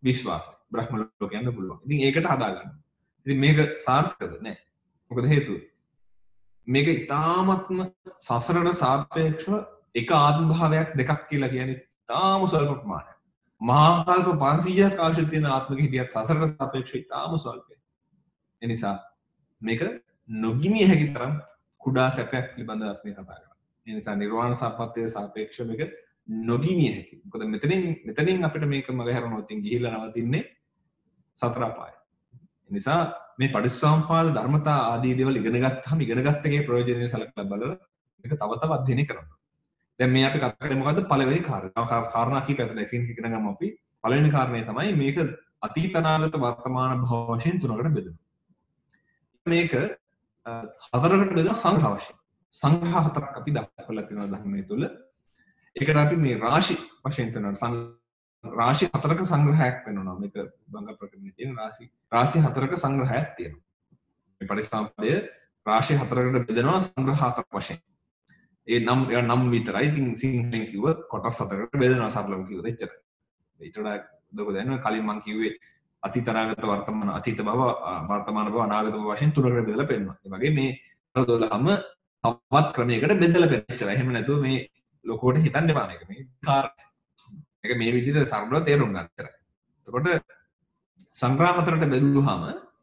විශ්වාසය. බ්‍රහ්ම ලෝක යන්න පුළුවන්. ඉතින් ඒකට හදාගන්න. ඉතින් මේක සාර්ථකද නෑ. මොකද හේතුව? මේක ඉතාමත්ම සසරට සාපේක්ෂව එක ආත්ම භාවයක් දෙකක් කියලා කියන්නේ ඉතාම ස්වල්ප ප්‍රමාණයක්. මහා කල්ප 500ක් අවශ්‍ය තියෙන ආත්මික හිටියත් සසරට සාපේක්ෂව ඉතාම ස්වල්පයි. ඒ නිසා මේක නොගිනිය හැකි තරම් කුඩා සැපයක් පිළිබඳව අපි කතා කරනවා. ඒ නිසා නිර්වාණ සම්පත්තිය සාපේක්ෂව මේක නොගිනිය හැකි. මොකද මෙතනින් අපිට මේක මගහැරනොත් ගිහිල්ලා නවතින්නේ සතර අපායයි. ඒ නිසා මේ පටිච්චසමුප්පාද ධර්මතා ආදී දේවල් ඉගෙන ගත්තාම ඉගෙනගත්ත එකේ ප්‍රයෝජනෙ සලකලා බලලා මේක තව තවත් අධ්‍යයනය කරනවා. දැන් මේ අපි කතා කරන්නේ මොකද්ද? පළවෙනි කාරණා කීපයක් තියෙනවා. ඉගෙන ගමු අපි. පළවෙනි කාරණේ තමයි මේක අතීත අනාගත වර්තමාන භව වශයෙන් තුනකට බෙදෙනවා. මේක හතරකට බෙදලා සංග්‍රහ වශයෙන්. සංග්‍රහ හතරක් අපි දක්වලා තියෙනවා ධර්මයේ තුල. ඒකට අපි මේ රාශි වශයෙන් කරනවා. රාශි හතරක සංග්‍රහයක් වෙනවා. මේක බංග ප්‍රකරණයේ තියෙන රාශි හතරක සංග්‍රහයක් තියෙනවා. මේ පරිසම්පදය රාශි හතරකට බෙදනවා සංග්‍රහ හතරක් වශයෙන්. ඒ නම් විතරයි. ඉතින් සිංහලෙන් කිව්වොත් කොටස් හතරකට බෙදනවා සරලව කිව්වොත් එච්චරයි. ඊට වඩා දුක දැනෙනවා. කලින් මම කිව්වේ අතීත අනාගත වර්තමාන අතීත භව වර්තමාන භව අනාගත භව වශයෙන් තුනකට බෙදලා පෙන්නනවා. ඒ වගේ මේ 12ම තවත් ක්‍රමයකට බෙදලා පෙන්නන. එච්චරයි. එහෙම නැතුව මේ ලොකෝට හිතන්න එපා මේක. මේ කාරණා. මේක මේ විදිහට සරලව තේරුම් ගන්න ඉතරයි. එතකොට සංග්‍රහ හතරට බෙදුවාම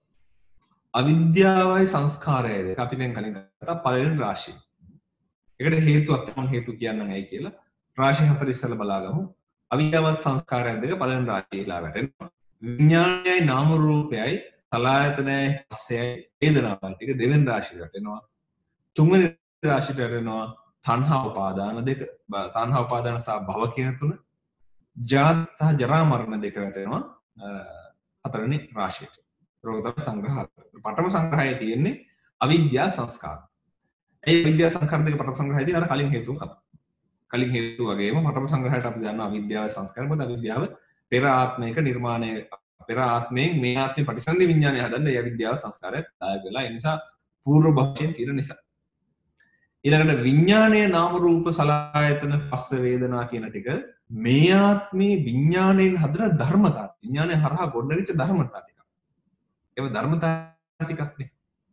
අවිද්‍යාවයි සංස්කාරයයි දෙක අපි දැන් කලින් ගත්තා පළවෙනි රාශිය. ඒකට හේතුවක් තමයි හේතු කියන්නම් ඇයි කියලා. රාශි හතර ඉස්සෙල්ලා බලාගමු. අවිද්‍යාවත් සංස්කාරයයි දෙක පළවෙනි රාශියලා වැටෙනවා. විඥානයයි නාම රූපයයි සලආයතනයයි පස්සයයි වේදනාවයි ටික දෙවෙනි රාශියට වැටෙනවා. තුන්වෙනි රාශියට වැටෙනවා තණ්හා උපාදාන දෙක. තණ්හා උපාදාන සහ භව කියන තුන. ජාති සහ ජරා මරණ දෙක වැටෙනවා හතරවෙනි රාශියට. රෝගතර සංග්‍රහ. පඨම සංග්‍රහයේ තියෙන්නේ අවිද්‍යා සංස්කාර. ඒ විද්‍යා සංස්කාර දෙක පඨම සංග්‍රහයේදී අර කලින් හේතුව තමයි. කලින් හේතුව වගේම පඨම සංග්‍රහයට අපි දන්නවා අවිද්‍යාව සංස්කාර. මොකද අවිද්‍යාව පෙර ආත්මයක නිර්මාණය පෙර ආත්මයෙන් මේ ආත්මේ ප්‍රතිසන්දි විඥානය හදන්න ඒ අවිද්‍යාව සංස්කාරයත් දායක වෙලා. ඒ නිසා පූර්ව භවයෙන් තියෙන නිසා. ඊළඟට විඥානයේ නාම රූප සලආයතන පස්ස වේදනා කියන ටික මේ ආත්මේ විඥාණයෙන් හදන ධර්මතා. විඥානය හරහා ගොඩනැගිච්ච ධර්මතා ටික. ඒව ධර්මතා ටිකක් නේ.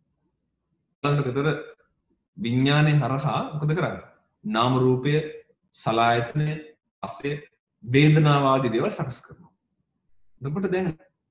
ඊළඟට විඥානයේ හරහා මොකද කරන්නේ? නාම රූපය සලආයතනය පස්සේ වේදනාව ආදී දේවල් සකස් කරනවා. එතකොට දැන්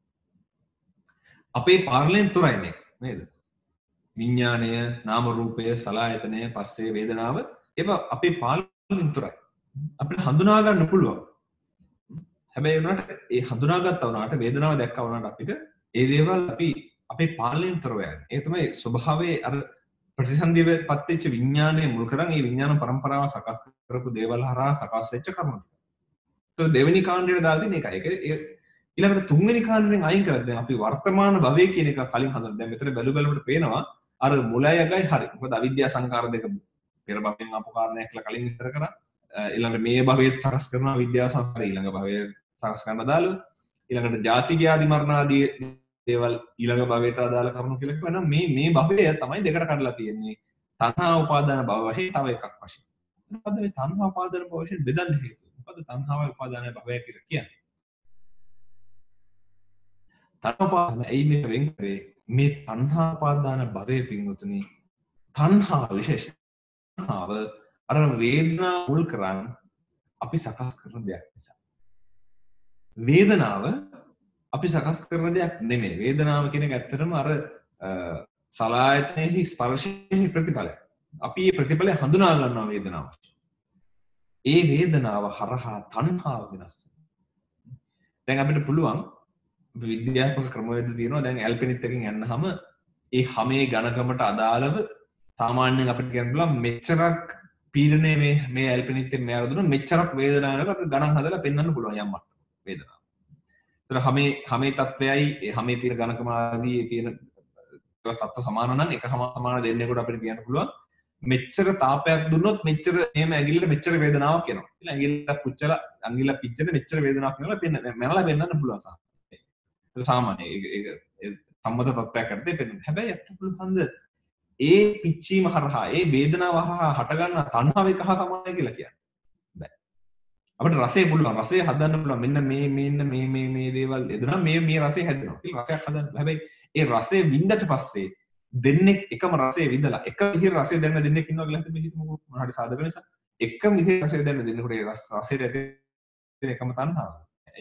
අපේ පාර්ලෙන් තුරයි මේක නේද? විඥානය, නාම රූපය, සලආයතනය, පස්සේ වේදනාව ඒවා අපේ පාර්ලෙන් තුරයි. අපිට හඳුනා ගන්න පුළුවන්. හැබැයි උනාට ඒ හඳුනාගත්තා වුණාට වේදනාව දැක්කා වුණාට අපිට ඒ දේවල් අපි අපේ පාර්ලෙන් තුරව යන්නේ. ඒ තමයි ස්වභාවයේ අර ප්‍රතිසන්දියේ පත්වෙච්ච විඥානයේ මුල් කරන් ඒ විඥාන පරම්පරාව සකස් කරපු දේවල් හරහා සකස් වෙච්ච කර්ම. તો දෙවෙනි කාණ්ඩයට දාලා තියෙන එකයි. ඒක ඊළඟට තුන්වෙනි කාණ්ඩයෙන් අයින් කරලා දැන් අපි වර්තමාන භවයේ කියන එක කලින් හඳුනන. දැන් මෙතන බැලුවට පේනවා අර මුලයි අගයි හරි. මොකද අවිද්‍යා සංකාර දෙක පෙර භවයෙන් ආපු කාරණයක් කියලා කලින් විස්තර කරා. ඊළඟට මේ භවයේ සකස් කරන විද්‍යා සංස්කාර ඊළඟ භවයේ සකස් කරන්න දාලා ඊළඟට ජාති ව්‍යාධි මරණ ආදී දේවල් ඊළඟ භවයට අදාළ කරුණු කියලා කියනවා. මේ භවය තමයි දෙකට කඩලා තියෙන්නේ. තණ්හා උපාදාන භව වශයෙන් තව එකක් වශයෙන්. මොකද මේ තණ්හා උපාදාන භව වශයෙන් බෙදන්න හේතුව? මොකද තණ්හාව උපාදාන භවය කියලා කියන්නේ? තණ්හා උපාදාන ඇයි මේ වෙන් කරේ? මේ තණ්හා උපාදාන භවයේ පින්වතුනි තණ්හා විශේෂ තණ්හාව අර වේදනා මුල් කරන් අපි සකස් කරන දෙයක් නිසා. වේදනාව අපි සකස් කරන දෙයක් නෙමෙයි. වේදනාව කියන එක ඇත්තටම අර සලආයතනයේ ස්පර්ශයේ ප්‍රතිඵලය. අපි මේ ප්‍රතිඵලය හඳුනා ගන්නවා වේදනාව. ඒ වේදනාව හරහා තණ්හාව වෙනස් වෙනවා. දැන් අපිට පුළුවන් විද්‍යාත්මක ක්‍රමවේද තියෙනවා. දැන් ඇල්පිනිත් එකකින් යන්නහම ඒ හැමේ ඝනකමට අදාළව සාමාන්‍යයෙන් අපිට කියන්න පුළුවන් මෙච්චරක් පීඩනය මේ ඇල්පිනිත්ෙන් මෙයාර දුන්න මෙච්චරක් වේදනාවක් අපිට ගණන් හදලා පෙන්වන්න පුළුවන් යම් මට්ටමක වේදනාව. ඒතර හැමේ තත්වයයි ඒ හැමේ තියෙන ඝනකම ආදී ඒ තියෙන සත්ත්ව සමාන නම් එක සමාන දෙන්නෙකුට අපිට කියන්න පුළුවන් මෙච්චර තාපයක් දුන්නොත් මෙච්චර එහෙම ඇඟිල්ලට මෙච්චර වේදනාවක් එනවා. ඊළඟ ඇඟිල්ල පුච්චලා ඇඟිල්ල පිච්චෙන මෙච්චර වේදනාවක් එනවා මැනලා පෙන්වන්න පුළුවන් සාමාන්‍යයෙන්. ඒක සාමාන්‍ය ඒක සම්මත තත්ත්වයක් කරද්දී පෙන්වන්න. හැබැයි අපිට පුළුවන්ද ඒ පිච්චීම හරහා ඒ වේදනාව හරහා හටගන්න තණ්හාව එක හා සමානයි කියලා කියන්නේ. බෑ. අපිට රසය පුළුවන් රසය හදන්න පුළුවන් මෙන්න මේ දේවල් එදුනා මේ රසය හැදෙනවා කියලා රසයක් හදන්න. හැබැයි ඒ රසය විඳට පස්සේ දෙන්නෙක් එකම රසය විඳලා එක විදිහට රසය දැනන දෙන්නෙක් ඉන්නවා කියලා හිතමු මොනවා හරි සාධක නිසා එකම විදිහට රසය දැනන දෙන්නෙකුට ඒ රසයට ඇති එකම තණ්හාව.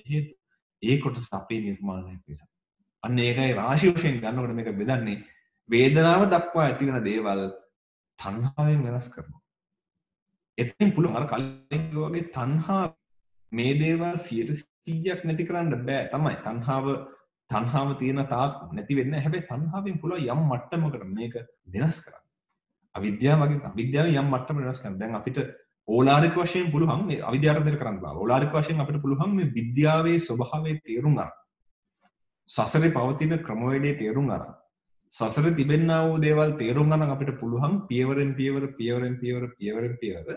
ඒ කොටස අපේ නිර්මාණයක් නිසා. අන්න ඒකයි රාශි වශයෙන් ගන්නකොට මේක බෙදන්නේ වේදනාව දක්වා ඇති වෙන දේවල් තණ්හාවෙන් වෙනස් කරනවා. එතෙන් පුළුවන් අර කලින් වගේ තණ්හා මේ දේවල් 100%ක් නැති කරන්න බෑ තමයි. තණ්හාව තියෙන තාක් නැති වෙන්නේ නැහැ. හැබැයි තණ්හාවෙන් පුළුවන් යම් මට්ටමකට මේක වෙනස් කරන්න. අවිද්‍යාව යම් මට්ටමකට වෙනස් කරන්න. දැන් අපිට ඕලාරික වශයෙන් පුළුවන් මේ අවිද්‍යාවට දෙන්න කරන්න බෑ. ඕලාරික වශයෙන් අපිට පුළුවන් මේ විද්‍යාවේ ස්වභාවය තේරුම් ගන්න. සසරේ පවතින ක්‍රමවේදයේ තේරුම් ගන්න. සසරේ තිබෙනා වූ දේවල් තේරුම් ගන්න අපිට පුළුවන් පියවරෙන් පියවර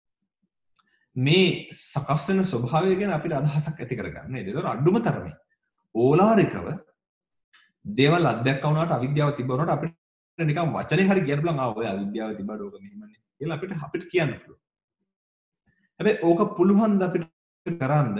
මේ සකස් වෙන ස්වභාවය ගැන අපිට අදහසක් ඇති කරගන්න. නේද? ඒක අඩුම තරමේ ඕලාරිකව දේවල් අධ්‍යක්ෂ වුණාට අවිද්‍යාව තිබුණාට අපිට නිකන් වචනෙන් හරි කියන්න පුළුවන් ඔය අවිද්‍යාව තිබ්බට ඕක මෙහෙමනේ කියලා අපිට කියන්න පුළුවන්. හැබැයි ඕක පුළුවන් ද අපිට කරන්න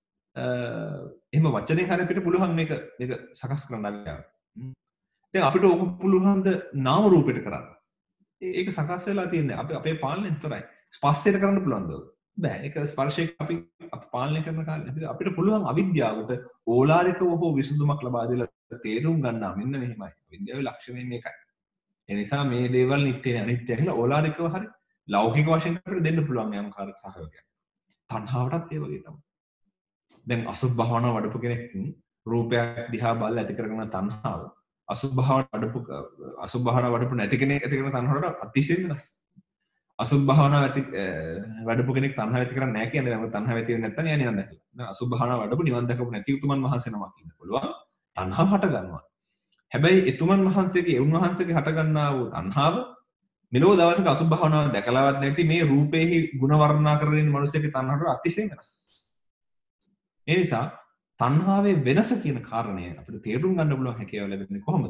එහෙම වචනෙන් හරි අපිට පුළුවන් මේක සකස් කරන්න අවිද්‍යාව. දැන් අපිට ඕක පුළුවන් ද නාම රූපෙට කරන්න. ඒක සකස් වෙලා තියෙන්නේ අපේ පාලනයෙන් තොරයි. ස්පර්ශයට කරන්න පුළුවන්ද? බෑ. ඒක ස්පර්ශයක් අපි පාලනය කරන කාලේ අපිට පුළුවන් අවිද්‍යාවට ඕලාරිකව හෝ විසඳුමක් ලබා දෙලා තේරුම් ගන්නවා මෙන්න මෙහෙමයි. විද්‍යාවේ ලක්ෂණය මේකයි. ඒ නිසා මේ දේවල් නිත්‍ය අනිත්‍ය කියලා ඕලාරිකව හරි ලෞකික වශයෙන් අපිට දෙන්න පුළුවන් යම් කාර්යයක් සහයෝගයක්. තණ්හාවටත් ඒ වගේ තමයි. දැන් අසුභ භාවනාව වඩපු කෙනෙක් රූපයක් දිහා බලලා ඇති කරගන්න තණ්හාව අසුභ භාවනාව වඩපු නැති කෙනෙක් ඇති කරන තණ්හාවට අතිශයින් වෙනස්. අසුභ භාවනාව වඩපු කෙනෙක් තණ්හාව ඇති කරන්නේ නැහැ කියන්නේ මොකද තණ්හාව ඇති වෙන්නේ නැත්නම් යන්නේ නැහැ. දැන් අසුභ භාවනාව වඩපු නිවන් දකපු නැති උතුමන් වහන්සේ නමක් ඉන්න පුළුවන්. තණ්හාව හට ගන්නවා. හැබැයි එතුමන් වහන්සේගේ උන්වහන්සේගේ හට ගන්නා වූ තණ්හාව මෙලෝ දවසක අසුභ භාවනාව දැකලාවත් නැති මේ රූපේහි ගුණ වර්ණනා කරගෙන ඉන්න මිනිසෙක්ගේ තණ්හාවට අතිශයින් වෙනස්. ඒ නිසා තණ්හාවේ වෙනස කියන කාරණය අපිට තේරුම් ගන්න පුළුවන් හැකියාව ලැබෙන්නේ කොහොමද?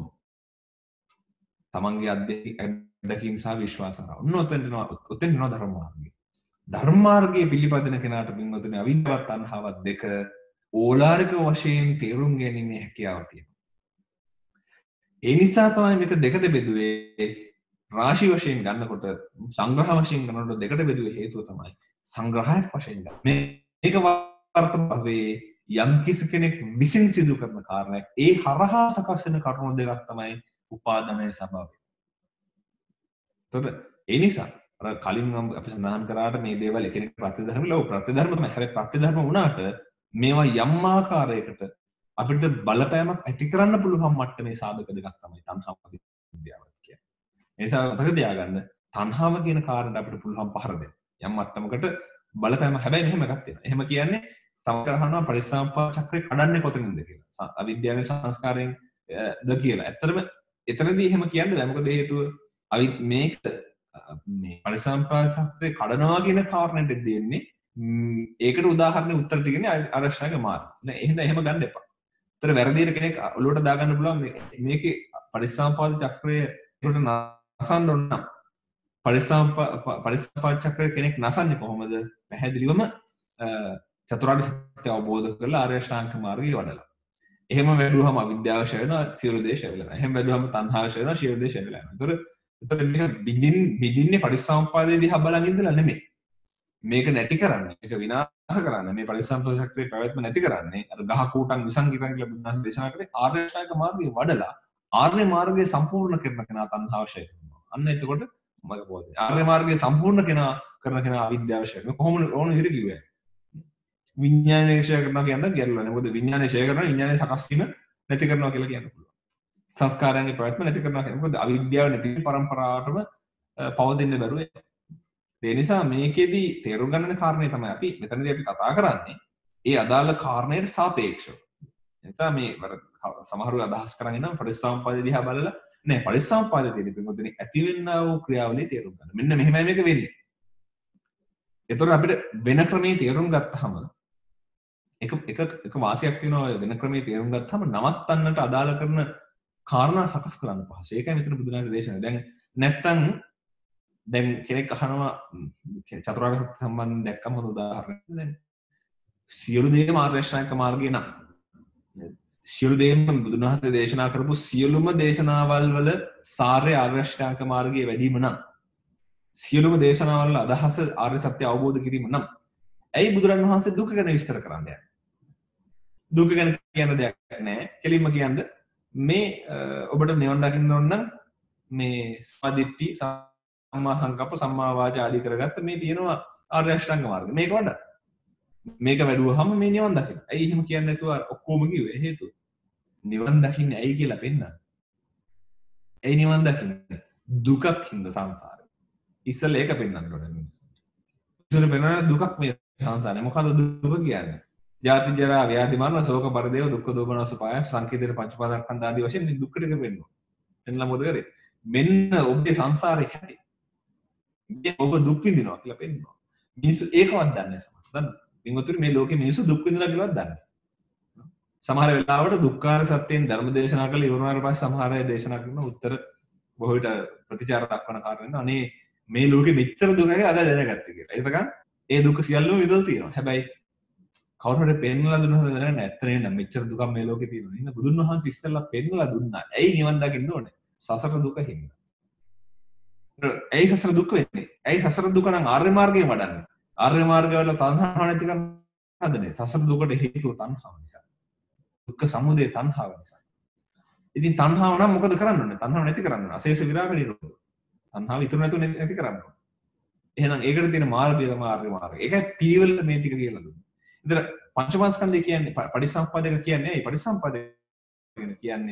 තමන්ගේ අත්දැකීම් සහ විශ්වාසාර. ඔතෙන් යනවා ධර්ම මාර්ගය. ධර්ම මාර්ගයේ පිළිපදින කෙනාට පින්වතුනි අවිද්‍යාවත් තණ්හාවත් දෙක ඕලාරික වශයෙන් තේරුම් ගැනීමේ හැකියාව තියෙනවා. ඒ නිසා තමයි මේක දෙකට බෙදුවේ රාශි වශයෙන් ගන්නකොට සංග්‍රහ වශයෙන් ගන්නකොට දෙකට බෙදුවේ හේතුව තමයි සංග්‍රහයක් වශයෙන් ගන්න. මේක වර්තමානයේ යම් කිසි කෙනෙක් විසින් සිදු කරන කාරණයක් ඒ හරහා සකස් වෙන කරුණු දෙකක් තමයි උපාදානයේ ස්වභාවය. ඒ නිසා අර කලින් අපි සඳහන් කරාට මේ දේවල් එකිනෙක ප්‍රතිධර්ම ලෝ ප්‍රතිධර්ම තමයි. හැබැයි ප්‍රතිධර්ම වුණාට මේවා යම් ආකාරයකට අපිට බලපෑමක් ඇති කරන්න පුළුවන් මට්ටමේ සාධක දෙකක් තමයි තණ්හාව විද්‍යාව කියන්නේ. ඒ නිසා මතක තියාගන්න තණ්හාව කියන කාරණයට අපිට පුළුවන් පහර දෙන්න. යම් මට්ටමකට බලපෑම හැබැයි මෙහෙම එකක් තියෙනවා. එහෙම කියන්නේ සමකරහනවා පරිසම්පාද චක්‍රය කඩන්නේ කොතනින්ද කියලා. අවිද්‍යාවේ සංස්කාරයෙන් ද කියලා. ඇත්තටම එතනදී එහෙම කියන්න බෑ. මොකද හේතුව මේක මේ පරිසම්පාද චක්‍රය කඩනවා කියන කාරණයට දෙන්නේ ඒකට උදාහරණ උත්තර ටිකනේ අරශ්‍රාගේ මාර්ගය. නෑ එහෙම ගන්න එපා. ඒතර වැරදියට කෙනෙක් ඔලුවට දාගන්න පුළුවන් මේකේ පරිසම්පාද චක්‍රය ඒකට නසන්න ඕන නම් පරිසම්පාද චක්‍රය කෙනෙක් නසන්නේ කොහොමද? පැහැදිලිවම චතුරාර්ය සත්‍ය අවබෝධ කරලා ආර්ය අෂ්ටාංග මාර්ගය වඩලා. එහෙම වැඩුවම අවිද්‍යාව ෂය වෙනවා, සියලු දේ ෂය වෙනවා. එහෙම වැඩුවම තණ්හාව ෂය වෙනවා, සියලු දේ ෂය වෙනවා. ඒතර මේක බින්දින්නේ පරිසම්පාදයේ දිහා බලන් ඉඳලා නෙමෙයි. මේක නැති කරන්නේ, මේක විනාශ කරන්නේ, මේ පරිසම්පාද චක්‍රයේ පැවැත්ම නැති කරන්නේ අර ගහ කූටන් විසංගිතන් කියලා බුදුන්වහන්සේ දේශනා කරේ ආර්ය අෂ්ටාංග මාර්ගය වඩලා ආර්ය මාර්ගය සම්පූර්ණ කරන කෙනා තණ්හාව ෂය කරනවා. අන්න එතකොට මම පොතේ ආර්ය මාර්ගය සම්පූර්ණ කරන කෙනා අවිද්‍යාව ෂය කරනවා. කොහොමද ඕන විදිහට කිව්වේ? විඥානය ක්ෂය කරනවා කියන්නේ ගැළවෙන්නේ. මොකද විඥානය ක්ෂය කරනවා විඥානය සකස් වීම නැති කරනවා කියලා කියන්න පුළුවන්. සංස්කාරයන්ගේ පැවැත්ම නැති කරනවා කියන්නේ මොකද අවිද්‍යාව නැති පරම්පරාවටම පවතින්න බැරුව. ඒ නිසා මේකෙදි තේරුම් ගන්න කාරණේ තමයි අපි මෙතනදී අපි කතා කරන්නේ ඒ අදාළ කාරණයට සාපේක්ෂව. ඒ නිසා මේ සමහරව අදහස් කරගෙන නම් පරිසම්පාදයේ දිහා බලලා නෑ පරිසම්පාදයේ තියෙන පිටුදෙනි ඇතිවෙනා වූ ක්‍රියාවලිය තේරුම් ගන්න. මෙන්න මෙහෙමයි මේක වෙන්නේ. ඒතර අපිට වෙන ක්‍රමයේ තේරුම් ගත්තාම එක වාසියක් තියෙනවා වෙන ක්‍රමයේ තේරුම් ගත්තාම නවත්තන්නට අදාළ කරන කාරණා සකස් කරන්න පහසුයි. ඒකයි මෙතන බුදුනාගේ දේශනාව. දැන් නැත්තම් දැන් කෙනෙක් අහනවා චතුරාර්ය සත්‍ය සම්බන්ධයෙන් දැක්කම හොඳ උදාහරණයක්. දැන් සියලු දේම ආර්ය අෂ්ටාංගික මාර්ගය නම් සියලු දේම බුදුන් වහන්සේ දේශනා කරපු සියලුම දේශනාවල් වල සාරය ආර්ය අෂ්ටාංගික මාර්ගයේ වැඩිම නම් සියලුම දේශනාවල අදහස ආර්ය සත්‍ය අවබෝධ කිරීම නම් ඇයි බුදුරන් වහන්සේ දුක ගැන විස්තර කරන්නේ? දුක ගැන කියන දෙයක් නැහැ. කෙලින්ම කියන්නේ මේ ඔබට නිවන් දකින්න ඕන නම් මේ සදිට්ඨි සම්මා සංකප්ප සම්මා වාචා ආදී කරගත්ත මේ තියෙනවා ආර්ය අෂ්ටාංග මාර්ගය. මේක වඩා මේක වැඩුවහම මේ නිවන් දකින්න. ඇයි එහෙම කියන්නේ නැතුව ඔක්කොම කිව්වේ? හේතුව නිවන් දකින්නේ ඇයි කියලා පෙන්නන්න. ඇයි නිවන් දකින්නේ? දුකක් හින්දා සංසාරේ. ඉස්සෙල්ලා ඒක පෙන්නන්න ඕනේ මිනිස්සුන්ට. ඉස්සෙල්ලා පෙන්නන දුකක් මේ සංසාරේ. මොකද දුක කියන්නේ? ජාති ජරා ව්‍යාධි මරණ ශෝක පරිදේව දුක්ඛ දෝමන සුපාය සංකීර්ණ පංචපාදස්කන්ධ ආදී වශයෙන් මේ දුක් ටික පෙන්වනවා. එන්නලා මොකද කරේ? මෙන්න ඔබේ සංසාරේ හැටි. මේ ඔබ දුක් විඳිනවා කියලා පෙන්වනවා. මිනිස්සු ඒකවත් දන්නේ නැහැ සමහර. දන්නවද? පින්වතුනි මේ ලෝකේ මිනිස්සු දුක් විඳිනවා කියලාවත් දන්නේ නැහැ. සමහර වෙලාවට දුක්ඛාර සත්‍යයෙන් ධර්ම දේශනා කළ ඉවර වුණාට පස්සේ සමහර අය දේශනා කරන උත්තර බොහෝ විට ප්‍රතිචාර දක්වන කාරණා අනේ මේ ලෝකෙ මෙච්චර දුකයි අද දැනගත්තේ කියලා. ඒකකන් ඒ දුක සියල්ලම විඳලා තියෙනවා. හැබැයි කවුරු හරි පෙන්නලා දුන්නොත් දැනගන්න නැත්නම් නේද මෙච්චර දුකක් මේ ලෝකේ තියෙනවා. ඉතින් බුදුන් වහන්සේ ඉස්සෙල්ලා පෙන්නලා දුන්නා. ඇයි නිවන් දකින්න ඕනේ? සසර දුක හින්දා. ඇයි සසර දුක වෙන්නේ? ඇයි සසර දුක නම් ආර්ය මාර්ගයෙන් වඩන්නේ? ආර්ය මාර්ගය වල තණ්හාව නැති කරන්න හදන්නේ. සසර දුකට හේතුව තණ්හාව නිසා. දුක්ඛ සමුදය තණ්හාව නිසා. ඉතින් තණ්හාව නම් මොකද කරන්න ඕනේ? තණ්හාව නැති කරන්න ඕනේ. අශේෂ විරාග නිරෝධ. තණ්හාව ඉතුරු නැතුව නැති කරන්න ඕනේ. එහෙනම් ඒකට තියෙන මාර්ගය තමයි ආර්ය මාර්ගය. ඒකයි පිළිවෙල මේ ටික කියලා දුන්නේ. ඉතින් පංචමස්කන්ධය කියන්නේ පටිසම්පාදක කියන්නේ ඇයි? පටිසම්පාදක කියන්නේ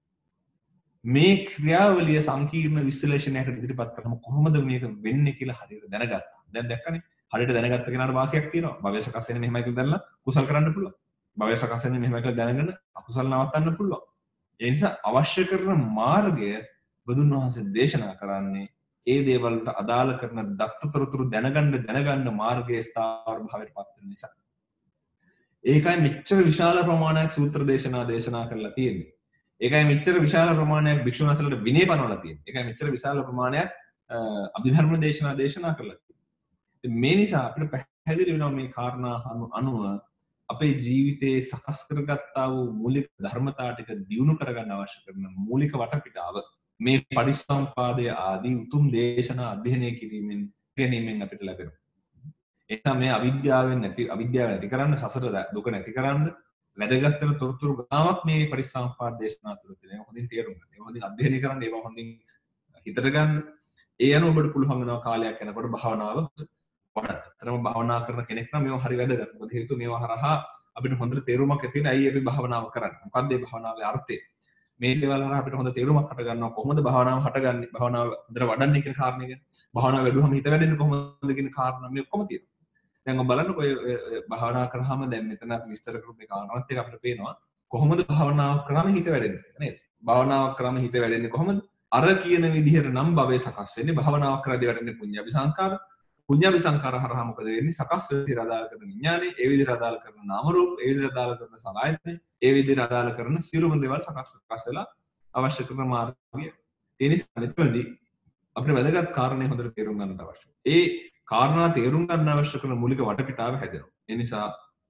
මේ ක්‍රියාවලිය සංකීර්ණ විශ්ලේෂණයකට ඉදිරිපත් කරනම කොහොමද මේක වෙන්නේ කියලා හරියට දැනගත්තා. දැන් දැක්කනේ. හරියට දැනගත්ත කෙනාට වාසියක් තියෙනවා. භවය සකස් වෙන්නේ මෙහෙමයි කියලා දැනලා කුසල් කරන්න පුළුවන්. භවය සකස් වෙන්නේ මෙහෙමයි කියලා දැනගෙන අකුසල් නවත්තන්න පුළුවන්. ඒ නිසා අවශ්‍ය කරන මාර්ගය බුදුන් වහන්සේ දේශනා කරන්නේ ඒ දේවල් වලට අදාළ කරන දත්තතරතුරු දැනගන්න මාර්ගයේ ස්ථාවර භාවයට පත් වෙන නිසා. ඒකයි මෙච්චර විශාල ප්‍රමාණයක් සූත්‍ර දේශනා කරලා තියෙන්නේ. ඒකයි මෙච්චර විශාල ප්‍රමාණයක් භික්ෂුන් වහන්සේලාට විනය පනවලා තියෙන්නේ. ඒකයි මෙච්චර විශාල ප්‍රමාණයක් අභිධර්ම දේශනා කරලා තියෙන්නේ. මේ නිසා අපිට පැහැදිලි වෙනවා මේ කාරණා අනුව අපේ ජීවිතයේ සකස් කරගත්තා වූ මූලික ධර්මතා ටික දියුණු කරගන්න අවශ්‍ය කරන මූලික වටපිටාව මේ පටිච්චසමුප්පාදය ආදී උතුම් දේශනා අධ්‍යයනය කිරීමෙන් අපිට ලැබෙනවා. එතන මේ අවිද්‍යාව නැති කරන්න සසර දුක නැති කරන්න වැදගත් වෙන තොරතුරු ගාමක් මේ පරිසම්පාද දේශනා තුළ තියෙනවා. හොඳින් තේරුම් ගන්න. ඒක හොඳින් අධ්‍යයනය කරන්න, ඒවා හොඳින් හිතට ගන්න. ඒ අනුව ඔබට පුළුවන් වෙනවා කාලයක් යනකොට භාවනාව වඩන්න. තරම භාවනා කරන කෙනෙක් නම් මේවා හරි වැදගත්. මොකද හේතුව මේවා හරහා අපිට හොඳට තේරුමක් ඇති වෙන ඇයි අපි භාවනාව කරන්නේ? මොකක්ද මේ භාවනාවේ අර්ථය? මේ දේවල් හරහා අපිට හොඳ තේරුමක් හට ගන්නවා. කොහොමද භාවනාව හටගන්නේ? භාවනාව හොඳට වඩන්නේ කියන කාරණේ ගැන. භාවනාව වැඩුවම හිත වැඩෙන්නේ කොහොමද කියන කාරණා මේ ඔක්කොම තියෙනවා. දැන් ඔබ බලන්නකො භාවනා කරාම දැන් මෙතන අපි විස්තර කරපු මේ කාරණාවත් එක අපිට පේනවා කොහොමද භාවනාව කරාම හිත වැඩෙන්නේ නේද? භාවනාව කරාම හිත වැඩෙන්නේ කොහොමද? අර කියන විදිහට නම් භවය සකස් වෙන්නේ භාවනාව කරද්දී වැඩෙන්නේ පුඤ්ඤාභිසංකාර. පුඤ්ඤාභිසංකාර හරහා මොකද වෙන්නේ? සකස් වෙන විදිහට අදාළ කරන විඥානේ, ඒ විදිහට අදාළ කරන නාම රූප, ඒ විදිහට අදාළ කරන සලආයතන, ඒ විදිහට අදාළ කරන සියලුම දේවල් සකස් වෙලා අවශ්‍ය කරන මාර්ගය. ඒ නිසා මෙතනදී අපිට වැදගත් කාරණේ හොඳට තේරුම් ගන්නට අවශ්‍යයි. ඒ කාරණා තේරුම් ගන්න අවශ්‍ය කරන මූලික වටපිටාව හැදෙනවා. ඒ නිසා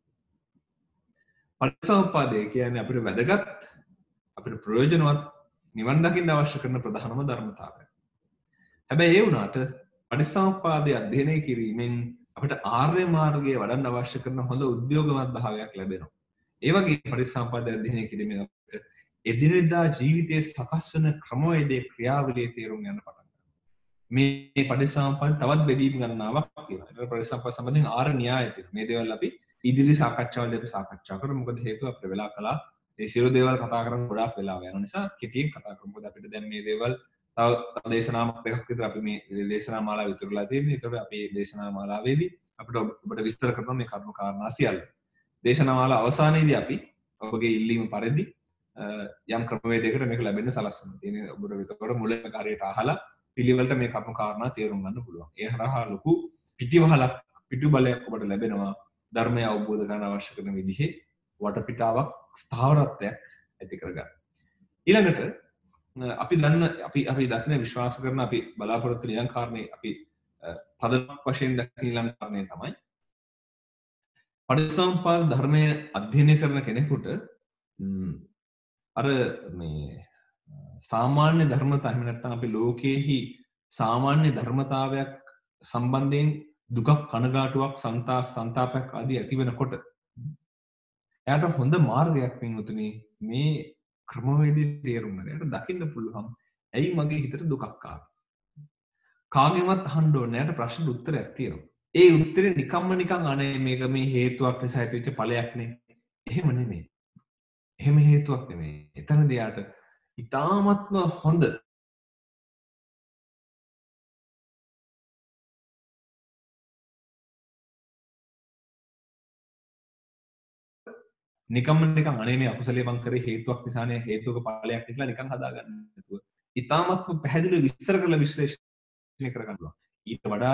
පටිච්චසමුප්පාදය කියන්නේ අපිට වැදගත් අපිට ප්‍රයෝජනවත් නිවන් දකින්න අවශ්‍ය කරන ප්‍රධානම ධර්මතාවය. හැබැයි ඒ වුණාට පටිච්චසමුප්පාදය අධ්‍යයනය කිරීමෙන් අපිට ආර්ය මාර්ගයේ වඩන්න අවශ්‍ය කරන හොඳ උද්‍යෝගවත් භාවයක් ලැබෙනවා. ඒ වගේ පටිච්චසමුප්පාදය අධ්‍යයනය කිරීමෙන් අපිට එදිනෙදා ජීවිතයේ සකස් වෙන ක්‍රමවේදයේ ක්‍රියාවලියේ තේරුම් ගන්න පටන් මේ පටිච්චසමුප්පාද තවත් බෙදීම් ගන්නාවක් කියලා. ඒක පටිච්චසමුප්පාද සම්බන්ධයෙන් ආර්ය න්‍යාය තියෙනවා. මේ දේවල් අපි ඉදිරි සාකච්ඡාවලදී අපි සාකච්ඡා කරමු. මොකද හේතුව අපිට වෙලා කලා ඒ සියලු දේවල් කතා කරන්න ගොඩාක් වෙලාව යන නිසා කෙටියෙන් කතා කරමු. මොකද අපිට දැන් මේ දේවල් තව දේශනාවක් දෙකක් විතර අපි මේ දේශනා මාලාව විතරලා තියෙන්නේ. ඒතකොට අපි මේ දේශනා මාලාවේදී අපිට ඔබට විස්තර කරනවා මේ කර්ම කාරණා සියල්ල. දේශනා මාලාව අවසානයේදී අපි ඔබගේ ඉල්ලීම පරිදි යම් ක්‍රමවේදයකට මේක ලැබෙන්න සලස්වනවා. ඉතින් ඔබට විතර මුලින්ම කාර්යයට අහලා පිළිවෙලට මේ කර්ම කාරණා තේරුම් ගන්න පුළුවන්. ඒ හරහා ලොකු පිටු බලයක් ඔබට ලැබෙනවා ධර්මය අවබෝධ කරගන්න අවශ්‍ය කරන විදිහේ වටපිටාවක් ස්ථාවරත්වයක් ඇති කරගන්න. ඊළඟට අපි දකින විශ්වාස කරන අපි බලාපොරොත්තු වෙන කාරණේ අපි පදනමක් වශයෙන් දකින ඊළඟ කාරණේ තමයි පටිච්චසමුප්පාද ධර්මය අධ්‍යයනය කරන කෙනෙකුට අර මේ සාමාන්‍ය ධර්මතා එහෙම නැත්නම් අපි ලෝකයේහි සාමාන්‍ය ධර්මතාවයක් සම්බන්ධයෙන් දුකක් කනගාටුවක් සංතාපයක් ආදී ඇති වෙනකොට එයාට හොඳ මාර්ගයක් වෙනුතුනි මේ ක්‍රමවේදී තේරුම් ගන්න. එයාට දකින්න පුළුවන් ඇයි මගේ හිතට දුකක් ආවේ. කාගෙන්වත් අහන්න ඕනේ නැහැ. එයාට ප්‍රශ්නෙට උත්තරයක් තියෙනවා. ඒ උත්තරේ නිකන් අනේ මේක මේ හේතුවක් නිසා ඇතිවෙච්ච ඵලයක් නේ. එහෙම නෙමෙයි. එහෙම හේතුවක් නෙමෙයි. එතනදී යාට ඊ타ත්ම හොඳ නිකන් අනේ මේ අකුසලයේ මං කරේ හේතුවක් නිසානේ හේතුක ඵලයක් කියලා නිකන් හදාගන්න නැතුව ඊ타ත්ම පැහැදිලිව විස්තර කරලා විශ්ලේෂණය කරගන්න පුළුවන්. ඊට වඩා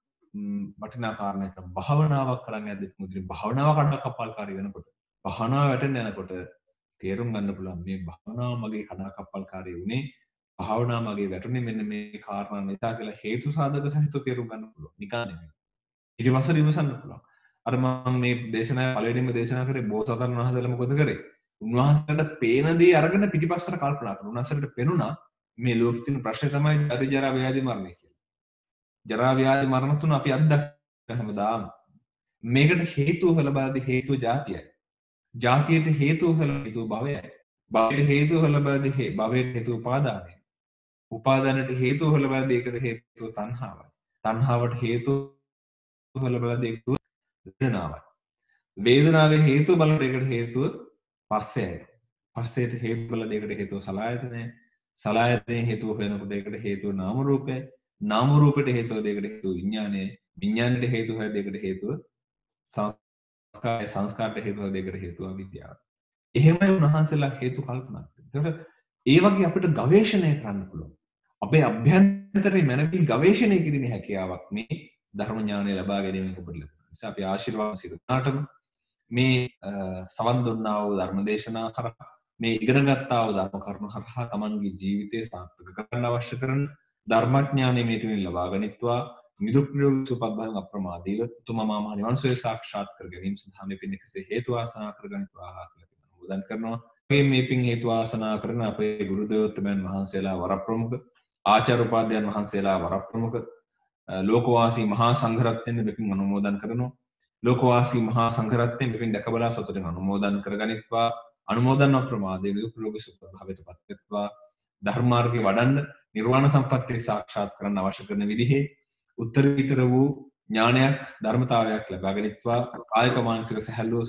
වටිනා කාරණයක් භාවනාවක් කරන්න යද්දී මුදිරි භාවනාව කඩාකප්පල්කාරී වෙනකොට භාවනාව වැටෙන්න යනකොට තේරුම් ගන්න පුළුවන් මේ භාවනාව මගේ කඩාකප්පල්කාරී වුණේ භාවනාව මගේ වැටුනේ මෙන්න මේ කාරණා නිසා කියලා හේතු සාධක සහිතව තේරුම් ගන්න පුළුවන්. නිකන් නෙමෙයි. ඊට පස්සේ විමසන්න පුළුවන්. අර මම මේ දේශනාවේ පළවෙනිම දේශනා කරේ බෝසතාණන් වහන්සේලා මොකද කරේ? උන්වහන්සේට පේන දේ අරගෙන පිටිපස්සට කල්පනා කරනවා. උන්වහන්සේට පෙනුණා මේ ලෝකෙ තියෙන ප්‍රශ්නේ තමයි ජාති ජරා ව්‍යාධි මරණය කියලා. ජරා ව්‍යාධි මරණ තුන අපි අත්දැක හැමදාම. මේකට හේතුව හොයලා බලද්දී හේතුව ජාතියයි. ජාතියට හේතුව හොයලා හේතුව භවයයි. භවයට හේතුව හොයලා බලද්දී භවයට හේතුව උපාදානයි. උපාදානයට හේතුව හොයලා බලද්දී ඒකට හේතුව තණ්හාවයි. තණ්හාවට හේතුව හොයලා බලද්දී ඒක වේදනාවයි. වේදනාවේ හේතුව බලන එකට හේතුව පස්සයයි. පස්සයට හේතු බලන එකට හේතුව සලආයතනය. සලආයතනයේ හේතුව හොයනකොට ඒකට හේතුව නාම රූපයයි. නාම රූපයට හේතුව දෙකට හේතුව විඥානයයි. විඥානයට හේතුව හොය දෙකට හේතුව සංස්කාරය. සංස්කාරයට හේතුව දෙකට හේතුව අවිද්‍යාව. එහෙමයි උන්වහන්සේලා හේතු කල්පනා කරන්නේ. ඒකට ඒ වගේ අපිට ගවේෂණය කරන්න පුළුවන්. අපේ අභ්‍යන්තරේ මනමින් ගවේෂණය කිරීමේ හැකියාවක් මේ ධර්ම ඥානය ලබා ගැනීමෙන් ඔබට ලැබෙනවා. නිසා අපි ආශිර්වාද සිරුනාටම මේ සවන් දුන්නා වූ ධර්ම දේශනා කරා මේ ඉගෙන ගත්තා වූ ධර්ම කරුණු හරහා තමන්ගේ ජීවිතය සාර්ථක කරගන්න අවශ්‍ය කරන ධර්මඥානය මේ තුලින් ලබා ගනිත්වා නිදුක් නිරෝගී සුවපත් භාවයෙන් අප්‍රමාදීව උතුම් මහා නිවන් සුවය සාක්ෂාත් කර ගැනීම සඳහා මේ පින් එකසේ හේතු වාසනා කරගනිත්වා කියලා අනුමෝදන් කරනවා. මේ පින් හේතු වාසනා කරන අපේ ගුරු දේවෝත්තමයන් වහන්සේලා වරප්‍රමුඛ ආචාර්ය උපාධ්‍යයන් වහන්සේලා වරප්‍රමුඛ ලෝකවාසී මහා සංඝරත්නයෙන් මෙපින් අනුමෝදන් කරනවා. ලෝකවාසී මහා සංඝරත්නයෙන් මෙපින් දැකබලා සතුටින් අනුමෝදන් කරගනිත්වා. අනුමෝදන් අප්‍රමාදයෙන් නිදුක් නිරෝගී සුවපත් භාවයට පත් වෙත්වා. ධර්මාර්ගේ වඩන්න නිර්වාණ සම්පත්තිය සාක්ෂාත් කරන්න අවශ්‍ය කරන විදිහේ උත්තරීතර වූ ඥානයක් ධර්මතාවයක් ලබා ගනිත්වා. කායික මානසික සැහැල්ලුව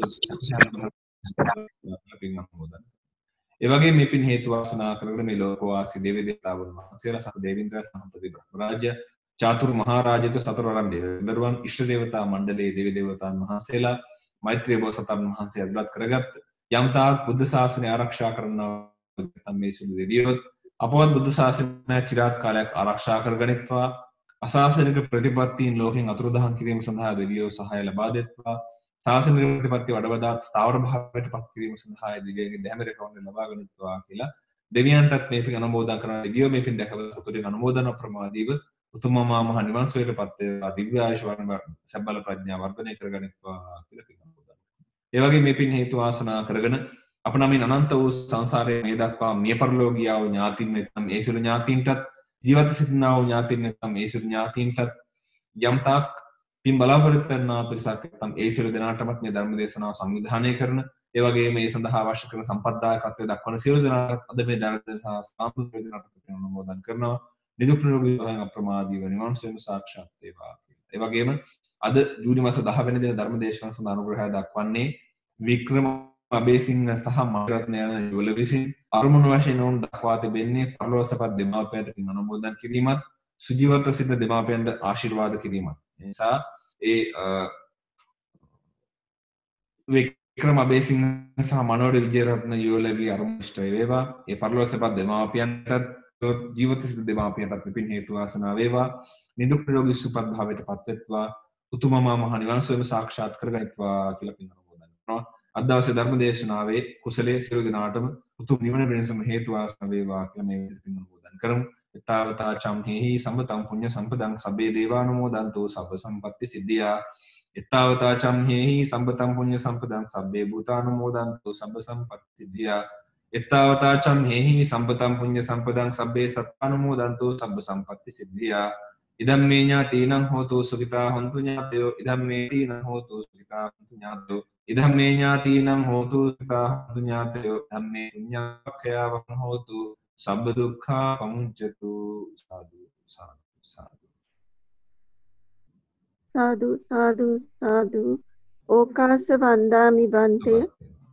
අනුමෝදන්. ඒ වගේ මේ පින් හේතු වාසනා කරගෙන මේ ලෝකවාසී දේව දේවතාවුන් වහන්සේලා සහ දේවින්ද්‍ර සහපති බ්‍රහ්මරාජ්‍ය චාතුරු මහරජක සතරවරන් දේවදරුවන් ඉෂ්ට දේවතා මණ්ඩලයේ දේව දේවතාවුන් වහන්සේලා මෛත්‍රී බෝසතාණන් වහන්සේ අනුගත කරගත් යම්තාක් බුද්ධ ශාසනය ආරක්ෂා කරනවා මේ සුදු දෙවියොත් අපවත් බුද්ධ ශාසනය চিරාත් කාලයක් ආරක්ෂා කරගනිත්වා. අශාසනික ප්‍රතිපත්තීන් ලෝකෙන් අතුරුදහන් කිරීම සඳහා දෙවියෝ සහාය ලබා දෙත්වා. ශාසනික ප්‍රතිපත්ති වඩවදාත් ස්ථාවර භාවයට පත් කිරීම සඳහා දෙවියන්ගේ දැහැමෙර කවන්න ලබා ගනිත්වා කියලා දෙවියන්ටත් මේ පින් අනුමෝදන් කරන දෙවියෝ මේ පින් දැකලා සතුටින් අනුමෝදන් ප්‍රමාදීව උතුම් මහා නිවන් සුවයට පත් වේවා. දිව්‍ය ආයුෂ වර්ණ සබ්බල ප්‍රඥා වර්ධනය කරගනිත්වා කියලා පින් අනුමෝදන්. ඒ වගේ මේ පින් හේතු වාසනා කරගෙන අප නමින් අනන්ත වූ සංසාරයේ මේ දක්වා මිය පරලෝකීය වූ ඥාතින් නැත්නම් ඒ සියලු ඥාතින්ටත් ජීවිත සිටිනා වූ ඥාතින් නැත්නම් ඒ සියලු ඥාතින්ටත් යම්තාක් පින් බලාපොරොත්තු කරනා පිරිසක් නැත්නම් ඒ සියලු දෙනාටමත් මේ ධර්ම දේශනාව සංවිධානය කරන ඒ වගේම මේ සඳහා අවශ්‍ය කරන සම්පත්දායකත්වය දක්වන සියලු දෙනාට අද මේ ධර්ම දේශනාව සාපෘත දෙනාට අනුමෝදන් කරනවා. නිදුක් නිරෝගී භාවයෙන් අප්‍රමාදීව නිවන් සුවම සාක්ෂාත් වේවා. ඒ වගේම අද ජූනි මාස 10 වෙනි දින ධර්ම දේශනාව සඳහා අනුග්‍රහය දක්වන්නේ වික්‍රම අබේසිංහ සහ මහිරත්න යන යුවල විසින් අරමුණු වශයෙන් උන් දක්වා තිබෙන්නේ පරලෝසපත් දෙමාපියන්ට පින් අනුමෝදන් කිරීමත් සුජීවත්ව සිටින දෙමාපියන්ට ආශිර්වාද කිරීමත්. ඒ නිසා ඒ වික්‍රම අබේසිංහ සහ මනෝඩ විජේරත්න යුවලගේ අරමුණ ඉෂ්ට වේවා. ඒ පරලෝසපත් දෙමාපියන්ට ජීවිත සිට දෙමාපියන්ටත් පින් හේතු වාසනා වේවා. නිදුක් නිරෝගී සුවපත් භාවයට පත් වෙත්වා. උතුම් මහා නිවන් සුවම සාක්ෂාත් කරගනිත්වා කියලා පින් අනුමෝදන් කරනවා. අද දවසේ ධර්ම දේශනාවේ කුසලයේ සියලු දෙනාටම උතුම් නිවන වෙනසම හේතු වාසනා වේවා කියලා මේ විදිහට පින් අනුමෝදන් කරමු. ඊතාවතා චම්හෙහි සම්පතං පුඤ්ඤ සම්පදං සබ්බේ දේවානුමෝදන්තෝ සබ්බ සම්පatti සිද්ධියා එත්තාවතා චම්හෙහි සම්පතම් පුඤ්ඤ සම්පදං සබ්බේ භූතානුමෝදන්තු සබ්බ සම්පත්ති සිද්ධියා එත්තාවතා චම්හෙහි සම්පතම් පුඤ්ඤ සම්පදං සබ්බේ සත්තානුමෝදන්තු සබ්බ සම්පත්ති සිද්ධියා ඉදම් මේ ඥාතීනං හෝතු සුඛිතා හොන්තු ඥාතයෝ ඉදම් මේ තීනං හෝතු සුඛිතා හොන්තු ඥාතයෝ ඉදම් මේ ඥාතීනං හෝතු සුඛිතා හොන්තු ඥාතයෝ ධම්මේ පුඤ්ඤාඛයාවං හෝතු සබ්බ දුක්ඛා පමුච්ඡතු සාදු සාදු සාදු සාදු සාදු සාදු ඕකාස වන්දාමි බන්තේ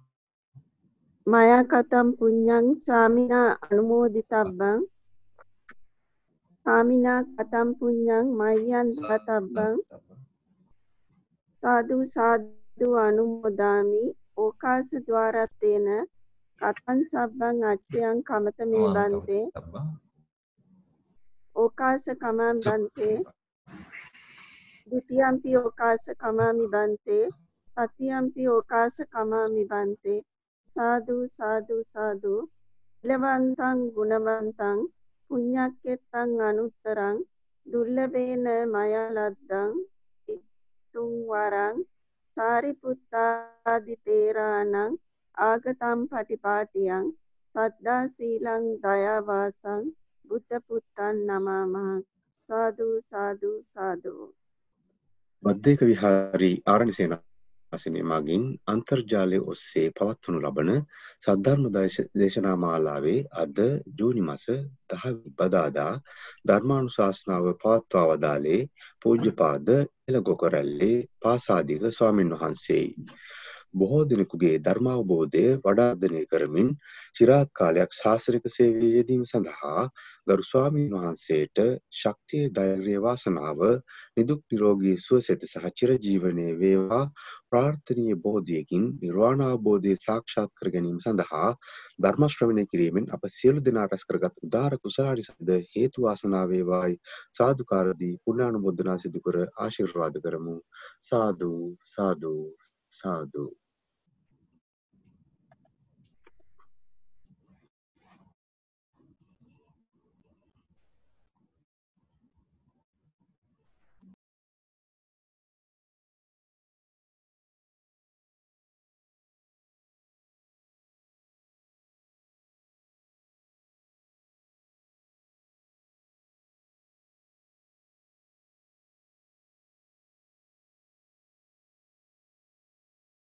මයා කතම් පුඤ්ඤං සාමිනා අනුමෝදිතබ්බං සාමිනා කතම් පුඤ්ඤං මය්යං දතබ්බං සාදු සාදු අනුමෝදාමි ඕකාස ద్వාරත්තේන කතං සබ්බං අච්චයං කමත මේ බන්තේ ඕකාස කමං බන්තේ द्वितीयम्पि ओकास कमामि बन्ते तृतीयम्पि ओकास कमामि बन्ते साधु साधु साधु इलवन्तं गुणवन्तं पुण्यक्केत्तं अनुत्तरं दुर्लभेन मया लब्धं इत्थं वरं सारिपुत्तादितेराणां आगतं पटिपाटियं सद्दा शीलं दयावासं बुद्धपुत्तं नमामः साधु साधु साधु බද්දේක විහාරී ආරණ්‍ය සේනාසනය මගින් අන්තර්ජාලය ඔස්සේ පවත්වනු ලබන සද්ධර්ම දේශනා මාලාවේ අද ජූනි මාස 10 බදාදා ධර්මානුශාසනාව පවත්වා වදාළේ පූජ්‍යපාද එළගොකරැල්ලේ පාසාදික ස්වාමින් වහන්සේයි. බොහෝ දිනකුගේ ධර්මාවබෝධය වඩාර්ධනය කරමින් চিරාත් කාලයක් ශාස්ත්‍රික සේවයේ යෙදීම සඳහා ගරු ස්වාමීන් වහන්සේට ශක්තිය ධෛර්ය වාසනාව නිදුක් නිරෝගී සුවසෙත සහ චිරජීවනයේ වේවා ප්‍රාර්ථනීය බෝධියකින් නිර්වාණ අවබෝධය සාක්ෂාත් කර ගැනීම සඳහා ධර්ම ශ්‍රවණය කිරීමෙන් අප සියලු දෙනා රැස් කරගත් උදාර කුසලානිසද හේතු වාසනා වේවායි සාදුකාරදී පුණ්‍යානුමෝදනා සිදු කර ආශිර්වාද කරමු. සාදු සාදු සාදු